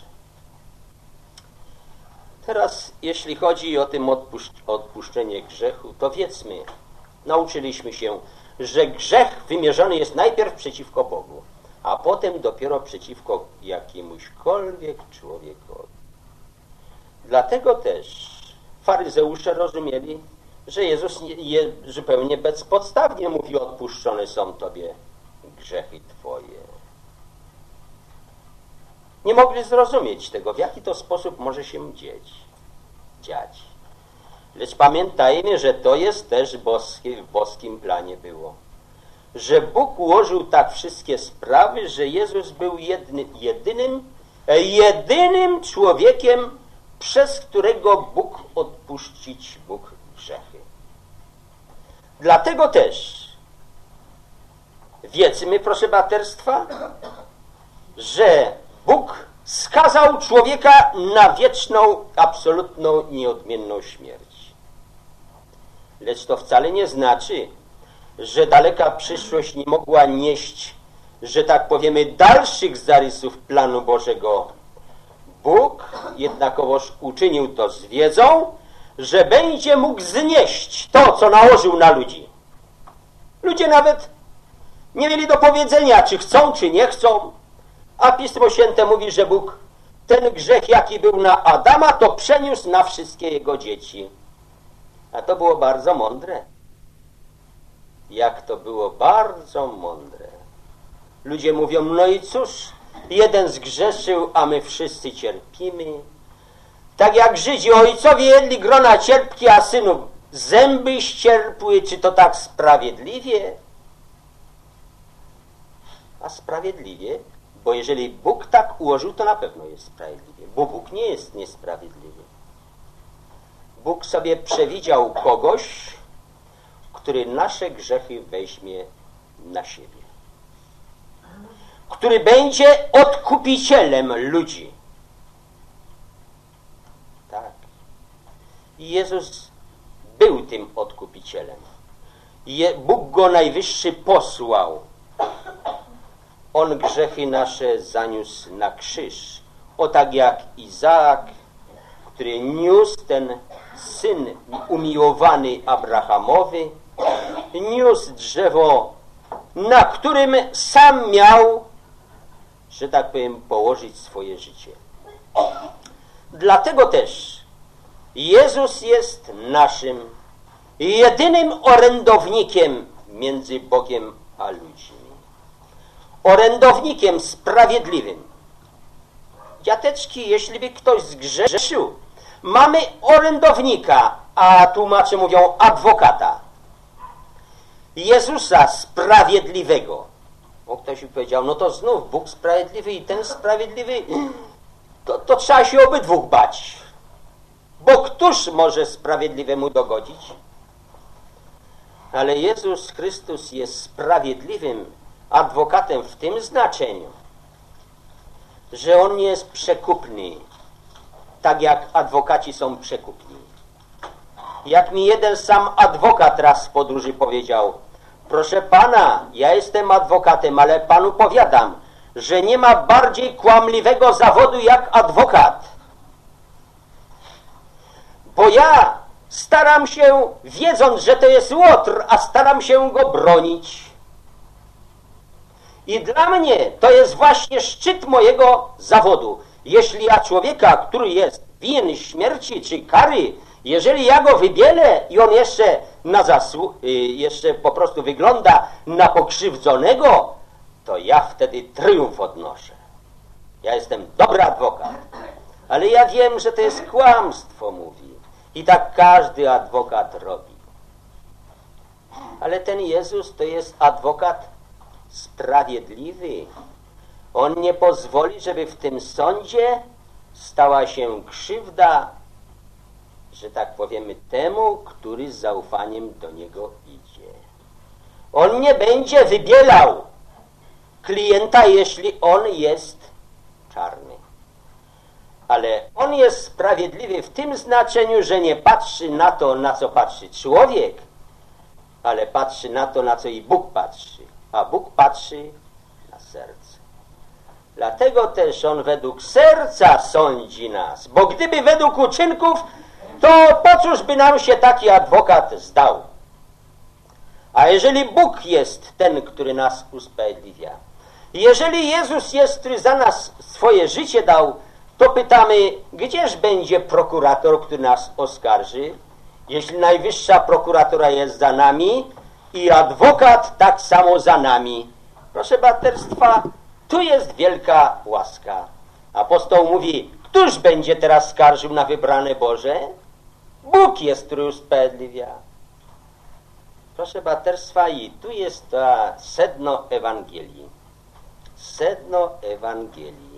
Teraz, jeśli chodzi o tym odpuszczenie grzechu, to wiedzmy, nauczyliśmy się, że grzech wymierzony jest najpierw przeciwko Bogu, a potem dopiero przeciwko jakiemuśkolwiek człowiekowi. Dlatego też faryzeusze rozumieli, że Jezus zupełnie bezpodstawnie mówi, odpuszczone są Tobie grzechy Twoje. Nie mogli zrozumieć tego, w jaki to sposób może się dziać. Lecz pamiętajmy, że to jest też w boskim planie było. Że Bóg ułożył tak wszystkie sprawy, że Jezus był jedynym człowiekiem, przez którego Bóg odpuścić mógł grzechy. Dlatego też wiedzmy, proszę braterstwa, że Bóg skazał człowieka na wieczną, absolutną, nieodmienną śmierć. Lecz to wcale nie znaczy, że daleka przyszłość nie mogła nieść, że tak powiemy, dalszych zarysów planu Bożego. Bóg jednakowoż uczynił to z wiedzą, że będzie mógł znieść to, co nałożył na ludzi. Ludzie nawet nie mieli do powiedzenia, czy chcą, czy nie chcą, a Pismo Święte mówi, że Bóg ten grzech, jaki był na Adama, to przeniósł na wszystkie jego dzieci. A to było bardzo mądre. Jak to było bardzo mądre. Ludzie mówią, no i cóż, jeden zgrzeszył, a my wszyscy cierpimy. Tak jak Żydzi, ojcowie jedli grona cierpki, a synów zęby ścierpły, czy to tak sprawiedliwie? A sprawiedliwie? Bo jeżeli Bóg tak ułożył, to na pewno jest sprawiedliwie, bo Bóg nie jest niesprawiedliwy. Bóg sobie przewidział kogoś, który nasze grzechy weźmie na siebie. Który będzie odkupicielem ludzi. Tak. I Jezus był tym odkupicielem. Bóg go najwyższy posłał. On grzechy nasze zaniósł na krzyż. O tak jak Izaak, który niósł ten syn umiłowany Abrahamowy, niósł drzewo, na którym sam miał, że tak powiem, położyć swoje życie. Dlatego też Jezus jest naszym jedynym orędownikiem między Bogiem a ludźmi. Orędownikiem sprawiedliwym. Dziateczki, jeśli by ktoś zgrzeszył, mamy orędownika, a tłumacze mówią adwokata. Jezusa sprawiedliwego. Bo ktoś mi powiedział, no to znów Bóg sprawiedliwy i ten sprawiedliwy, to trzeba się obydwóch bać. Bo któż może sprawiedliwemu dogodzić? Ale Jezus Chrystus jest sprawiedliwym adwokatem w tym znaczeniu, że on nie jest przekupny, tak jak adwokaci są przekupni. Jak mi jeden sam adwokat raz w podróży powiedział: proszę pana, ja jestem adwokatem, ale panu powiadam, że nie ma bardziej kłamliwego zawodu jak adwokat. Bo ja staram się, wiedząc, że to jest łotr, a staram się go bronić. I dla mnie to jest właśnie szczyt mojego zawodu. Jeśli ja człowieka, który jest winien śmierci czy kary, jeżeli ja go wybielę i on jeszcze jeszcze po prostu wygląda na pokrzywdzonego, to ja wtedy triumf odnoszę. Ja jestem dobry adwokat. Ale ja wiem, że to jest kłamstwo, mówi. I tak każdy adwokat robi. Ale ten Jezus to jest adwokat sprawiedliwy. On nie pozwoli, żeby w tym sądzie stała się krzywda, że tak powiemy, temu, który z zaufaniem do niego idzie. On nie będzie wybielał klienta, jeśli on jest czarny. Ale on jest sprawiedliwy w tym znaczeniu, że nie patrzy na to, na co patrzy człowiek, ale patrzy na to, na co i Bóg patrzy. A Bóg patrzy na serce. Dlatego też on według serca sądzi nas. Bo gdyby według uczynków, to po cóż by nam się taki adwokat zdał? A jeżeli Bóg jest ten, który nas usprawiedliwia, jeżeli Jezus jest, który za nas swoje życie dał, to pytamy, gdzież będzie prokurator, który nas oskarży, jeśli najwyższa prokuratura jest za nami i adwokat tak samo za nami. Proszę braterstwa, tu jest wielka łaska. Apostoł mówi, któż będzie teraz skarżył na wybrane Boże? Bóg jest, który usprawiedliwia. Proszę braterstwa, i tu jest to sedno Ewangelii. Sedno Ewangelii.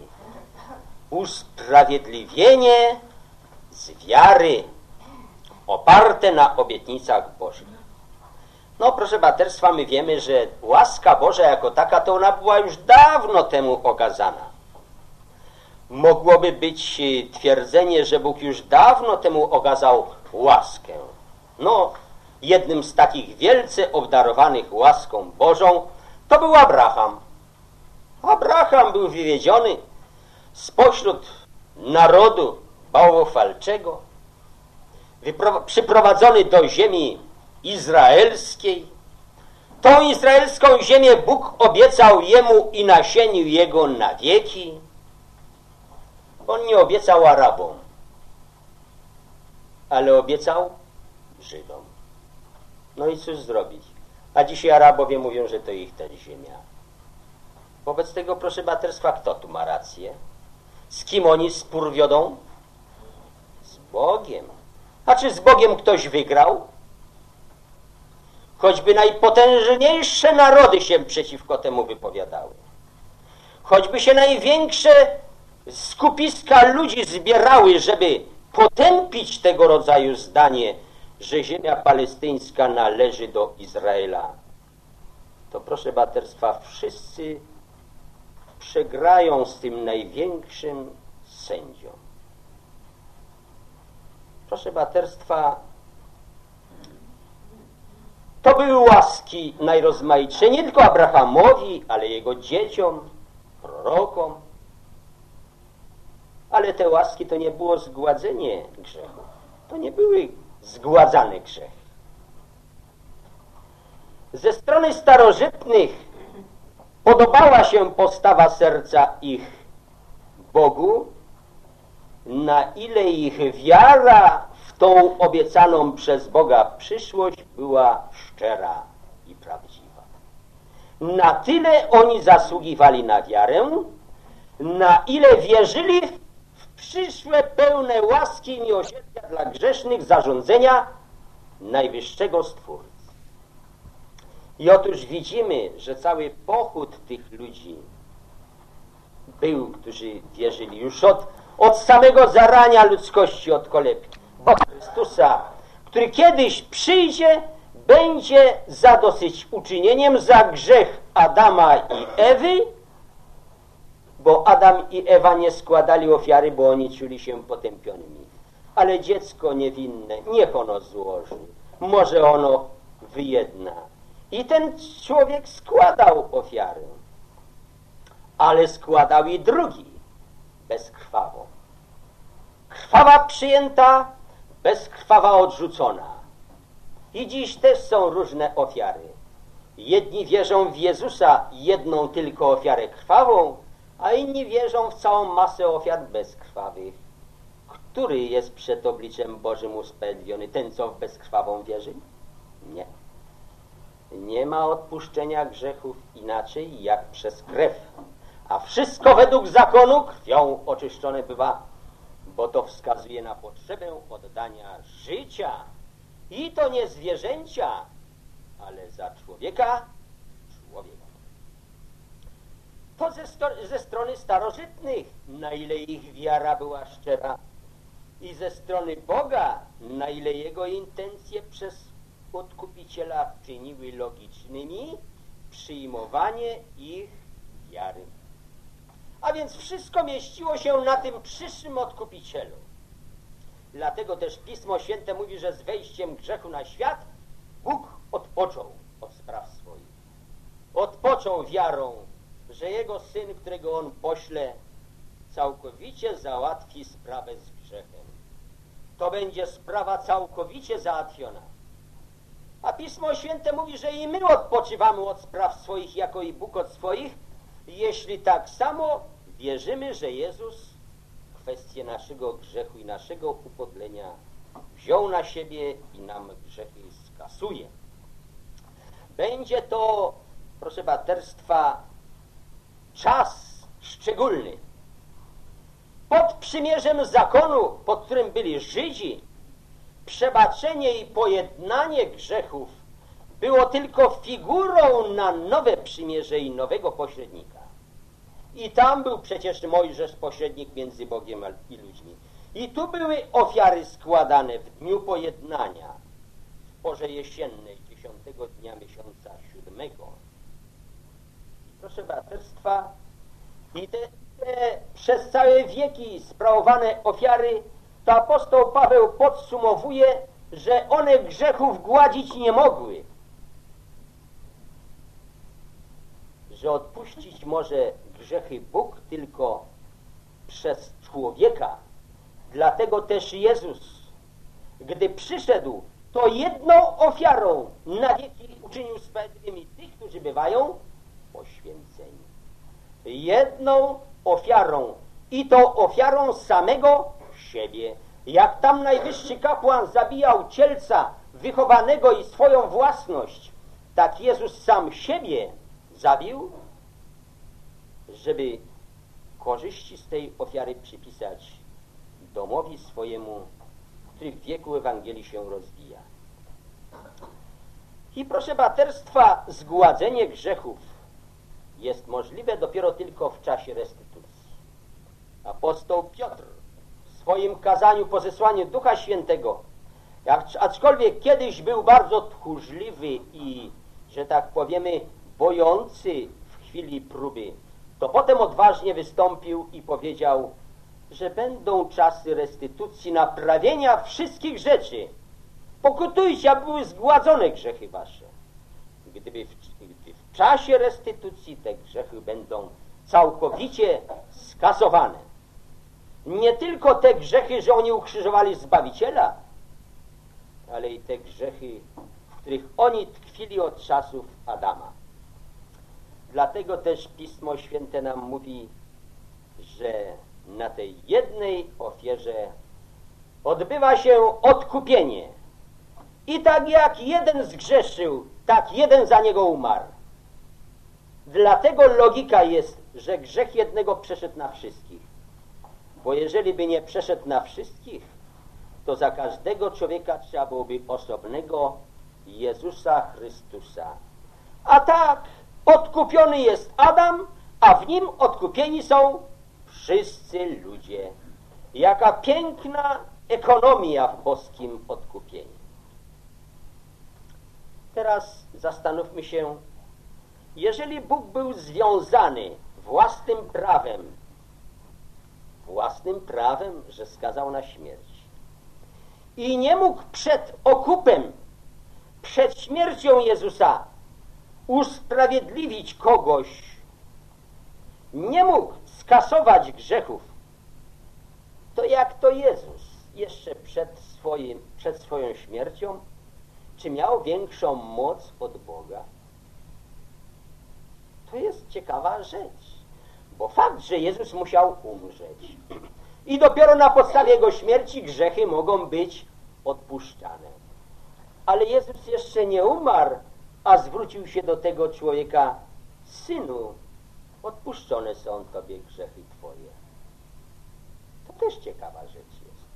Usprawiedliwienie z wiary, oparte na obietnicach Bożych. No, proszę braterstwa, my wiemy, że łaska Boża jako taka, to ona była już dawno temu okazana. Mogłoby być twierdzenie, że Bóg już dawno temu okazał łaskę. No, jednym z takich wielce obdarowanych łaską Bożą to był Abraham. Abraham był wywiedziony spośród narodu bałwochwalczego, przyprowadzony do ziemi izraelskiej. Tą izraelską ziemię Bóg obiecał jemu i nasieniu jego na wieki. On nie obiecał Arabom, ale obiecał Żydom. No i cóż zrobić? A dzisiaj Arabowie mówią, że to ich ta ziemia. Wobec tego, proszę braterstwa, kto tu ma rację? Z kim oni spór wiodą? Z Bogiem. A czy z Bogiem ktoś wygrał? Choćby najpotężniejsze narody się przeciwko temu wypowiadały. Choćby się największe skupiska ludzi zbierały, żeby potępić tego rodzaju zdanie, że ziemia palestyńska należy do Izraela, to proszę braterstwa, wszyscy przegrają z tym największym sędzią. Proszę braterstwa, to były łaski najrozmaitsze, nie tylko Abrahamowi, ale jego dzieciom, prorokom. Ale te łaski to nie było zgładzenie grzechu. To nie były zgładzane grzechy. Ze strony starożytnych podobała się postawa serca ich Bogu, na ile ich wiara w tą obiecaną przez Boga przyszłość była szczera i prawdziwa. Na tyle oni zasługiwali na wiarę, na ile wierzyli w przyszłe pełne łaski i miłosierdzia dla grzesznych zarządzenia Najwyższego Stwórcy. I otóż widzimy, że cały pochód tych ludzi był, którzy wierzyli już od samego zarania ludzkości, od kolebki. Bo Chrystusa, który kiedyś przyjdzie, będzie zadosyćuczynieniem za grzech Adama i Ewy, bo Adam i Ewa nie składali ofiary, bo oni czuli się potępionymi. Ale dziecko niewinne, niech ono złoży, może ono wyjedna. I ten człowiek składał ofiarę, ale składał i drugi, bezkrwawo. Krwawa przyjęta, bezkrwawa odrzucona. I dziś też są różne ofiary. Jedni wierzą w Jezusa jedną tylko ofiarę krwawą, a inni wierzą w całą masę ofiar bezkrwawych. Który jest przed obliczem Bożym usprawiedliwiony? Ten, co w bezkrwawą wierzy? Nie. Nie ma odpuszczenia grzechów inaczej jak przez krew. A wszystko według zakonu krwią oczyszczone bywa, bo to wskazuje na potrzebę oddania życia. I to nie zwierzęcia, ale za człowieka. To ze strony starożytnych, na ile ich wiara była szczera, i ze strony Boga, na ile Jego intencje przez Odkupiciela czyniły logicznymi przyjmowanie ich wiary. A więc wszystko mieściło się na tym przyszłym Odkupicielu. Dlatego też Pismo Święte mówi, że z wejściem grzechu na świat Bóg odpoczął od spraw swoich. Odpoczął wiarą, że Jego Syn, którego On pośle, całkowicie załatwi sprawę z grzechem. To będzie sprawa całkowicie załatwiona. A Pismo Święte mówi, że i my odpoczywamy od spraw swoich, jako i Bóg od swoich, jeśli tak samo wierzymy, że Jezus kwestię naszego grzechu i naszego upodlenia wziął na siebie i nam grzechy skasuje. Będzie to, proszę braterstwa, czas szczególny. Pod przymierzem zakonu, pod którym byli Żydzi, przebaczenie i pojednanie grzechów było tylko figurą na nowe przymierze i nowego pośrednika. I tam był przecież Mojżesz, pośrednik między Bogiem i ludźmi. I tu były ofiary składane w dniu pojednania, w porze jesiennej, 10 dnia miesiąca 7. Proszę braterstwa, i te przez całe wieki sprawowane ofiary, to apostoł Paweł podsumowuje, że one grzechów gładzić nie mogły. Że odpuścić może grzechy Bóg tylko przez człowieka. Dlatego też Jezus, gdy przyszedł, to jedną ofiarą na wieki uczynił sprawiedliwymi tych, którzy bywają poświęceni. Jedną ofiarą, i to ofiarą samego siebie. Jak tam najwyższy kapłan zabijał cielca wychowanego i swoją własność, tak Jezus sam siebie zabił, żeby korzyści z tej ofiary przypisać domowi swojemu, który w wieku Ewangelii się rozwija. I proszę braterstwa, zgładzenie grzechów jest możliwe dopiero tylko w czasie restytucji. Apostoł Piotr w swoim kazaniu po zesłaniu Ducha Świętego, aczkolwiek kiedyś był bardzo tchórzliwy i, że tak powiemy, bojący w chwili próby, to potem odważnie wystąpił i powiedział, że będą czasy restytucji, naprawienia wszystkich rzeczy. Pokutujcie, aby były zgładzone grzechy wasze. Gdy w czasie restytucji te grzechy będą całkowicie skasowane. Nie tylko te grzechy, że oni ukrzyżowali Zbawiciela, ale i te grzechy, w których oni tkwili od czasów Adama. Dlatego też Pismo Święte nam mówi, że na tej jednej ofierze odbywa się odkupienie. I tak jak jeden zgrzeszył, tak jeden za niego umarł. Dlatego logika jest, że grzech jednego przeszedł na wszystkich. Bo jeżeli by nie przeszedł na wszystkich, to za każdego człowieka trzeba byłoby osobnego Jezusa Chrystusa. A tak, odkupiony jest Adam, a w nim odkupieni są wszyscy ludzie. Jaka piękna ekonomia w boskim odkupieniu. Teraz zastanówmy się, jeżeli Bóg był związany własnym prawem, że skazał na śmierć. I nie mógł przed okupem, przed śmiercią Jezusa usprawiedliwić kogoś, nie mógł skasować grzechów, to jak to Jezus jeszcze przed swoją śmiercią, czy miał większą moc od Boga? To jest ciekawa rzecz, bo fakt, że Jezus musiał umrzeć i dopiero na podstawie Jego śmierci grzechy mogą być odpuszczane. Ale Jezus jeszcze nie umarł, a zwrócił się do tego człowieka: Synu, odpuszczone są Tobie grzechy Twoje. To też ciekawa rzecz jest.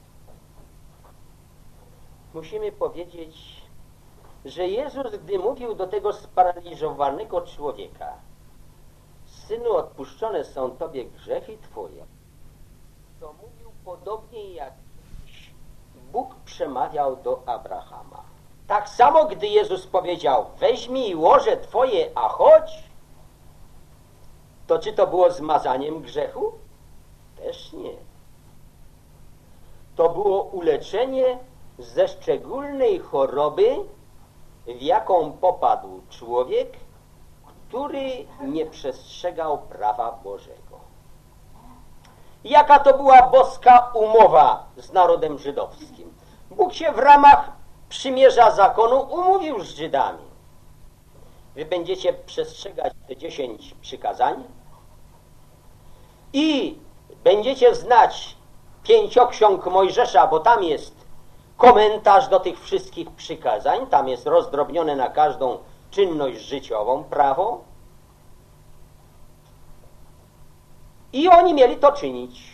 Musimy powiedzieć, że Jezus, gdy mówił do tego sparaliżowanego człowieka: Synu, odpuszczone są Tobie grzechy Twoje, to mówił podobnie jak Bóg przemawiał do Abrahama. Tak samo, gdy Jezus powiedział: weźmij łoże Twoje, a chodź, to czy to było zmazaniem grzechu? Też nie. To było uleczenie ze szczególnej choroby, w jaką popadł człowiek, który nie przestrzegał prawa Bożego. Jaka to była boska umowa z narodem żydowskim? Bóg się w ramach przymierza zakonu umówił z Żydami. Wy będziecie przestrzegać te 10 przykazań i będziecie znać 5 ksiąg Mojżesza, bo tam jest komentarz do tych wszystkich przykazań, tam jest rozdrobnione na każdą czynność życiową prawo. I oni mieli to czynić.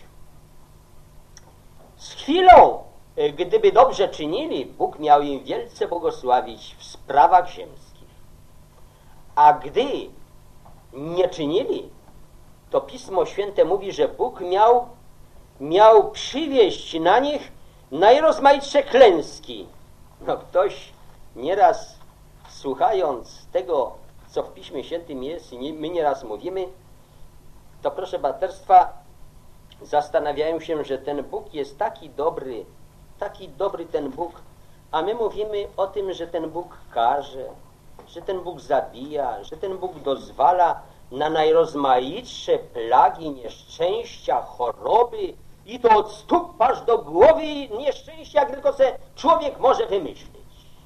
Z chwilą, gdyby dobrze czynili, Bóg miał im wielce błogosławić w sprawach ziemskich. A gdy nie czynili, to Pismo Święte mówi, że Bóg miał przywieść na nich najrozmaitsze klęski. No ktoś nieraz, słuchając tego, co w Piśmie Świętym jest, i my nieraz mówimy, to proszę braterstwa, zastanawiają się, że ten Bóg jest taki dobry ten Bóg, a my mówimy o tym, że ten Bóg karze, że ten Bóg zabija, że ten Bóg dozwala na najrozmaitsze plagi, nieszczęścia, choroby i to od stóp aż do głowy nieszczęścia, jak tylko se człowiek może wymyślić.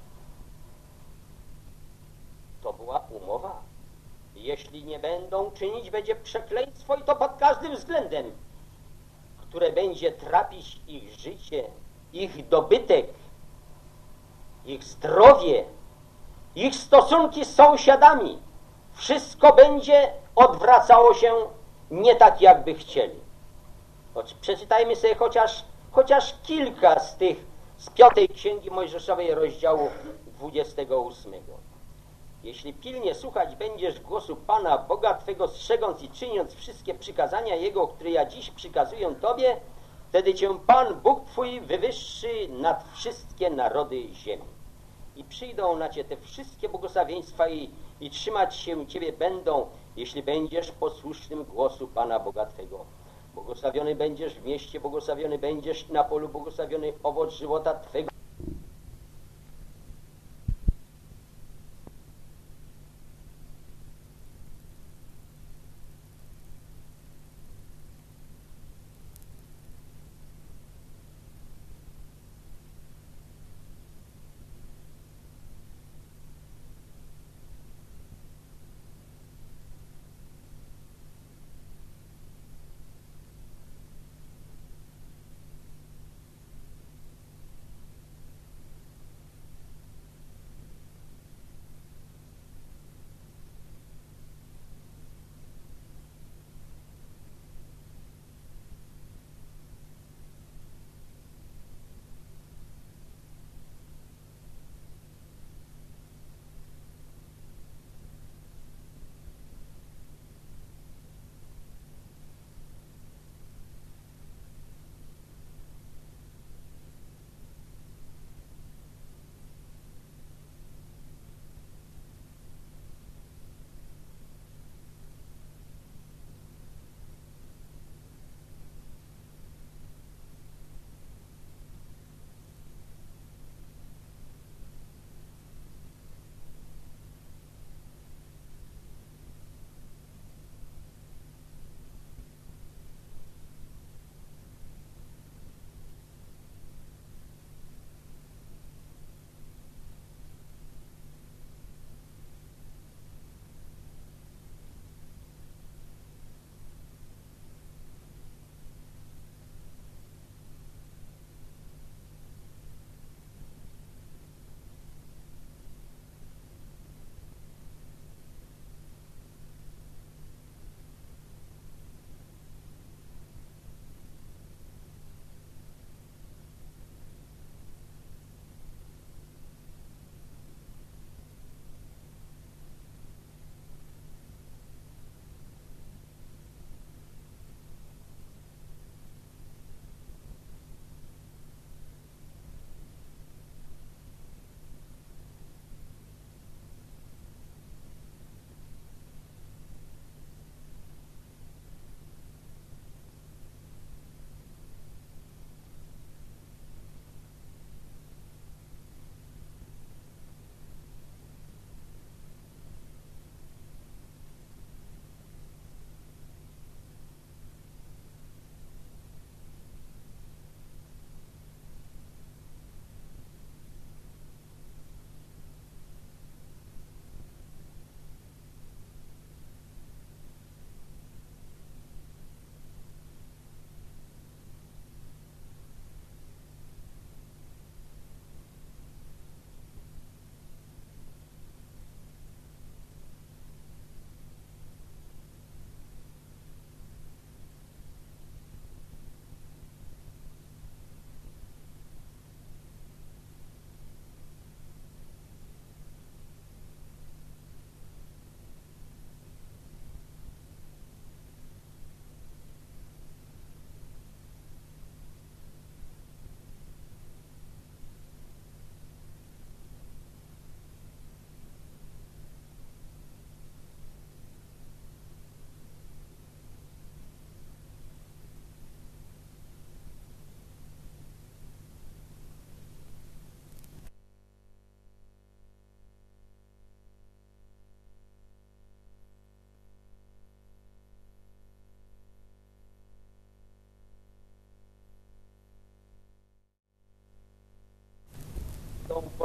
To była umowa. Jeśli nie będą czynić, będzie przekleństwo i to pod każdym względem, które będzie trapić ich życie, ich dobytek, ich zdrowie, ich stosunki z sąsiadami. Wszystko będzie odwracało się nie tak, jakby chcieli. Przeczytajmy sobie chociaż kilka z tych, z 5 Księgi Mojżeszowej, rozdziału 28. Jeśli pilnie słuchać będziesz głosu Pana Boga Twego, strzegąc i czyniąc wszystkie przykazania Jego, które ja dziś przykazuję Tobie, wtedy Cię Pan Bóg Twój wywyższy nad wszystkie narody ziemi. I przyjdą na Cię te wszystkie błogosławieństwa i trzymać się Ciebie będą, jeśli będziesz posłusznym głosu Pana Boga Twego. Błogosławiony będziesz w mieście, błogosławiony będziesz na polu, błogosławiony owoc żywota Twego.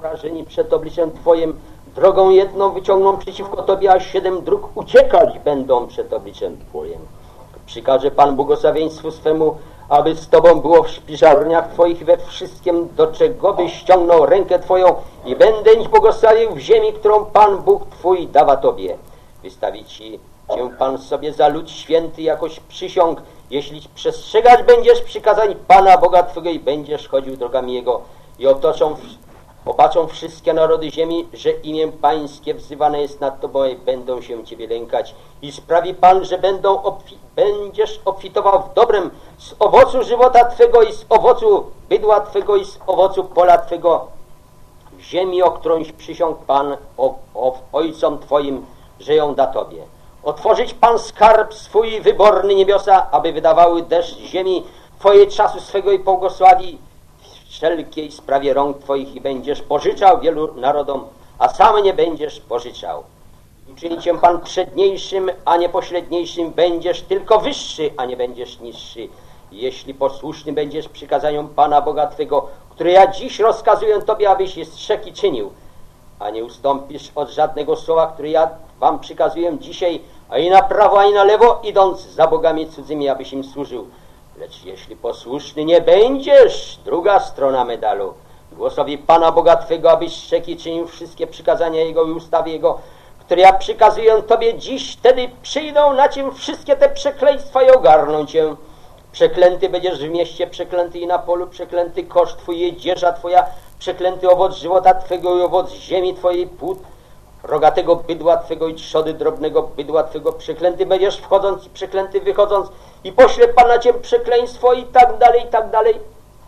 porażeni przed obliczem Twoim, drogą jedną wyciągną przeciwko Tobie, a 7 dróg uciekać będą przed obliczem Twoim. Przykaże Pan błogosławieństwu swemu, aby z Tobą było w szpiżarniach Twoich we wszystkim, do czego byś ściągnął rękę Twoją i będę Ci błogosławił w ziemi, którą Pan Bóg Twój dawa Tobie. Wystawi Ci Cię Pan sobie za lud święty jakoś przysiąg, jeśli przestrzegać będziesz przykazań Pana Boga Twego i będziesz chodził drogami Jego i popatrzą wszystkie narody ziemi, że imię Pańskie wzywane jest nad Tobą i będą się Ciebie lękać. I sprawi Pan, że będziesz obfitował w dobrem z owocu żywota Twego i z owocu bydła Twego i z owocu pola Twego w ziemi, o którąś przysiągł Pan ojcom Twoim, że ją da Tobie. Otworzyć Pan skarb swój wyborny niebiosa, aby wydawały deszcz ziemi Twoje czasu swego i błogosławi wszelkiej sprawie rąk Twoich i będziesz pożyczał wielu narodom, a sam nie będziesz pożyczał. Uczyni Cię Pan przedniejszym, a nie pośredniejszym, będziesz tylko wyższy, a nie będziesz niższy. Jeśli posłuszny będziesz przykazaniom Pana Boga Twego, które ja dziś rozkazuję Tobie, abyś je strzegł i czynił, a nie ustąpisz od żadnego słowa, które ja Wam przykazuję dzisiaj, ani na prawo, ani na lewo, idąc za bogami cudzymi, abyś im służył. Lecz jeśli posłuszny nie będziesz, druga strona medalu, głosowi Pana Boga Twego, abyś strzegł i czynił wszystkie przykazania Jego i ustawy Jego, które ja przykazuję Tobie dziś, wtedy przyjdą na Cię wszystkie te przekleństwa i ogarną Cię. Przeklęty będziesz w mieście, przeklęty i na polu, przeklęty koszt Twój, jedzierza Twoja, przeklęty owoc żywota Twego i owoc ziemi Twojej, płód rogatego bydła Twego i trzody drobnego bydła Twego, przeklęty będziesz wchodząc i przeklęty wychodząc i pośle Pan na Ciebie przekleństwo i tak dalej, i tak dalej.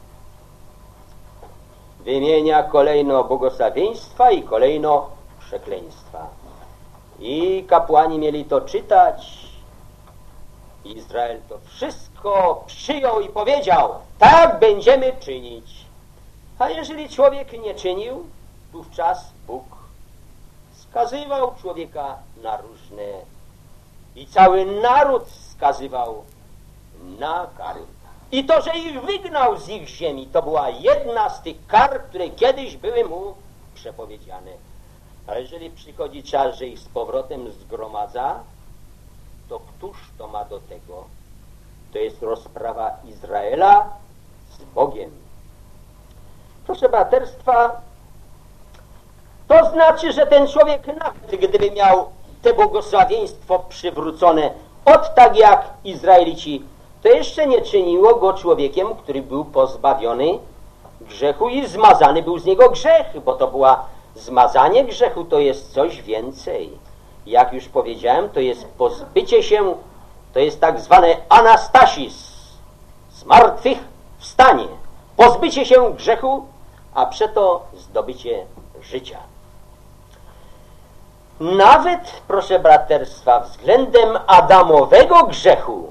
Wymienia kolejno błogosławieństwa i kolejno przekleństwa. I kapłani mieli to czytać. Izrael to wszystko przyjął i powiedział, tak będziemy czynić. A jeżeli człowiek nie czynił, wówczas Bóg skazywał człowieka na różne i cały naród skazywał na kary. I to, że ich wygnał z ich ziemi, to była jedna z tych kar, które kiedyś były mu przepowiedziane. Ale jeżeli przychodzi czas, że ich z powrotem zgromadza, to któż to ma do tego? To jest rozprawa Izraela z Bogiem. Proszę braterstwa, to znaczy, że ten człowiek nawet gdyby miał te błogosławieństwo przywrócone od tak jak Izraelici, to jeszcze nie czyniło go człowiekiem, który był pozbawiony grzechu i zmazany był z niego grzech, bo to była zmazanie grzechu, to jest coś więcej. Jak już powiedziałem, to jest pozbycie się, to jest tak zwane anastasis, zmartwychwstanie, pozbycie się grzechu, a przeto zdobycie życia. Nawet, proszę braterstwa, względem Adamowego grzechu,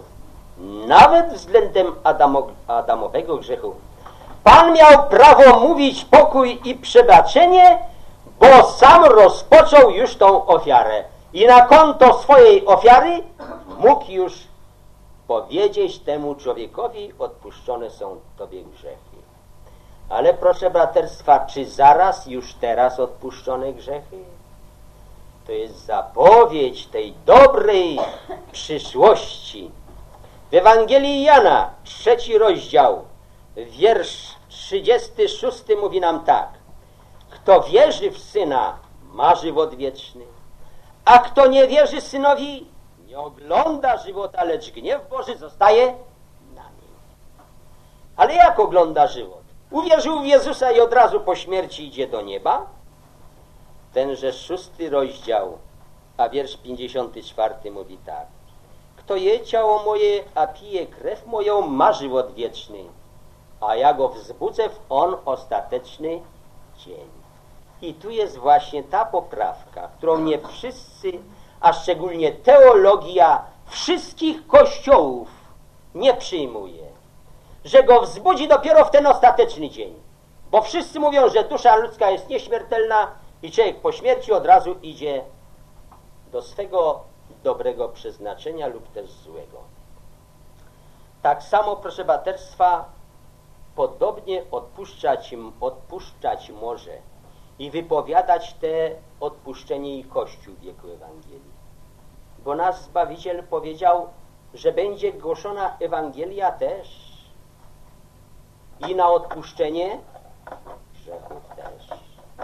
Adamowego grzechu, Pan miał prawo mówić pokój i przebaczenie, bo sam rozpoczął już tą ofiarę. I na konto swojej ofiary mógł już powiedzieć temu człowiekowi, odpuszczone są Tobie grzechy. Ale proszę braterstwa, czy zaraz, już teraz odpuszczone grzechy? To jest zapowiedź tej dobrej przyszłości. W Ewangelii Jana, 3 rozdział, wiersz 36 mówi nam tak. Kto wierzy w Syna, ma żywot wieczny, a kto nie wierzy Synowi, nie ogląda żywota, lecz gniew Boży zostaje na nim. Ale jak ogląda żywot? Uwierzył w Jezusa i od razu po śmierci idzie do nieba? Tenże 6 rozdział, a wiersz 54 mówi tak. Kto je ciało moje, a pije krew moją, ma żywot wieczny, a ja go wzbudzę w on ostateczny dzień. I tu jest właśnie ta poprawka, którą nie wszyscy, a szczególnie teologia wszystkich kościołów nie przyjmuje. Że go wzbudzi dopiero w ten ostateczny dzień. Bo wszyscy mówią, że dusza ludzka jest nieśmiertelna i człowiek po śmierci od razu idzie do swego dobrego przeznaczenia lub też złego. Tak samo, proszę braterstwa, podobnie odpuszczać może i wypowiadać te odpuszczenie i Kościół w wieku Ewangelii. Bo nasz Zbawiciel powiedział, że będzie głoszona Ewangelia też i na odpuszczenie grzechów też.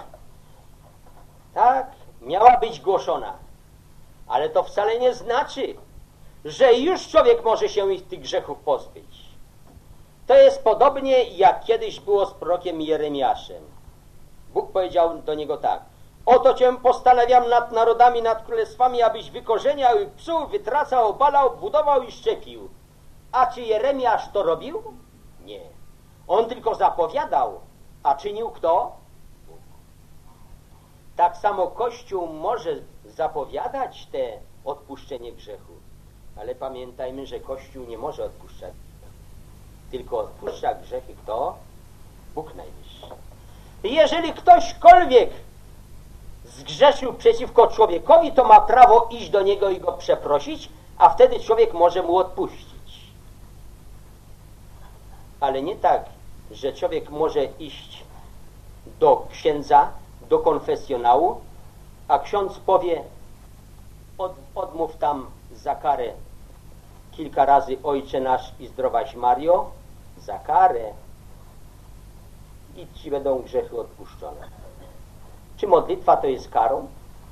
Tak, miała być głoszona, ale to wcale nie znaczy, że już człowiek może się ich tych grzechów pozbyć. To jest podobnie jak kiedyś było z prorokiem Jeremiaszem. Bóg powiedział do niego tak: oto cię postanawiam nad narodami, nad królestwami, abyś wykorzeniał i psuł, wytracał, obalał, budował i szczepił. A czy Jeremiasz to robił? Nie. On tylko zapowiadał, a czynił kto? Bóg. Tak samo Kościół może zapowiadać te odpuszczenie grzechu, ale pamiętajmy, że Kościół nie może odpuszczać. Tylko odpuszcza grzechy kto? Bóg Najwyższy. Jeżeli ktośkolwiek zgrzeszył przeciwko człowiekowi, to ma prawo iść do niego i go przeprosić, a wtedy człowiek może mu odpuścić. Ale nie tak, że człowiek może iść do księdza, do konfesjonału, a ksiądz powie: odmów tam za karę kilka razy Ojcze Nasz i Zdrowaś Mario, za karę i ci będą grzechy odpuszczone. Czy modlitwa to jest karą?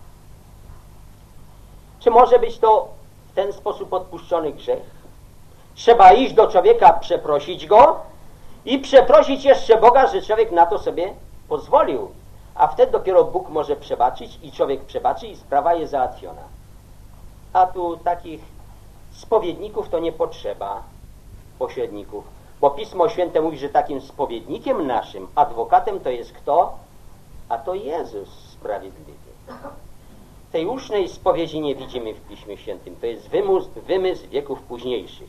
Czy może być to w ten sposób odpuszczony grzech? Trzeba iść do człowieka, przeprosić go i przeprosić jeszcze Boga, że człowiek na to sobie pozwolił. A wtedy dopiero Bóg może przebaczyć i człowiek przebaczy i sprawa jest załatwiona. A tu takich spowiedników to nie potrzeba, pośredników. Bo Pismo Święte mówi, że takim spowiednikiem naszym, adwokatem to jest kto? A to Jezus sprawiedliwy. Tej ucznej spowiedzi nie widzimy w Piśmie Świętym. To jest wymysł wieków późniejszych.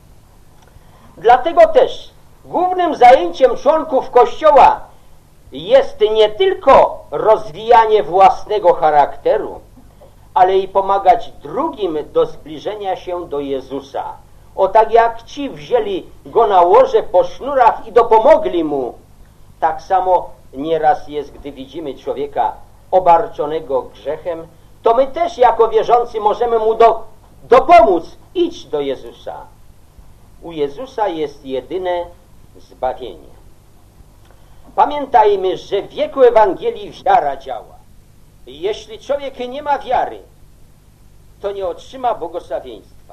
Dlatego też głównym zajęciem członków Kościoła jest nie tylko rozwijanie własnego charakteru, ale i pomagać drugim do zbliżenia się do Jezusa. O tak jak ci wzięli go na łoże po sznurach i dopomogli mu, tak samo nieraz jest, gdy widzimy człowieka obarczonego grzechem, to my też jako wierzący możemy mu dopomóc. Idź do Jezusa. U Jezusa jest jedyne zbawienie. Pamiętajmy, że w wieku Ewangelii wiara działa. Jeśli człowiek nie ma wiary, to nie otrzyma błogosławieństwa.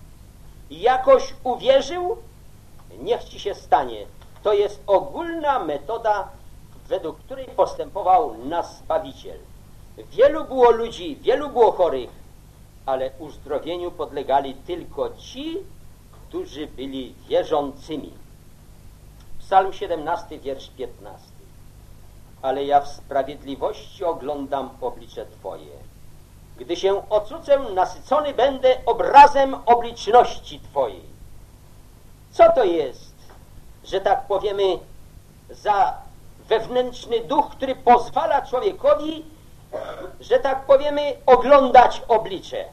Jakoś uwierzył, niech ci się stanie. To jest ogólna metoda, według której postępował nasz Zbawiciel. Wielu było ludzi, wielu było chorych, ale uzdrowieniu podlegali tylko ci, którzy byli wierzącymi. Psalm 17, wiersz 15. Ale ja w sprawiedliwości oglądam oblicze Twoje. Gdy się ocucę, nasycony będę obrazem obliczności Twojej. Co to jest, że tak powiemy, za wewnętrzny duch, który pozwala człowiekowi, że tak powiemy, oglądać oblicze?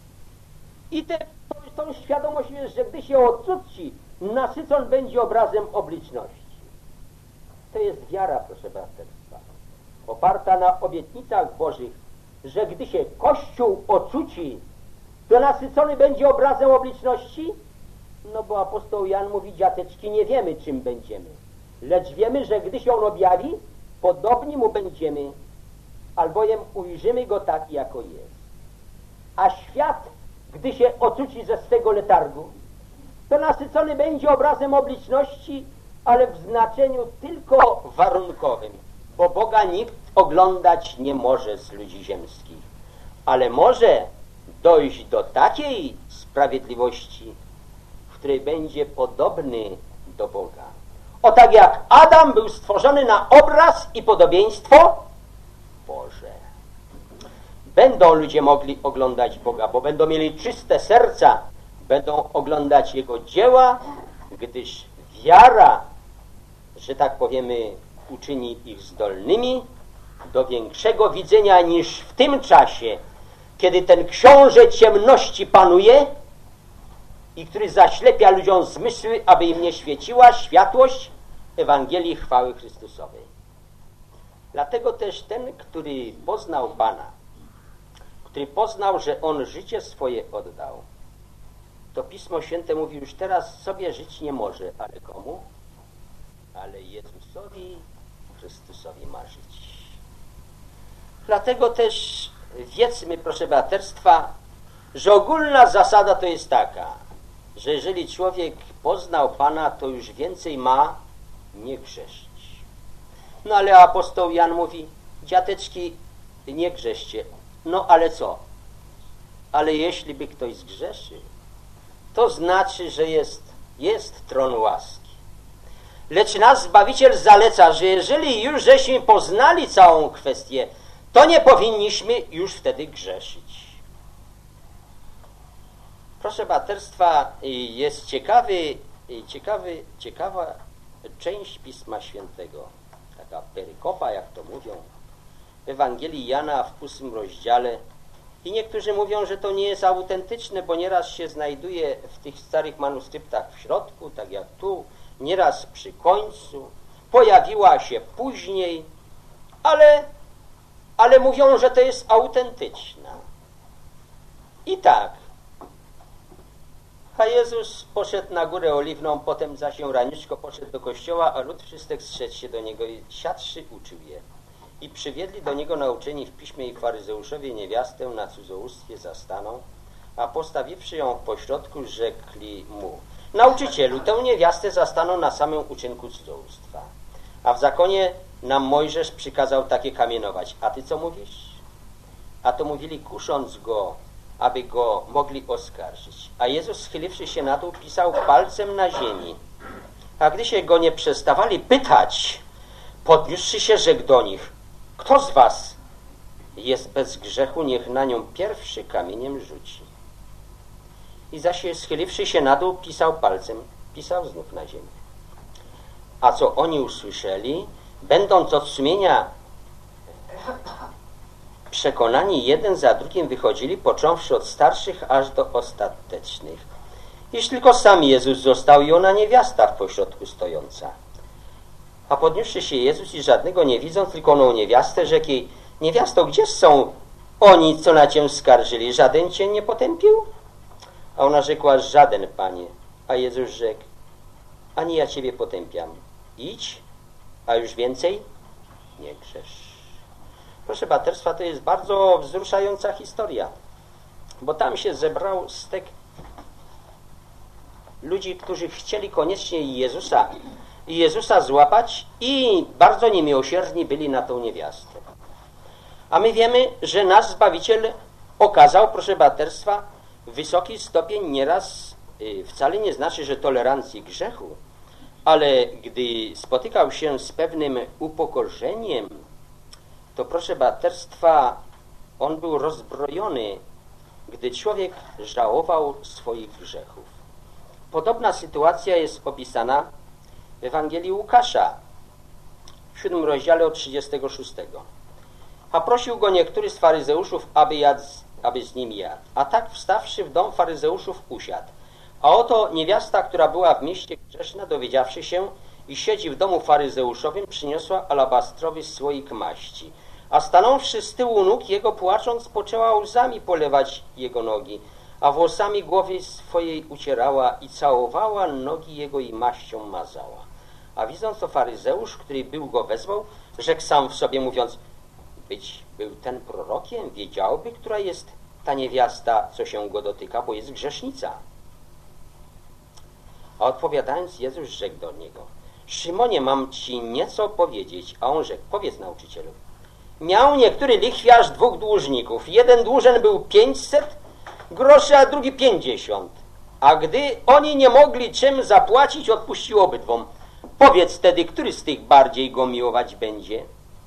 I tą świadomość jest, że gdy się ocuci, nasycon będzie obrazem obliczności. To jest wiara, proszę braterstwa, oparta na obietnicach Bożych, że gdy się Kościół ocuci, to nasycony będzie obrazem obliczności? No bo apostoł Jan mówi: dziateczki, nie wiemy, czym będziemy, lecz wiemy, że gdy się on objawi, podobni mu będziemy, albowiem ujrzymy go tak, jako jest. A świat, gdy się ocuci ze swego letargu, to nasycony będzie obrazem obliczności, ale w znaczeniu tylko warunkowym, bo Boga nikt oglądać nie może z ludzi ziemskich, ale może dojść do takiej sprawiedliwości, w której będzie podobny do Boga. O tak jak Adam był stworzony na obraz i podobieństwo Boże. Będą ludzie mogli oglądać Boga, bo będą mieli czyste serca, będą oglądać Jego dzieła, gdyż wiara, że tak powiemy, uczyni ich zdolnymi do większego widzenia niż w tym czasie, kiedy ten książę ciemności panuje i który zaślepia ludziom zmysły, aby im nie świeciła światłość Ewangelii chwały Chrystusowej. Dlatego też ten, który poznał Pana, który poznał, że On życie swoje oddał, to Pismo Święte mówi, już teraz sobie żyć nie może, ale komu? Ale Jezusowi Chrystusowi ma żyć. Dlatego też wiedzmy, proszę braterstwa, że ogólna zasada to jest taka, że jeżeli człowiek poznał Pana, to już więcej ma nie grzeszyć. No ale apostoł Jan mówi, dziateczki, nie grzeszcie. No ale co? Ale jeśli by ktoś zgrzeszył, to znaczy, że jest tron łaski. Lecz nas Zbawiciel zaleca, że jeżeli już żeśmy poznali całą kwestię, to nie powinniśmy już wtedy grzeszyć. Proszę braterstwa, jest ciekawa część Pisma Świętego, taka perykopa, jak to mówią, w Ewangelii Jana w 8 rozdziale. I niektórzy mówią, że to nie jest autentyczne, bo nieraz się znajduje w tych starych manuskryptach w środku, tak jak tu, nieraz przy końcu, pojawiła się później, ale mówią, że to jest autentyczna. I tak, a Jezus poszedł na Górę Oliwną, potem zaś raniczko poszedł do kościoła, a lud wszystek zszedł się do Niego i siadszy uczył je. I przywiedli do Niego nauczeni w piśmie i faryzeuszowie niewiastę na cudzołóstwie zastaną, a postawiwszy ją w pośrodku, rzekli Mu: Nauczycielu, tę niewiastę zastaną na samym uczynku cudzołóstwa. A w zakonie nam Mojżesz przykazał takie kamienować. A Ty co mówisz? A to mówili, kusząc Go, aby Go mogli oskarżyć. A Jezus, schyliwszy się na dół, pisał palcem na ziemi. A gdy się Go nie przestawali pytać, podniósłszy się, rzekł do nich: Kto z was jest bez grzechu, niech na nią pierwszy kamieniem rzuci. I zaś schyliwszy się na dół, pisał palcem, pisał znów na ziemi. A co oni usłyszeli, będąc od sumienia przekonani, jeden za drugim wychodzili, począwszy od starszych aż do ostatecznych. Iż tylko sam Jezus został i ona niewiasta w pośrodku stojąca. A podniósłszy się Jezus i żadnego nie widząc, tylko oną niewiastę, rzekł jej: Niewiasto, gdzież są oni, co na cię skarżyli? Żaden cię nie potępił? A ona rzekła: Żaden, Panie. A Jezus rzekł: Ani ja ciebie potępiam. Idź, a już więcej nie grzesz. Proszę braterstwa, to jest bardzo wzruszająca historia, bo tam się zebrał stek ludzi, którzy chcieli koniecznie Jezusa złapać i bardzo niemiłosierni byli na tą niewiastę. A my wiemy, że nasz Zbawiciel okazał, proszę braterstwa, wysoki stopień nieraz, wcale nie znaczy, że tolerancji grzechu, ale gdy spotykał się z pewnym upokorzeniem, to proszę braterstwa, on był rozbrojony, gdy człowiek żałował swoich grzechów. Podobna sytuacja jest opisana w Ewangelii Łukasza w 7 rozdziale od 36. A prosił go niektóry z faryzeuszów, aby z nim jadł. A tak wstawszy w dom faryzeuszów usiadł. A oto niewiasta, która była w mieście grzeszna, dowiedziawszy się, i siedzi w domu faryzeuszowym, przyniosła alabastrowy słoik maści. A stanąwszy z tyłu nóg jego, płacząc, poczęła łzami polewać jego nogi, a włosami głowy swojej ucierała i całowała nogi jego i maścią mazała. A widząc to faryzeusz, który był go wezwał, rzekł sam w sobie, mówiąc: Być był ten prorokiem, wiedziałby, która jest ta niewiasta, co się go dotyka, bo jest grzesznica. A odpowiadając, Jezus rzekł do niego: Szymonie, mam ci nieco powiedzieć. A on rzekł: Powiedz, nauczycielu. Miał niektóry lichwiarz 2 dłużników. Jeden dłużen był 500 groszy, a drugi 50. A gdy oni nie mogli czym zapłacić, odpuścił obydwom. Powiedz tedy, który z tych bardziej go miłować będzie?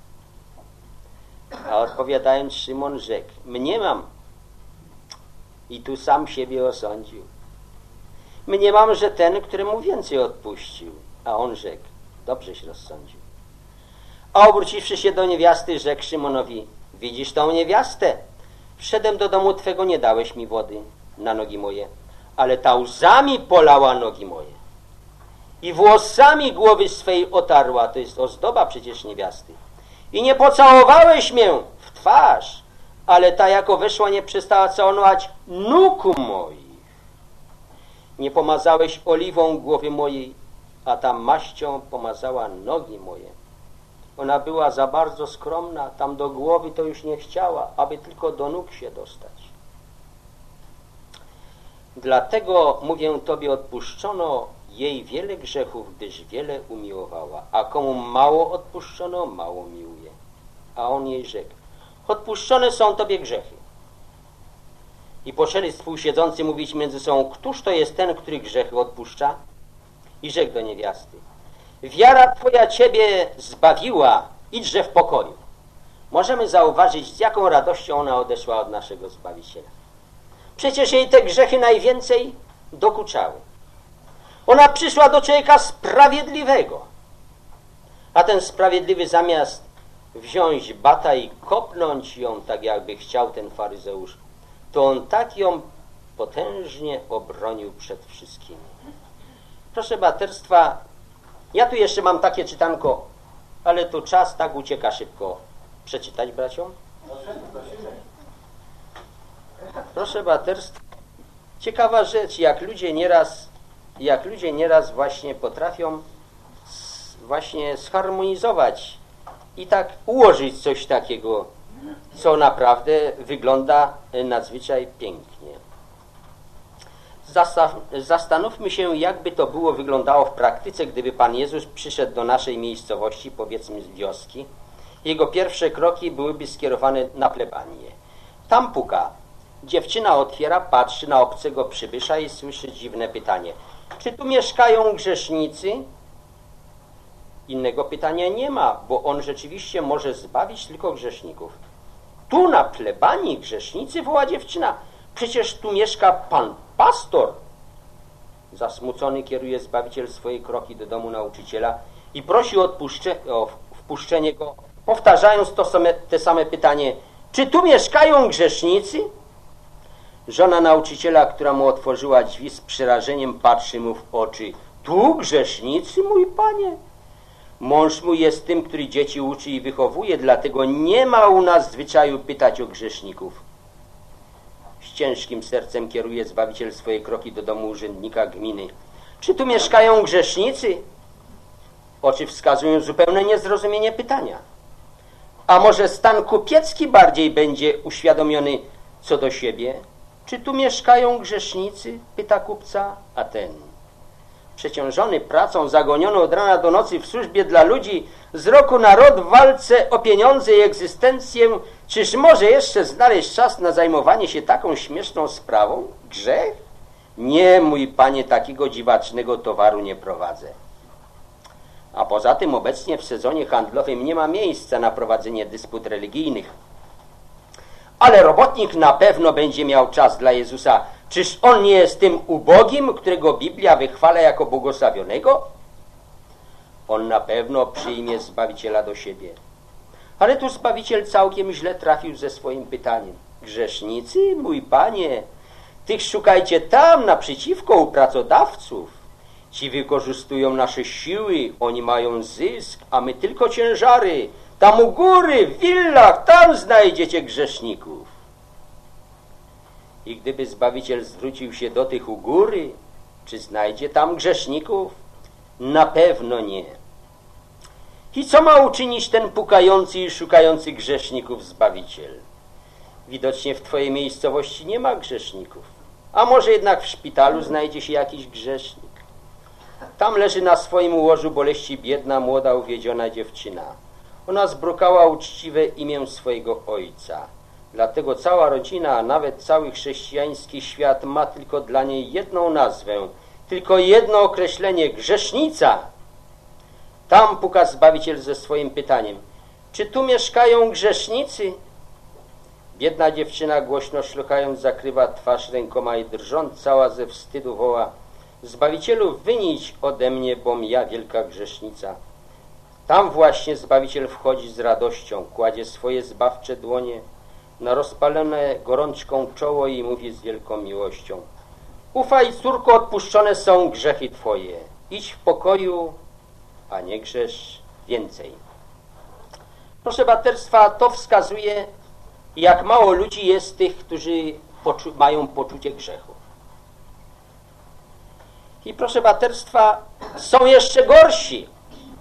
A odpowiadając, Szymon rzekł: Mniemam. I tu sam siebie osądził. Mniemam, że ten, któremu więcej odpuścił. A on rzekł: Dobrześ rozsądził. A obróciwszy się do niewiasty, rzekł Szymonowi: Widzisz tą niewiastę? Wszedłem do domu twego, nie dałeś mi wody na nogi moje, ale ta łzami polała nogi moje i włosami głowy swej otarła. To jest ozdoba przecież niewiasty. i nie pocałowałeś mię w twarz, ale ta jako weszła nie przestała całować nóg moich. Nie pomazałeś oliwą głowy mojej, a ta maścią pomazała nogi moje. Ona była za bardzo skromna, tam do głowy to już nie chciała, aby tylko do nóg się dostać. Dlatego, mówię Tobie, odpuszczono jej wiele grzechów, gdyż wiele umiłowała. A komu mało odpuszczono, mało miłuje. A on jej rzekł: odpuszczone są Tobie grzechy. I poczęli współsiedzący mówić między sobą: któż to jest ten, który grzechy odpuszcza? I rzekł do niewiasty: wiara Twoja Ciebie zbawiła, idźże w pokoju. Możemy zauważyć, z jaką radością ona odeszła od naszego Zbawiciela. Przecież jej te grzechy najwięcej dokuczały. Ona przyszła do człowieka sprawiedliwego, a ten sprawiedliwy zamiast wziąć bata i kopnąć ją, tak jakby chciał ten faryzeusz, to on tak ją potężnie obronił przed wszystkimi. Proszę braterstwa, ja tu jeszcze mam takie czytanko, ale tu czas tak ucieka szybko. Przeczytać, braciom? Proszę braterstwa, ciekawa rzecz, jak ludzie nieraz właśnie potrafią właśnie zharmonizować i tak ułożyć coś takiego, co naprawdę wygląda nadzwyczaj pięknie. Zastanówmy się, jakby to było wyglądało w praktyce, gdyby Pan Jezus przyszedł do naszej miejscowości, powiedzmy z wioski. Jego pierwsze kroki byłyby skierowane na plebanię. Tam puka. Dziewczyna otwiera, patrzy na obcego przybysza i słyszy dziwne pytanie: czy tu mieszkają grzesznicy? Innego pytania nie ma, bo on rzeczywiście może zbawić tylko grzeszników. Tu na plebanii grzesznicy, woła dziewczyna. Przecież tu mieszka pan pastor. Zasmucony kieruje Zbawiciel swoje kroki do domu nauczyciela i prosi o wpuszczenie go, powtarzając te same pytanie: czy tu mieszkają grzesznicy? Żona nauczyciela, która mu otworzyła drzwi, z przerażeniem patrzy mu w oczy: tu grzesznicy, mój panie? Mąż mój jest tym, który dzieci uczy i wychowuje, dlatego nie ma u nas zwyczaju pytać o grzeszników. Z ciężkim sercem kieruje Zbawiciel swoje kroki do domu urzędnika gminy. Czy tu mieszkają grzesznicy? Oczy wskazują zupełne niezrozumienie pytania. A może stan kupiecki bardziej będzie uświadomiony co do siebie? Czy tu mieszkają grzesznicy? Pyta kupca, a ten: przeciążony pracą, zagoniony od rana do nocy w służbie dla ludzi, z roku na rok w walce o pieniądze i egzystencję, czyż może jeszcze znaleźć czas na zajmowanie się taką śmieszną sprawą? Grzech? Nie, mój panie, takiego dziwacznego towaru nie prowadzę. A poza tym obecnie w sezonie handlowym nie ma miejsca na prowadzenie dysput religijnych. Ale robotnik na pewno będzie miał czas dla Jezusa. Czyż on nie jest tym ubogim, którego Biblia wychwala jako błogosławionego? On na pewno przyjmie Zbawiciela do siebie. Ale tu Zbawiciel całkiem źle trafił ze swoim pytaniem. Grzesznicy, mój panie, tych szukajcie tam, naprzeciwko, u pracodawców. Ci wykorzystują nasze siły, oni mają zysk, a my tylko ciężary. Tam u góry, w willach, tam znajdziecie grzeszników. I gdyby Zbawiciel zwrócił się do tych u góry, czy znajdzie tam grzeszników? Na pewno nie. I co ma uczynić ten pukający i szukający grzeszników Zbawiciel? Widocznie w twojej miejscowości nie ma grzeszników. A może jednak w szpitalu znajdzie się jakiś grzesznik? Tam leży na swoim łożu boleści biedna, młoda, uwiedziona dziewczyna. Ona zbrukała uczciwe imię swojego ojca. Dlatego cała rodzina, a nawet cały chrześcijański świat ma tylko dla niej jedną nazwę, tylko jedno określenie: grzesznica. Tam puka Zbawiciel ze swoim pytaniem: czy tu mieszkają grzesznicy? Biedna dziewczyna, głośno szlochając, zakrywa twarz rękoma i drżąc cała ze wstydu woła: Zbawicielu, wynić ode mnie, bom ja wielka grzesznica. Tam właśnie Zbawiciel wchodzi z radością, kładzie swoje zbawcze dłonie na rozpalone gorączką czoło i mówi z wielką miłością: ufaj, córko, odpuszczone są grzechy twoje. Idź w pokoju, a nie grzesz więcej. Proszę braterstwa, to wskazuje, jak mało ludzi jest tych, którzy mają poczucie grzechu. I proszę braterstwa, są jeszcze gorsi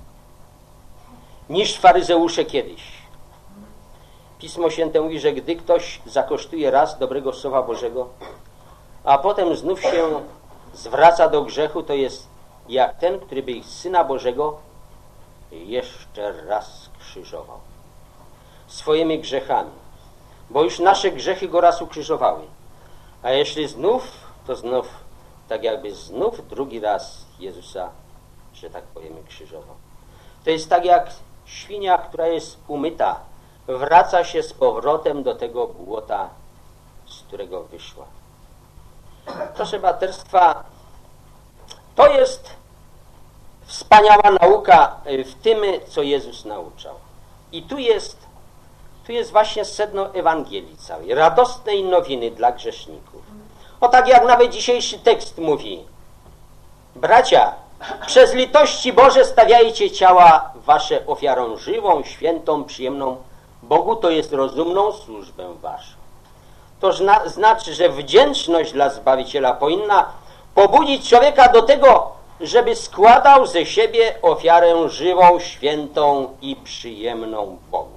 niż faryzeusze kiedyś. Pismo Święte mówi, że gdy ktoś zakosztuje raz dobrego Słowa Bożego, a potem znów się zwraca do grzechu, to jest jak ten, który by Syna Bożego jeszcze raz krzyżował. Swoimi grzechami. Bo już nasze grzechy go raz ukrzyżowały. A jeśli znów, to znów, tak jakby znów drugi raz Jezusa, że tak powiemy, krzyżował. To jest tak jak świnia, która jest umyta, wraca się z powrotem do tego błota, z którego wyszła. Proszę braterstwa, to jest wspaniała nauka w tym, co Jezus nauczał. I tu jest właśnie sedno Ewangelii całej, radosnej nowiny dla grzeszników. O tak jak nawet dzisiejszy tekst mówi: bracia, przez litości Boże stawiajcie ciała wasze ofiarą żywą, świętą, przyjemną Bogu, to jest rozumną służbę waszą. To znaczy, że wdzięczność dla Zbawiciela powinna pobudzić człowieka do tego, żeby składał ze siebie ofiarę żywą, świętą i przyjemną Bogu.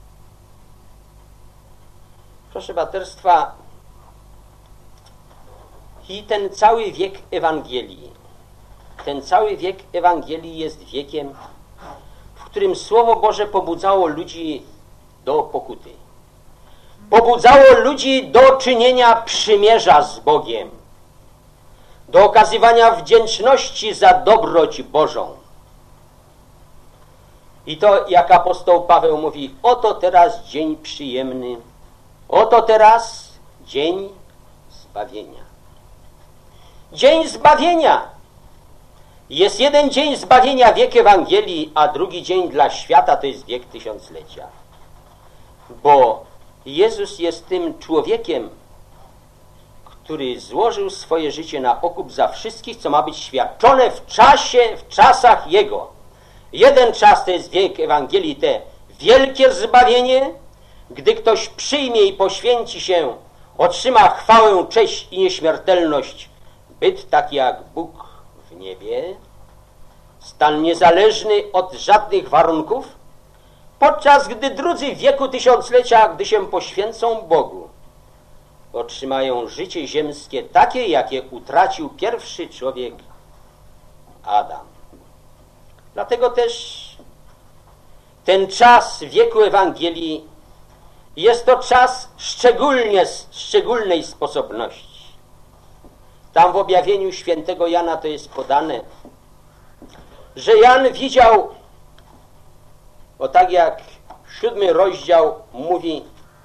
Proszę braterstwa, i ten cały wiek Ewangelii jest wiekiem, w którym Słowo Boże pobudzało ludzi do pokuty. Pobudzało ludzi do czynienia przymierza z Bogiem, do okazywania wdzięczności za dobroć Bożą. I to, jak apostoł Paweł mówi, oto teraz dzień przyjemny, oto teraz dzień zbawienia. Dzień zbawienia! Jest jeden dzień zbawienia, wiek Ewangelii, a drugi dzień dla świata to jest wiek tysiąclecia. Bo Jezus jest tym człowiekiem, który złożył swoje życie na okup za wszystkich, co ma być świadczone w czasach Jego. Jeden czas to jest wiek Ewangelii, te wielkie zbawienie, gdy ktoś przyjmie i poświęci się, otrzyma chwałę, cześć i nieśmiertelność, byt taki jak Bóg w niebie, stan niezależny od żadnych warunków, podczas gdy drudzy w wieku tysiąclecia, gdy się poświęcą Bogu, otrzymają życie ziemskie takie, jakie utracił pierwszy człowiek Adam. Dlatego też ten czas wieku Ewangelii jest to czas szczególnej sposobności. Tam w objawieniu świętego Jana to jest podane, że Jan widział, o tak jak 7 rozdział mówi,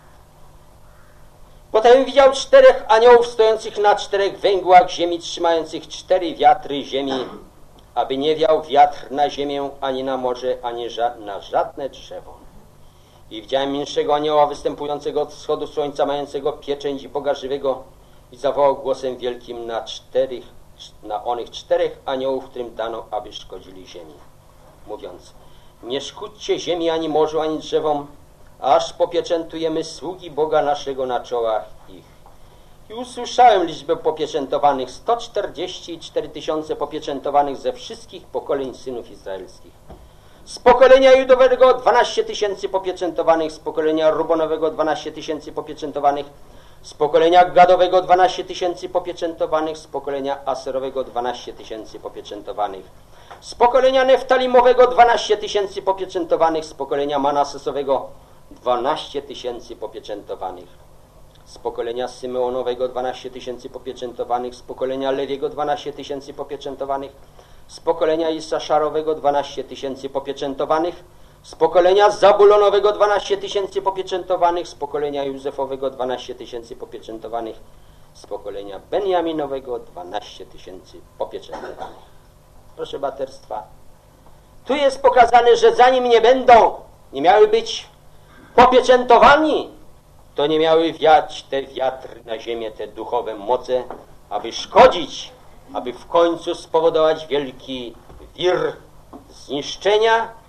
potem widział 4 aniołów stojących na 4 węgłach ziemi, trzymających 4 wiatry ziemi, aby nie wiał wiatr na ziemię, ani na morze, ani na żadne drzewo. I widziałem innego anioła występującego od wschodu słońca, mającego pieczęć Boga żywego, i zawołał głosem wielkim na onych 4 aniołów, którym dano, aby szkodzili ziemi, mówiąc: nie szkódźcie ziemi, ani morzu, ani drzewom, aż popieczętujemy sługi Boga naszego na czołach ich. I usłyszałem liczbę popieczętowanych, 144 000 popieczętowanych ze wszystkich pokoleń synów izraelskich. Z pokolenia judowego 12 000 popieczętowanych, z pokolenia rubonowego 12 000 popieczętowanych, z pokolenia gadowego 12 000 popieczętowanych, z pokolenia aserowego 12 000 popieczętowanych, z pokolenia neftalimowego 12 000 popieczętowanych, z pokolenia manasesowego 12 000 popieczętowanych, z pokolenia symeonowego 12 000 popieczętowanych, z pokolenia lewiego 12 000 popieczętowanych, z pokolenia Isaszarowego 12 000 popieczętowanych, z pokolenia Zabulonowego 12 000 popieczętowanych, z pokolenia Józefowego 12 000 popieczętowanych, z pokolenia Benjaminowego 12 000 popieczętowanych. Proszę braterstwa, tu jest pokazane, że zanim nie miały być popieczętowani, to nie miały wiać te wiatry na ziemię, te duchowe moce, aby szkodzić, aby w końcu spowodować wielki wir zniszczenia, który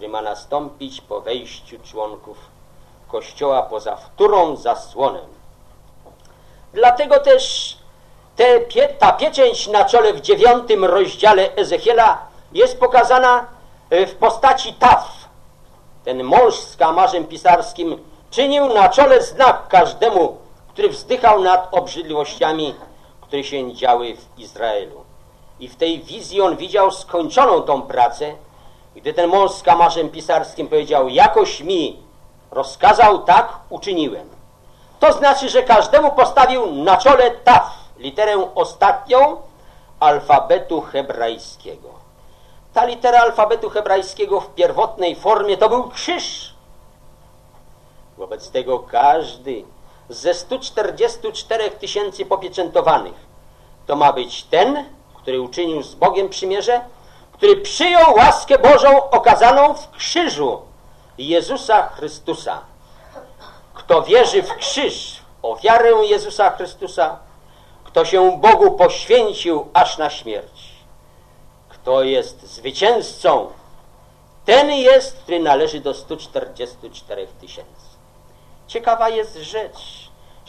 który ma nastąpić po wejściu członków Kościoła poza wtórą zasłonem. Dlatego też ta pieczęć na czole w 9 rozdziale Ezechiela jest pokazana w postaci Taf. Ten mąż z kamarzem pisarskim czynił na czole znak każdemu, który wzdychał nad obrzydliwościami, które się działy w Izraelu. I w tej wizji on widział skończoną tą pracę, gdy ten mąż z kamarzem pisarskim powiedział: jakoś mi rozkazał, tak uczyniłem. To znaczy, że każdemu postawił na czole Taf, literę ostatnią alfabetu hebrajskiego. Ta litera alfabetu hebrajskiego w pierwotnej formie to był krzyż. Wobec tego każdy ze 144 000 popieczętowanych to ma być ten, który uczynił z Bogiem przymierze, który przyjął łaskę Bożą okazaną w krzyżu Jezusa Chrystusa. Kto wierzy w krzyż, w ofiarę Jezusa Chrystusa, kto się Bogu poświęcił aż na śmierć, kto jest zwycięzcą, ten jest, który należy do 144 000. Ciekawa jest rzecz,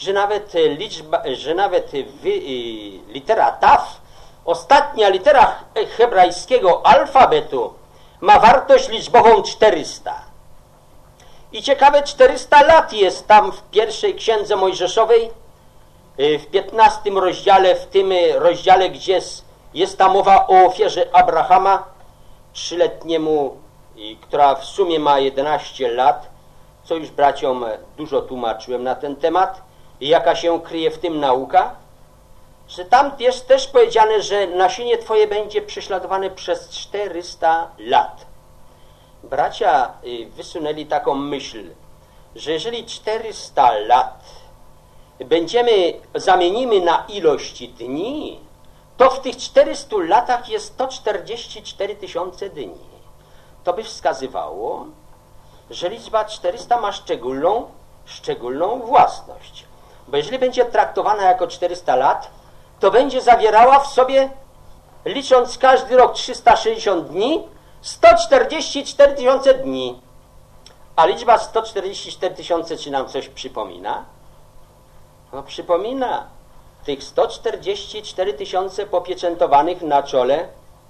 że nawet litera Taf, ostatnia litera hebrajskiego alfabetu, ma wartość liczbową 400. I ciekawe, 400 lat jest tam w pierwszej księdze Mojżeszowej, w 15 rozdziale, w tym rozdziale, gdzie jest ta mowa o ofierze Abrahama, 3-letniemu, która w sumie ma 11 lat, co już braciom dużo tłumaczyłem na ten temat i jaka się kryje w tym nauka, że tam jest też powiedziane, że nasienie Twoje będzie prześladowane przez 400 lat. Bracia wysunęli taką myśl, że jeżeli 400 lat zamienimy na ilość dni, to w tych 400 latach jest 144 000 dni. To by wskazywało, że liczba 400 ma szczególną własność. Bo jeżeli będzie traktowana jako 400 lat, to będzie zawierała w sobie, licząc każdy rok 360 dni, 144 000 dni. A liczba 144 000 czy nam coś przypomina? No przypomina tych 144 000 popieczętowanych na czole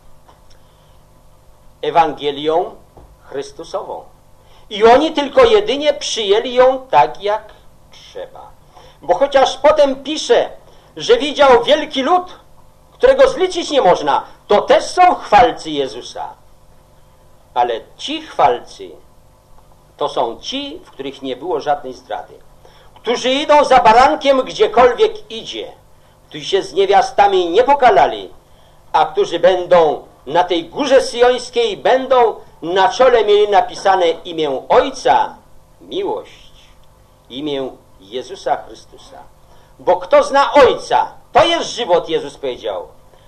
Ewangelią Chrystusową. I oni tylko jedynie przyjęli ją tak jak trzeba. Bo chociaż potem pisze, że widział wielki lud, którego zliczyć nie można, to też są chwalcy Jezusa. Ale ci chwalcy to są ci, w których nie było żadnej zdrady. Którzy idą za barankiem gdziekolwiek idzie, którzy się z niewiastami nie pokalali, a którzy będą na tej górze syjońskiej, będą na czole mieli napisane imię Ojca, miłość, imię Jezusa Chrystusa. Bo kto zna Ojca, to jest żywot, Jezus powiedział.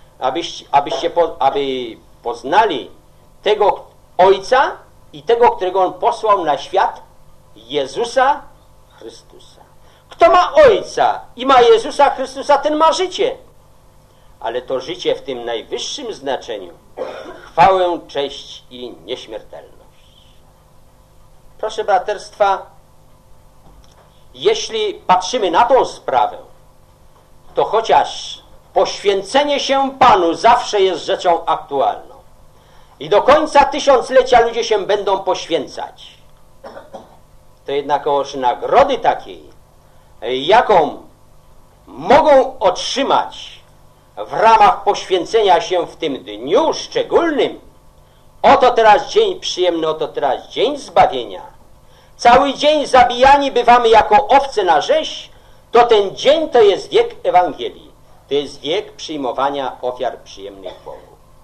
Aby poznali tego Ojca i tego, którego On posłał na świat, Jezusa Chrystusa. Kto ma Ojca i ma Jezusa Chrystusa, ten ma życie. Ale to życie w tym najwyższym znaczeniu, chwałę, cześć i nieśmiertelność. Proszę braterstwa, jeśli patrzymy na tą sprawę, to chociaż poświęcenie się Panu zawsze jest rzeczą aktualną i do końca tysiąclecia ludzie się będą poświęcać, to jednakowoż nagrody takiej, jaką mogą otrzymać w ramach poświęcenia się w tym dniu szczególnym, oto teraz dzień przyjemny, oto teraz dzień zbawienia, cały dzień zabijani bywamy jako owce na rzeź, to ten dzień to jest wiek Ewangelii, to jest wiek przyjmowania ofiar przyjemnych Bogu.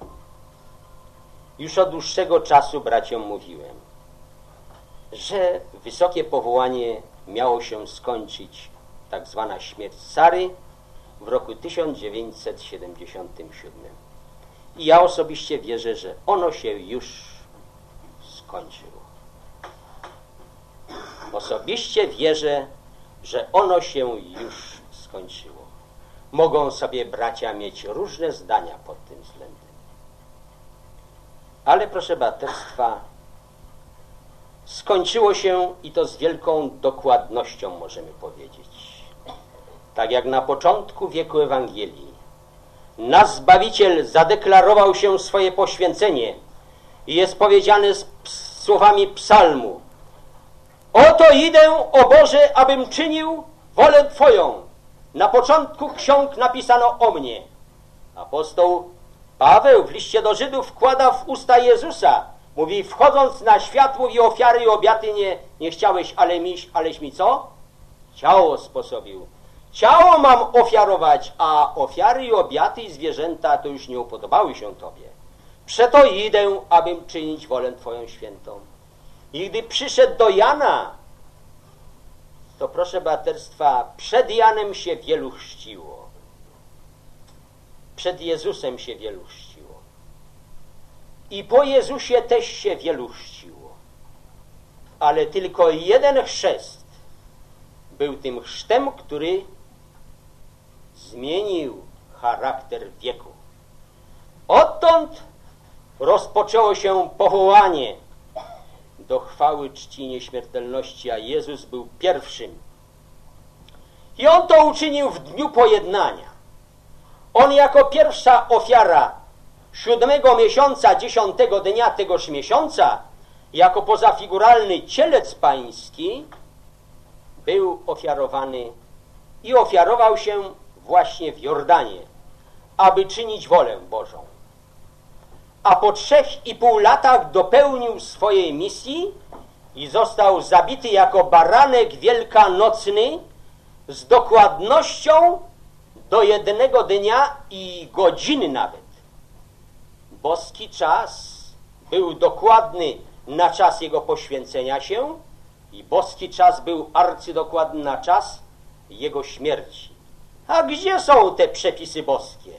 Już od dłuższego czasu braciom mówiłem, że wysokie powołanie miało się skończyć, tak zwana śmierć Sary, w roku 1977. I ja osobiście wierzę, że ono się już skończyło. Osobiście wierzę, że ono się już skończyło. Mogą sobie bracia mieć różne zdania pod tym względem. Ale proszę braterstwa, skończyło się i to z wielką dokładnością możemy powiedzieć. Tak jak na początku wieku Ewangelii, nasz Zbawiciel zadeklarował się swoje poświęcenie i jest powiedziane słowami psalmu: oto idę, o Boże, abym czynił wolę Twoją. Na początku ksiąg napisano o mnie. Apostoł Paweł w liście do Żydów wkłada w usta Jezusa. Mówi, wchodząc na świat, mówi, ofiary i obiaty nie chciałeś, aleś mi co? Ciało sposobił. Ciało mam ofiarować, a ofiary i obiaty i zwierzęta to już nie upodobały się Tobie. Przeto idę, abym czynić wolę Twoją świętą. I gdy przyszedł do Jana, to proszę braterstwa, przed Janem się wielu chrzciło. Przed Jezusem się wielu chrzciło. I po Jezusie też się wielu chrzciło. Ale tylko jeden chrzest był tym chrztem, który zmienił charakter wieku. Odtąd rozpoczęło się powołanie do chwały, czci, nieśmiertelności, a Jezus był pierwszym. I On to uczynił w dniu pojednania. On jako pierwsza ofiara 7 miesiąca, 10 dnia tegoż miesiąca, jako pozafiguralny cielec pański, był ofiarowany i ofiarował się właśnie w Jordanie, aby czynić wolę Bożą. A po 3,5 latach dopełnił swojej misji i został zabity jako baranek wielkanocny z dokładnością do 1 dnia i godziny nawet. Boski czas był dokładny na czas Jego poświęcenia się i boski czas był arcydokładny na czas Jego śmierci. A gdzie są te przepisy boskie?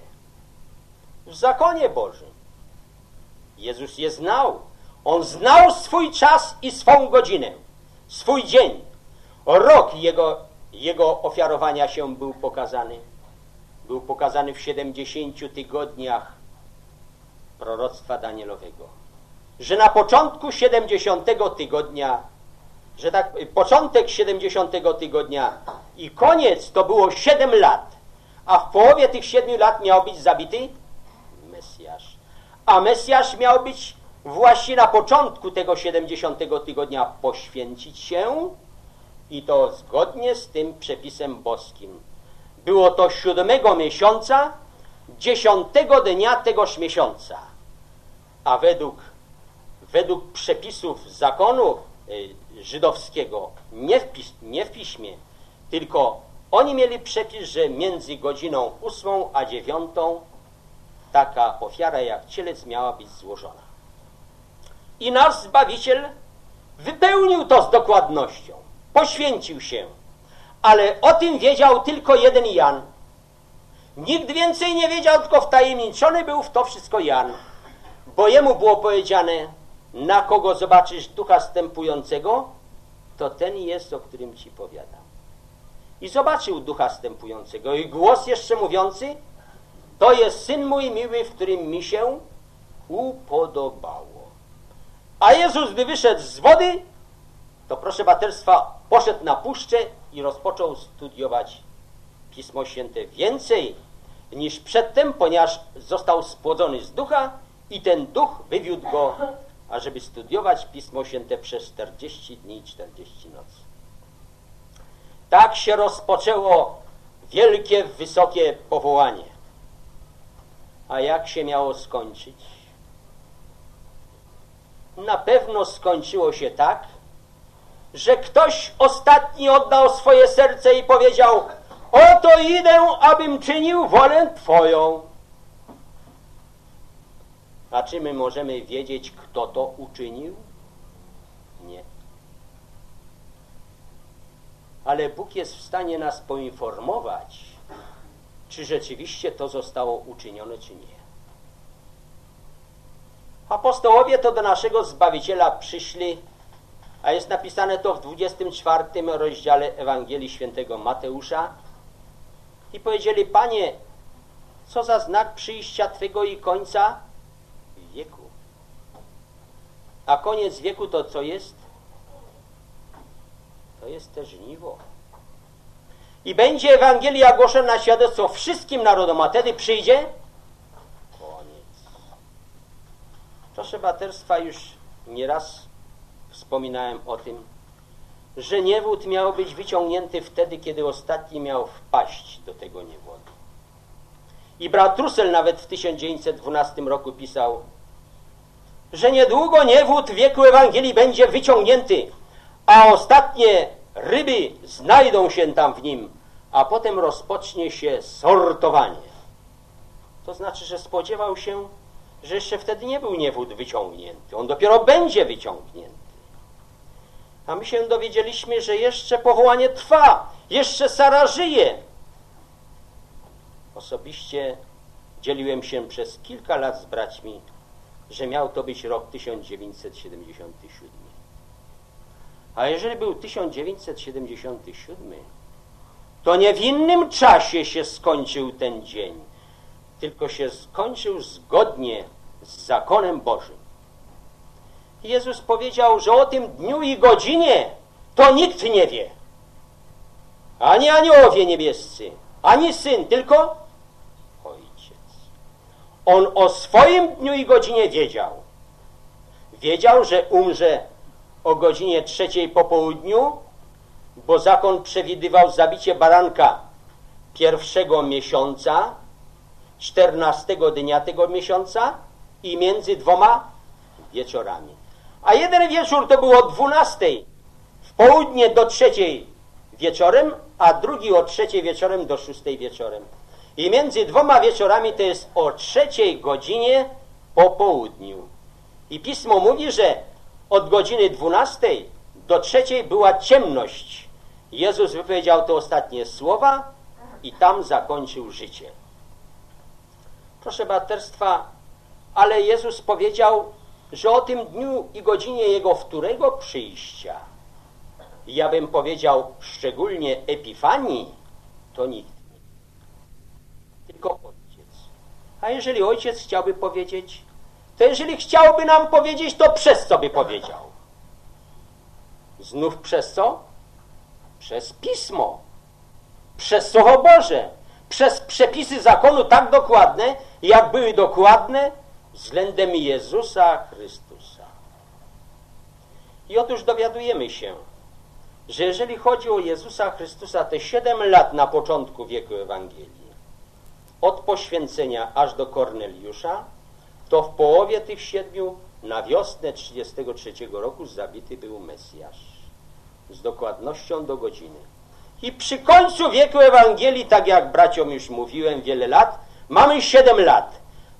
W zakonie Bożym. Jezus je znał. On znał swój czas i swą godzinę, swój dzień. Rok Jego ofiarowania się był pokazany. Był pokazany w 70 tygodniach proroctwa Danielowego. Że na początku 70 tygodnia, że tak, początek 70 tygodnia i koniec to było 7 lat, a w połowie tych 7 lat miał być zabity Mesjasz. A Mesjasz miał być właśnie na początku tego 70 tygodnia poświęcić się i to zgodnie z tym przepisem boskim. Było to 7 miesiąca, 10 dnia tegoż miesiąca. A według przepisów zakonu żydowskiego, nie w piśmie, tylko oni mieli przepis, że między godziną 8 a 9 taka ofiara jak cielec miała być złożona. I nasz Zbawiciel wypełnił to z dokładnością, poświęcił się, ale o tym wiedział tylko jeden Jan. Nikt więcej nie wiedział, tylko wtajemniczony był w to wszystko Jan, bo jemu było powiedziane, na kogo zobaczysz Ducha Zstępującego, to ten jest, o którym ci powiadam. I zobaczył Ducha Zstępującego i głos jeszcze mówiący, to jest Syn mój miły, w którym mi się upodobało. A Jezus, gdy wyszedł z wody, to proszę braterstwa, poszedł na puszczę i rozpoczął studiować Pismo Święte więcej niż przedtem, ponieważ został spłodzony z ducha i ten duch wywiódł go, ażeby studiować Pismo Święte przez 40 dni i 40 nocy. Tak się rozpoczęło wielkie, wysokie powołanie. A jak się miało skończyć? Na pewno skończyło się tak, że ktoś ostatni oddał swoje serce i powiedział, oto idę, abym czynił wolę Twoją. A czy my możemy wiedzieć, kto to uczynił? Nie. Ale Bóg jest w stanie nas poinformować, czy rzeczywiście to zostało uczynione, czy nie. Apostołowie to do naszego Zbawiciela przyszli, a jest napisane to w 24 rozdziale Ewangelii Świętego Mateusza i powiedzieli, Panie, co za znak przyjścia Twego i końca wieku? A koniec wieku to co jest? to jest te żniwo. I będzie Ewangelia głoszona na świadectwo wszystkim narodom, a wtedy przyjdzie koniec. Proszę braterstwa, już nieraz wspominałem o tym, że niewód miał być wyciągnięty wtedy, kiedy ostatni miał wpaść do tego niewodu. I brat Russell nawet w 1912 roku pisał, że niedługo niewód w wieku Ewangelii będzie wyciągnięty, a ostatnie ryby znajdą się tam w nim, a potem rozpocznie się sortowanie. To znaczy, że spodziewał się, że jeszcze wtedy nie był niewód wyciągnięty. On dopiero będzie wyciągnięty. A my się dowiedzieliśmy, że jeszcze powołanie trwa, jeszcze Sara żyje. Osobiście dzieliłem się przez kilka lat z braćmi, że miał to być rok 1977. A jeżeli był 1977, to nie w innym czasie się skończył ten dzień, tylko się skończył zgodnie z zakonem Bożym. Jezus powiedział, że o tym dniu i godzinie to nikt nie wie. Ani aniołowie niebiescy, ani Syn, tylko Ojciec. On o swoim dniu i godzinie wiedział. Wiedział, że umrze o godzinie 3 po południu, bo zakon przewidywał zabicie baranka pierwszego miesiąca, 14 dnia tego miesiąca i między 2 wieczorami. A jeden wieczór to było o 12 w południe do 3 wieczorem, a drugi o 3 wieczorem do 6 wieczorem. I między 2 wieczorami to jest o 3 godzinie po południu. I Pismo mówi, że od godziny 12 do 3 była ciemność. Jezus wypowiedział te ostatnie słowa i tam zakończył życie. Proszę braterstwa, ale Jezus powiedział, że o tym dniu i godzinie Jego wtórego przyjścia, ja bym powiedział szczególnie Epifanii, to nikt nie. Tylko Ojciec. A jeżeli Ojciec chciałby powiedzieć, to jeżeli chciałby nam powiedzieć, to przez co by powiedział? Znów przez co? Przez Pismo. Przez Słowo Boże. Przez przepisy zakonu tak dokładne, jak były dokładne względem Jezusa Chrystusa. I otóż dowiadujemy się, że jeżeli chodzi o Jezusa Chrystusa, te 7 lat na początku wieku Ewangelii, od poświęcenia aż do Korneliusza, to w połowie tych 7 na wiosnę 33 roku zabity był Mesjasz. Z dokładnością do godziny. I przy końcu wieku Ewangelii, tak jak braciom już mówiłem wiele lat, mamy 7 lat.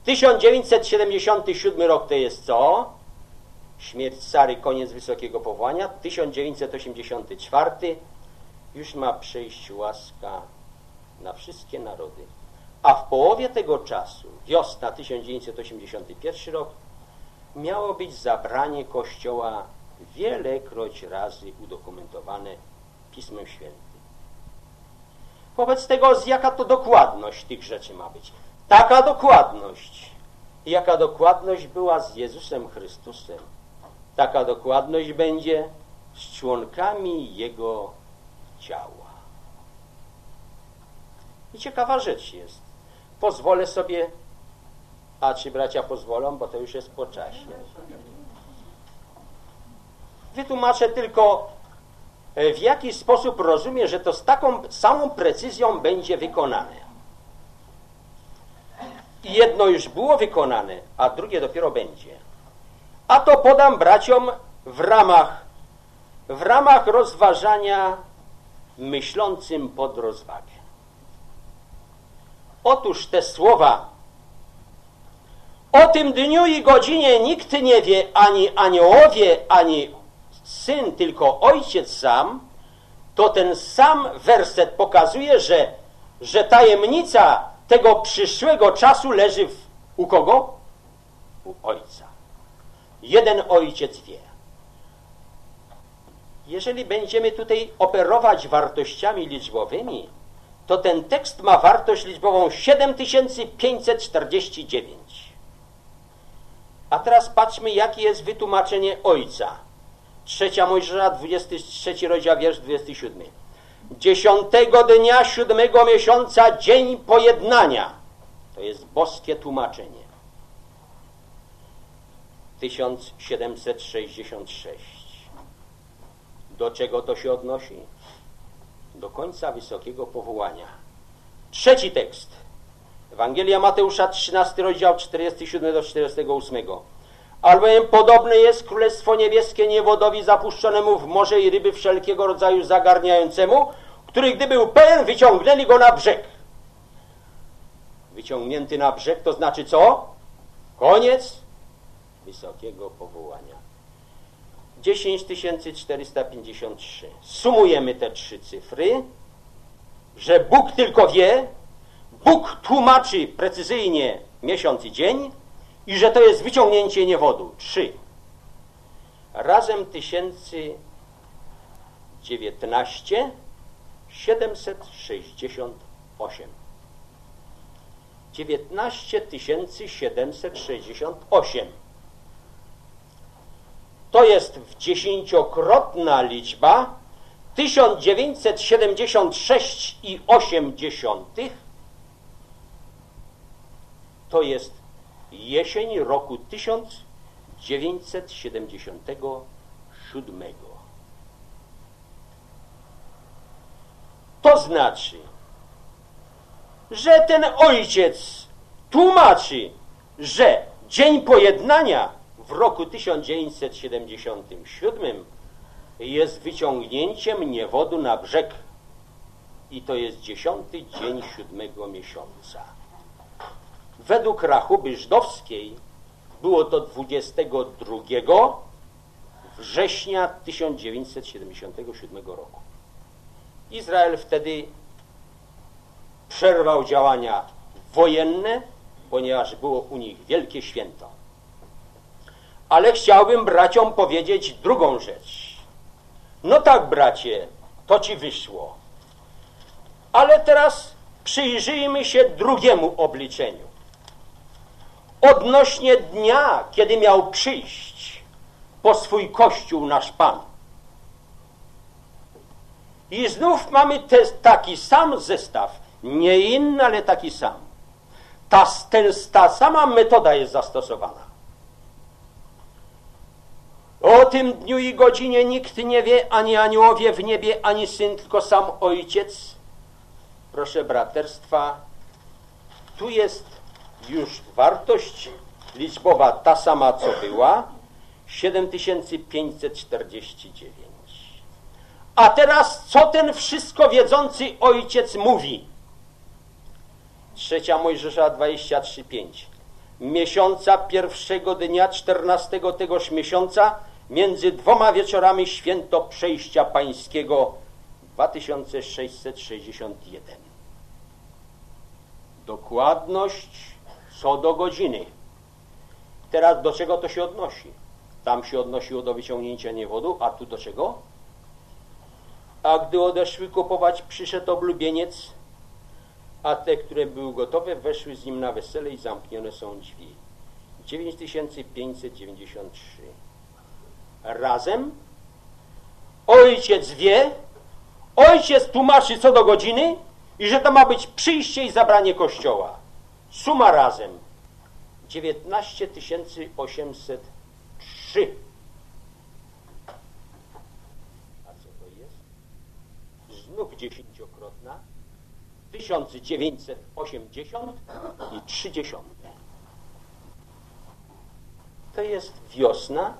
1977 rok to jest co? Śmierć Sary, koniec wysokiego powołania. 1984 już ma przyjść łaska na wszystkie narody. A w połowie tego czasu, wiosna 1981 rok, miało być zabranie Kościoła wielekroć razy udokumentowane Pismem Świętym. Wobec tego, jaka to dokładność tych rzeczy ma być? Taka dokładność, jaka dokładność była z Jezusem Chrystusem, taka dokładność będzie z członkami Jego ciała. I ciekawa rzecz jest. Pozwolę sobie, a czy bracia pozwolą, bo to już jest po czasie. Wytłumaczę tylko, w jaki sposób rozumiem, że to z taką samą precyzją będzie wykonane. I jedno już było wykonane, a drugie dopiero będzie. A to podam braciom w ramach rozważania myślącym pod rozwagę. Otóż te słowa: o tym dniu i godzinie nikt nie wie, ani aniołowie, ani Syn, tylko Ojciec sam, to ten sam werset pokazuje, że tajemnica tego przyszłego czasu leży u kogo? U Ojca. Jeden Ojciec wie. Jeżeli będziemy tutaj operować wartościami liczbowymi, to ten tekst ma wartość liczbową 7549. A teraz patrzmy, jakie jest wytłumaczenie Ojca. 3 Mojżesza, 23 rozdział, wiersz 27. 10 dnia 7 miesiąca, dzień pojednania. To jest boskie tłumaczenie. 1766. Do czego to się odnosi? Do końca wysokiego powołania. Trzeci tekst. Ewangelia Mateusza, 13 rozdział, 47 do 48. Albowiem podobne jest Królestwo Niebieskie niewodowi zapuszczonemu w morze i ryby wszelkiego rodzaju zagarniającemu, który gdy był pełen, wyciągnęli go na brzeg. Wyciągnięty na brzeg to znaczy co? Koniec wysokiego powołania. 10 453. Sumujemy te trzy cyfry, że Bóg tylko wie, Bóg tłumaczy precyzyjnie miesiąc i dzień i że to jest wyciągnięcie niewodu. 3. Razem 1019 768. 19 768. To jest w dziesięciokrotna liczba 1976,8. To jest jesień roku 1977. To znaczy, że ten ojciec tłumaczy, że dzień pojednania w roku 1977 jest wyciągnięciem niewodu na brzeg i to jest 10 dzień 7 miesiąca. Według rachuby żydowskiej było to 22 września 1977 roku. Izrael wtedy przerwał działania wojenne, ponieważ było u nich wielkie święto. Ale chciałbym braciom powiedzieć drugą rzecz. No tak, bracie, to ci wyszło. Ale teraz przyjrzyjmy się drugiemu obliczeniu. Odnośnie dnia, kiedy miał przyjść po swój Kościół nasz Pan. I znów mamy taki sam zestaw, nie inny, ale taki sam. Ta sama metoda jest zastosowana. O tym dniu i godzinie nikt nie wie, ani aniołowie w niebie, ani Syn, tylko sam Ojciec. Proszę braterstwa, tu jest już wartość liczbowa ta sama, co była, 7549. A teraz, co ten wszystko wiedzący Ojciec mówi? 3 Mojżesza 23:5. Miesiąca pierwszego dnia 14 tegoż miesiąca między 2 wieczorami święto przejścia pańskiego 2661. Dokładność co do godziny. Teraz do czego to się odnosi? Tam się odnosiło do wyciągnięcia niewodu, a tu do czego? A gdy odeszły kupować, przyszedł oblubieniec, a te, które były gotowe, weszły z nim na wesele i zamknione są drzwi. 9593. Razem Ojciec wie, Ojciec tłumaczy co do godziny i że to ma być przyjście i zabranie Kościoła. Suma razem 19 803. A co to jest? Znów dziesięciokrotna 1980 i 30. To jest wiosna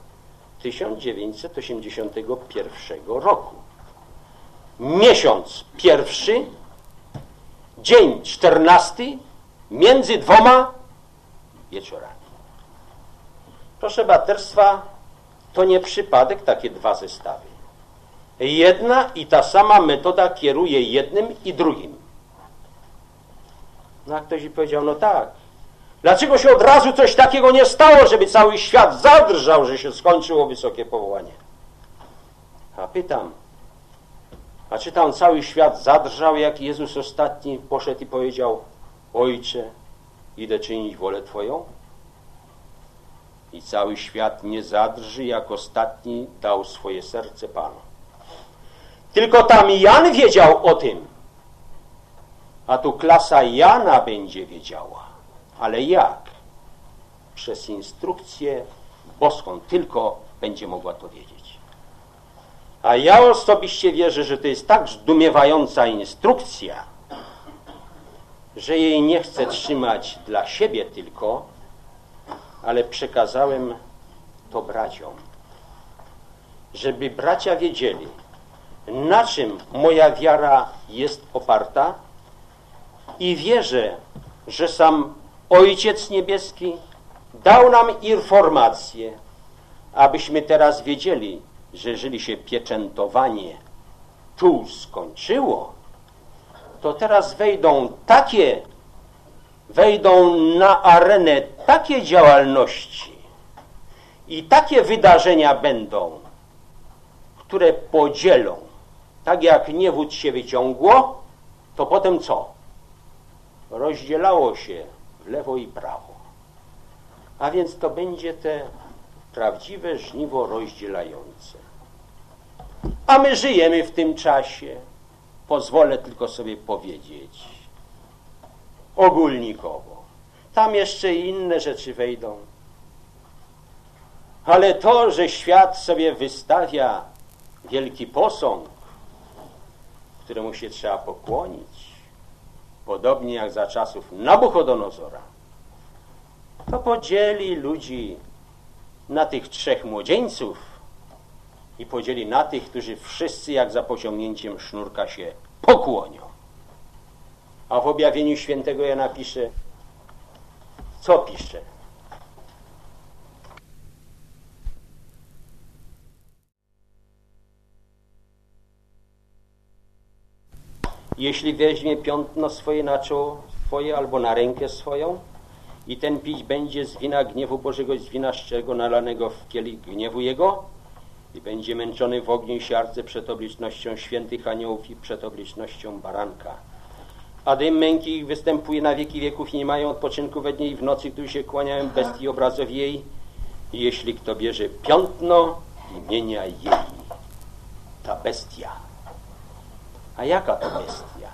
1981 roku. Miesiąc pierwszy, dzień 14, między 2 wieczorami. Proszę braterstwa, to nie przypadek takie dwa zestawy. Jedna i ta sama metoda kieruje jednym i drugim. No a ktoś mi powiedział, no tak. Dlaczego się od razu coś takiego nie stało, żeby cały świat zadrżał, że się skończyło wysokie powołanie? A pytam, a czy tam cały świat zadrżał, jak Jezus ostatni poszedł i powiedział, Ojcze, idę czynić wolę Twoją? i cały świat nie zadrży, jak ostatni dał swoje serce Panu. Tylko tam Jan wiedział o tym, a tu klasa Jana będzie wiedziała. Ale jak? Przez instrukcję boską tylko będzie mogła to wiedzieć. A ja osobiście wierzę, że to jest tak zdumiewająca instrukcja, że jej nie chcę trzymać dla siebie tylko, ale przekazałem to braciom. Żeby bracia wiedzieli, na czym moja wiara jest oparta, i wierzę, że sam Ojciec Niebieski dał nam informację, abyśmy teraz wiedzieli, że jeżeli się pieczętowanie tu skończyło, to teraz wejdą na arenę takie działalności i takie wydarzenia będą, które podzielą. Tak jak niewód się wyciągło, to potem co? Rozdzielało się w lewo i prawo. A więc to będzie te prawdziwe żniwo rozdzielające. A my żyjemy w tym czasie. Pozwolę tylko sobie powiedzieć ogólnikowo. Tam jeszcze inne rzeczy wejdą. Ale to, że świat sobie wystawia wielki posąg, któremu się trzeba pokłonić, podobnie jak za czasów Nabuchodonozora, to podzieli ludzi na tych 3 młodzieńców i podzieli na tych, którzy wszyscy jak za pociągnięciem sznurka się pokłonią. A w objawieniu świętego Jana pisze, co pisze? Jeśli weźmie piętno swoje na czoło swoje albo na rękę swoją i ten pić będzie z wina gniewu Bożego, z wina szczerego nalanego w kielich gniewu Jego i będzie męczony w ogniu i siarce przed obliczością świętych aniołów i przed obliczością baranka. A dym męki ich występuje na wieki wieków i nie mają odpoczynku we dnie i w nocy, którzy się kłaniają bestii obrazowi jej. I jeśli kto bierze piętno imienia jej, ta bestia. A jaka to bestia?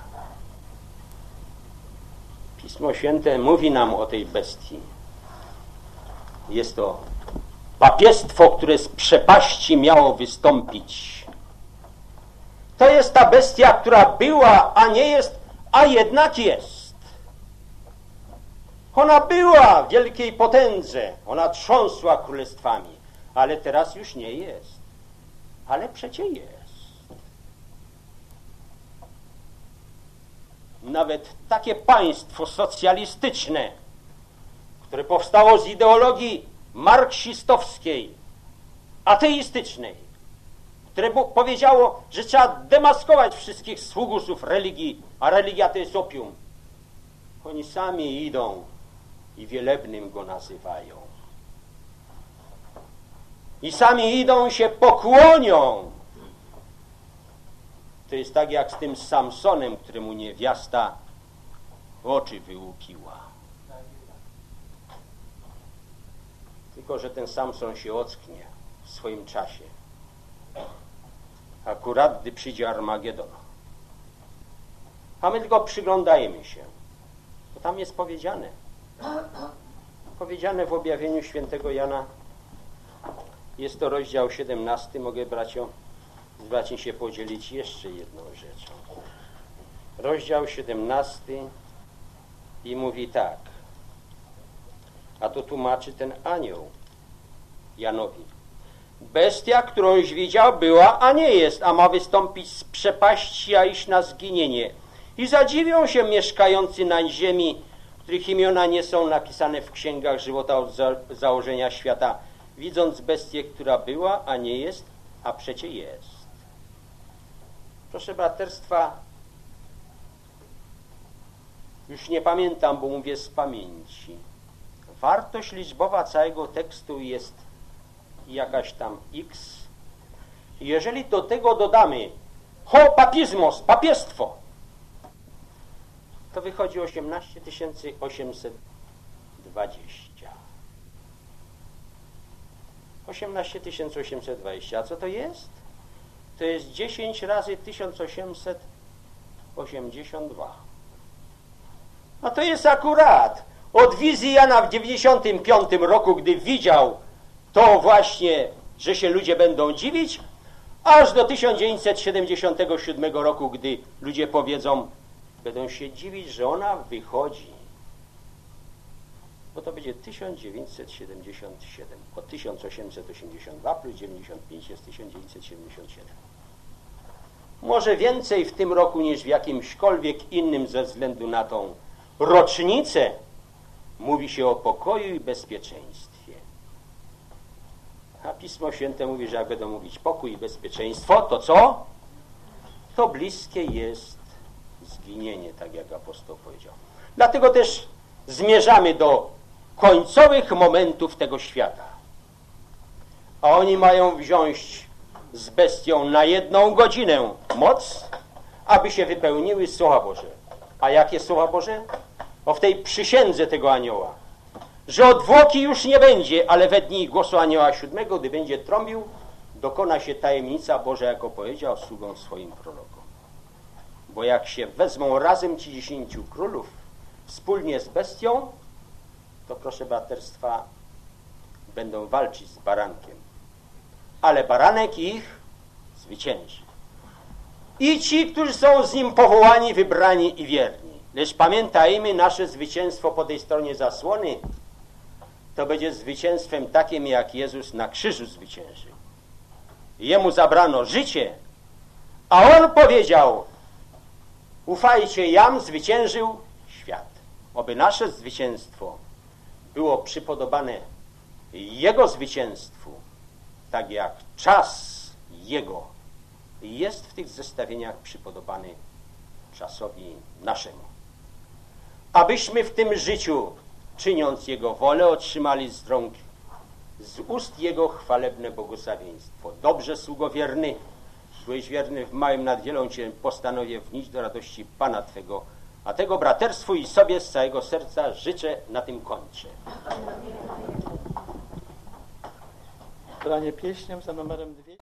Pismo Święte mówi nam o tej bestii. Jest to papiestwo, które z przepaści miało wystąpić. To jest ta bestia, która była, a nie jest, a jednak jest. Ona była w wielkiej potędze, ona trząsła królestwami, ale teraz już nie jest. Ale przecie jest. Nawet takie państwo socjalistyczne, które powstało z ideologii marksistowskiej, ateistycznej, które powiedziało, że trzeba demaskować wszystkich sługusów religii, a religia to jest opium. Oni sami idą i wielebnym go nazywają. I sami idą się pokłonią. To jest tak jak z tym Samsonem, któremu niewiasta oczy wyłupiła. Tylko że ten Samson się ocknie w swoim czasie. Akurat gdy przyjdzie Armagedon. A my tylko przyglądajmy się. To tam jest powiedziane. Powiedziane w objawieniu świętego Jana. Jest to rozdział 17. Mogę, bracio, z braćmi się podzielić jeszcze jedną rzeczą. Rozdział 17 i mówi tak. A to tłumaczy ten anioł Janowi. Bestia, którąś widział, była, a nie jest, a ma wystąpić z przepaści, a iść na zginienie. I zadziwią się mieszkający na ziemi, których imiona nie są napisane w księgach żywota od założenia świata, widząc bestię, która była, a nie jest, a przecie jest. Proszę braterstwa, już nie pamiętam, bo mówię z pamięci. Wartość liczbowa całego tekstu jest jakaś tam x. Jeżeli do tego dodamy papizmos, papiestwo, to wychodzi 18 820. 18 820. A co to jest? To jest 10 razy 1882. A to jest akurat od wizji Jana w 95 roku, gdy widział to właśnie, że się ludzie będą dziwić, aż do 1977 roku, gdy ludzie powiedzą, będą się dziwić, że ona wychodzi. Bo to będzie 1977. Od 1882 plus 95 jest 1977. Może więcej w tym roku niż w jakimśkolwiek innym ze względu na tą rocznicę mówi się o pokoju i bezpieczeństwie. A Pismo Święte mówi, że jak będą mówić pokój i bezpieczeństwo, to co? To bliskie jest zginienie, tak jak apostoł powiedział. Dlatego też zmierzamy do końcowych momentów tego świata. A oni mają wziąć z bestią na 1 godzinę moc, aby się wypełniły słowa Boże. A jakie słowa Boże? O w tej przysiędze tego anioła, że odwłoki już nie będzie, ale we dni głosu anioła 7, gdy będzie trąbił, dokona się tajemnica Boża, jako powiedział sługom swoim prorokom. Bo jak się wezmą razem ci 10 królów wspólnie z bestią, to proszę braterstwa, będą walczyć z barankiem. Ale baranek ich zwycięży. I ci, którzy są z nim powołani, wybrani i wierni. Lecz pamiętajmy, nasze zwycięstwo po tej stronie zasłony to będzie zwycięstwem takim, jak Jezus na krzyżu zwyciężył. Jemu zabrano życie, a On powiedział, ufajcie, jam zwyciężył świat. Oby nasze zwycięstwo było przypodobane Jego zwycięstwu, tak jak czas Jego jest w tych zestawieniach przypodobany czasowi naszemu. Abyśmy w tym życiu, czyniąc Jego wolę, otrzymali z ust Jego chwalebne błogosławieństwo. Dobrze, sługo wierny, byłeś wierny w małym, nad wielą Cię postanowię wnieść do radości Pana Twego, a tego braterstwu i sobie z całego serca życzę, na tym kończę. Branie pieśnią za numerem 2.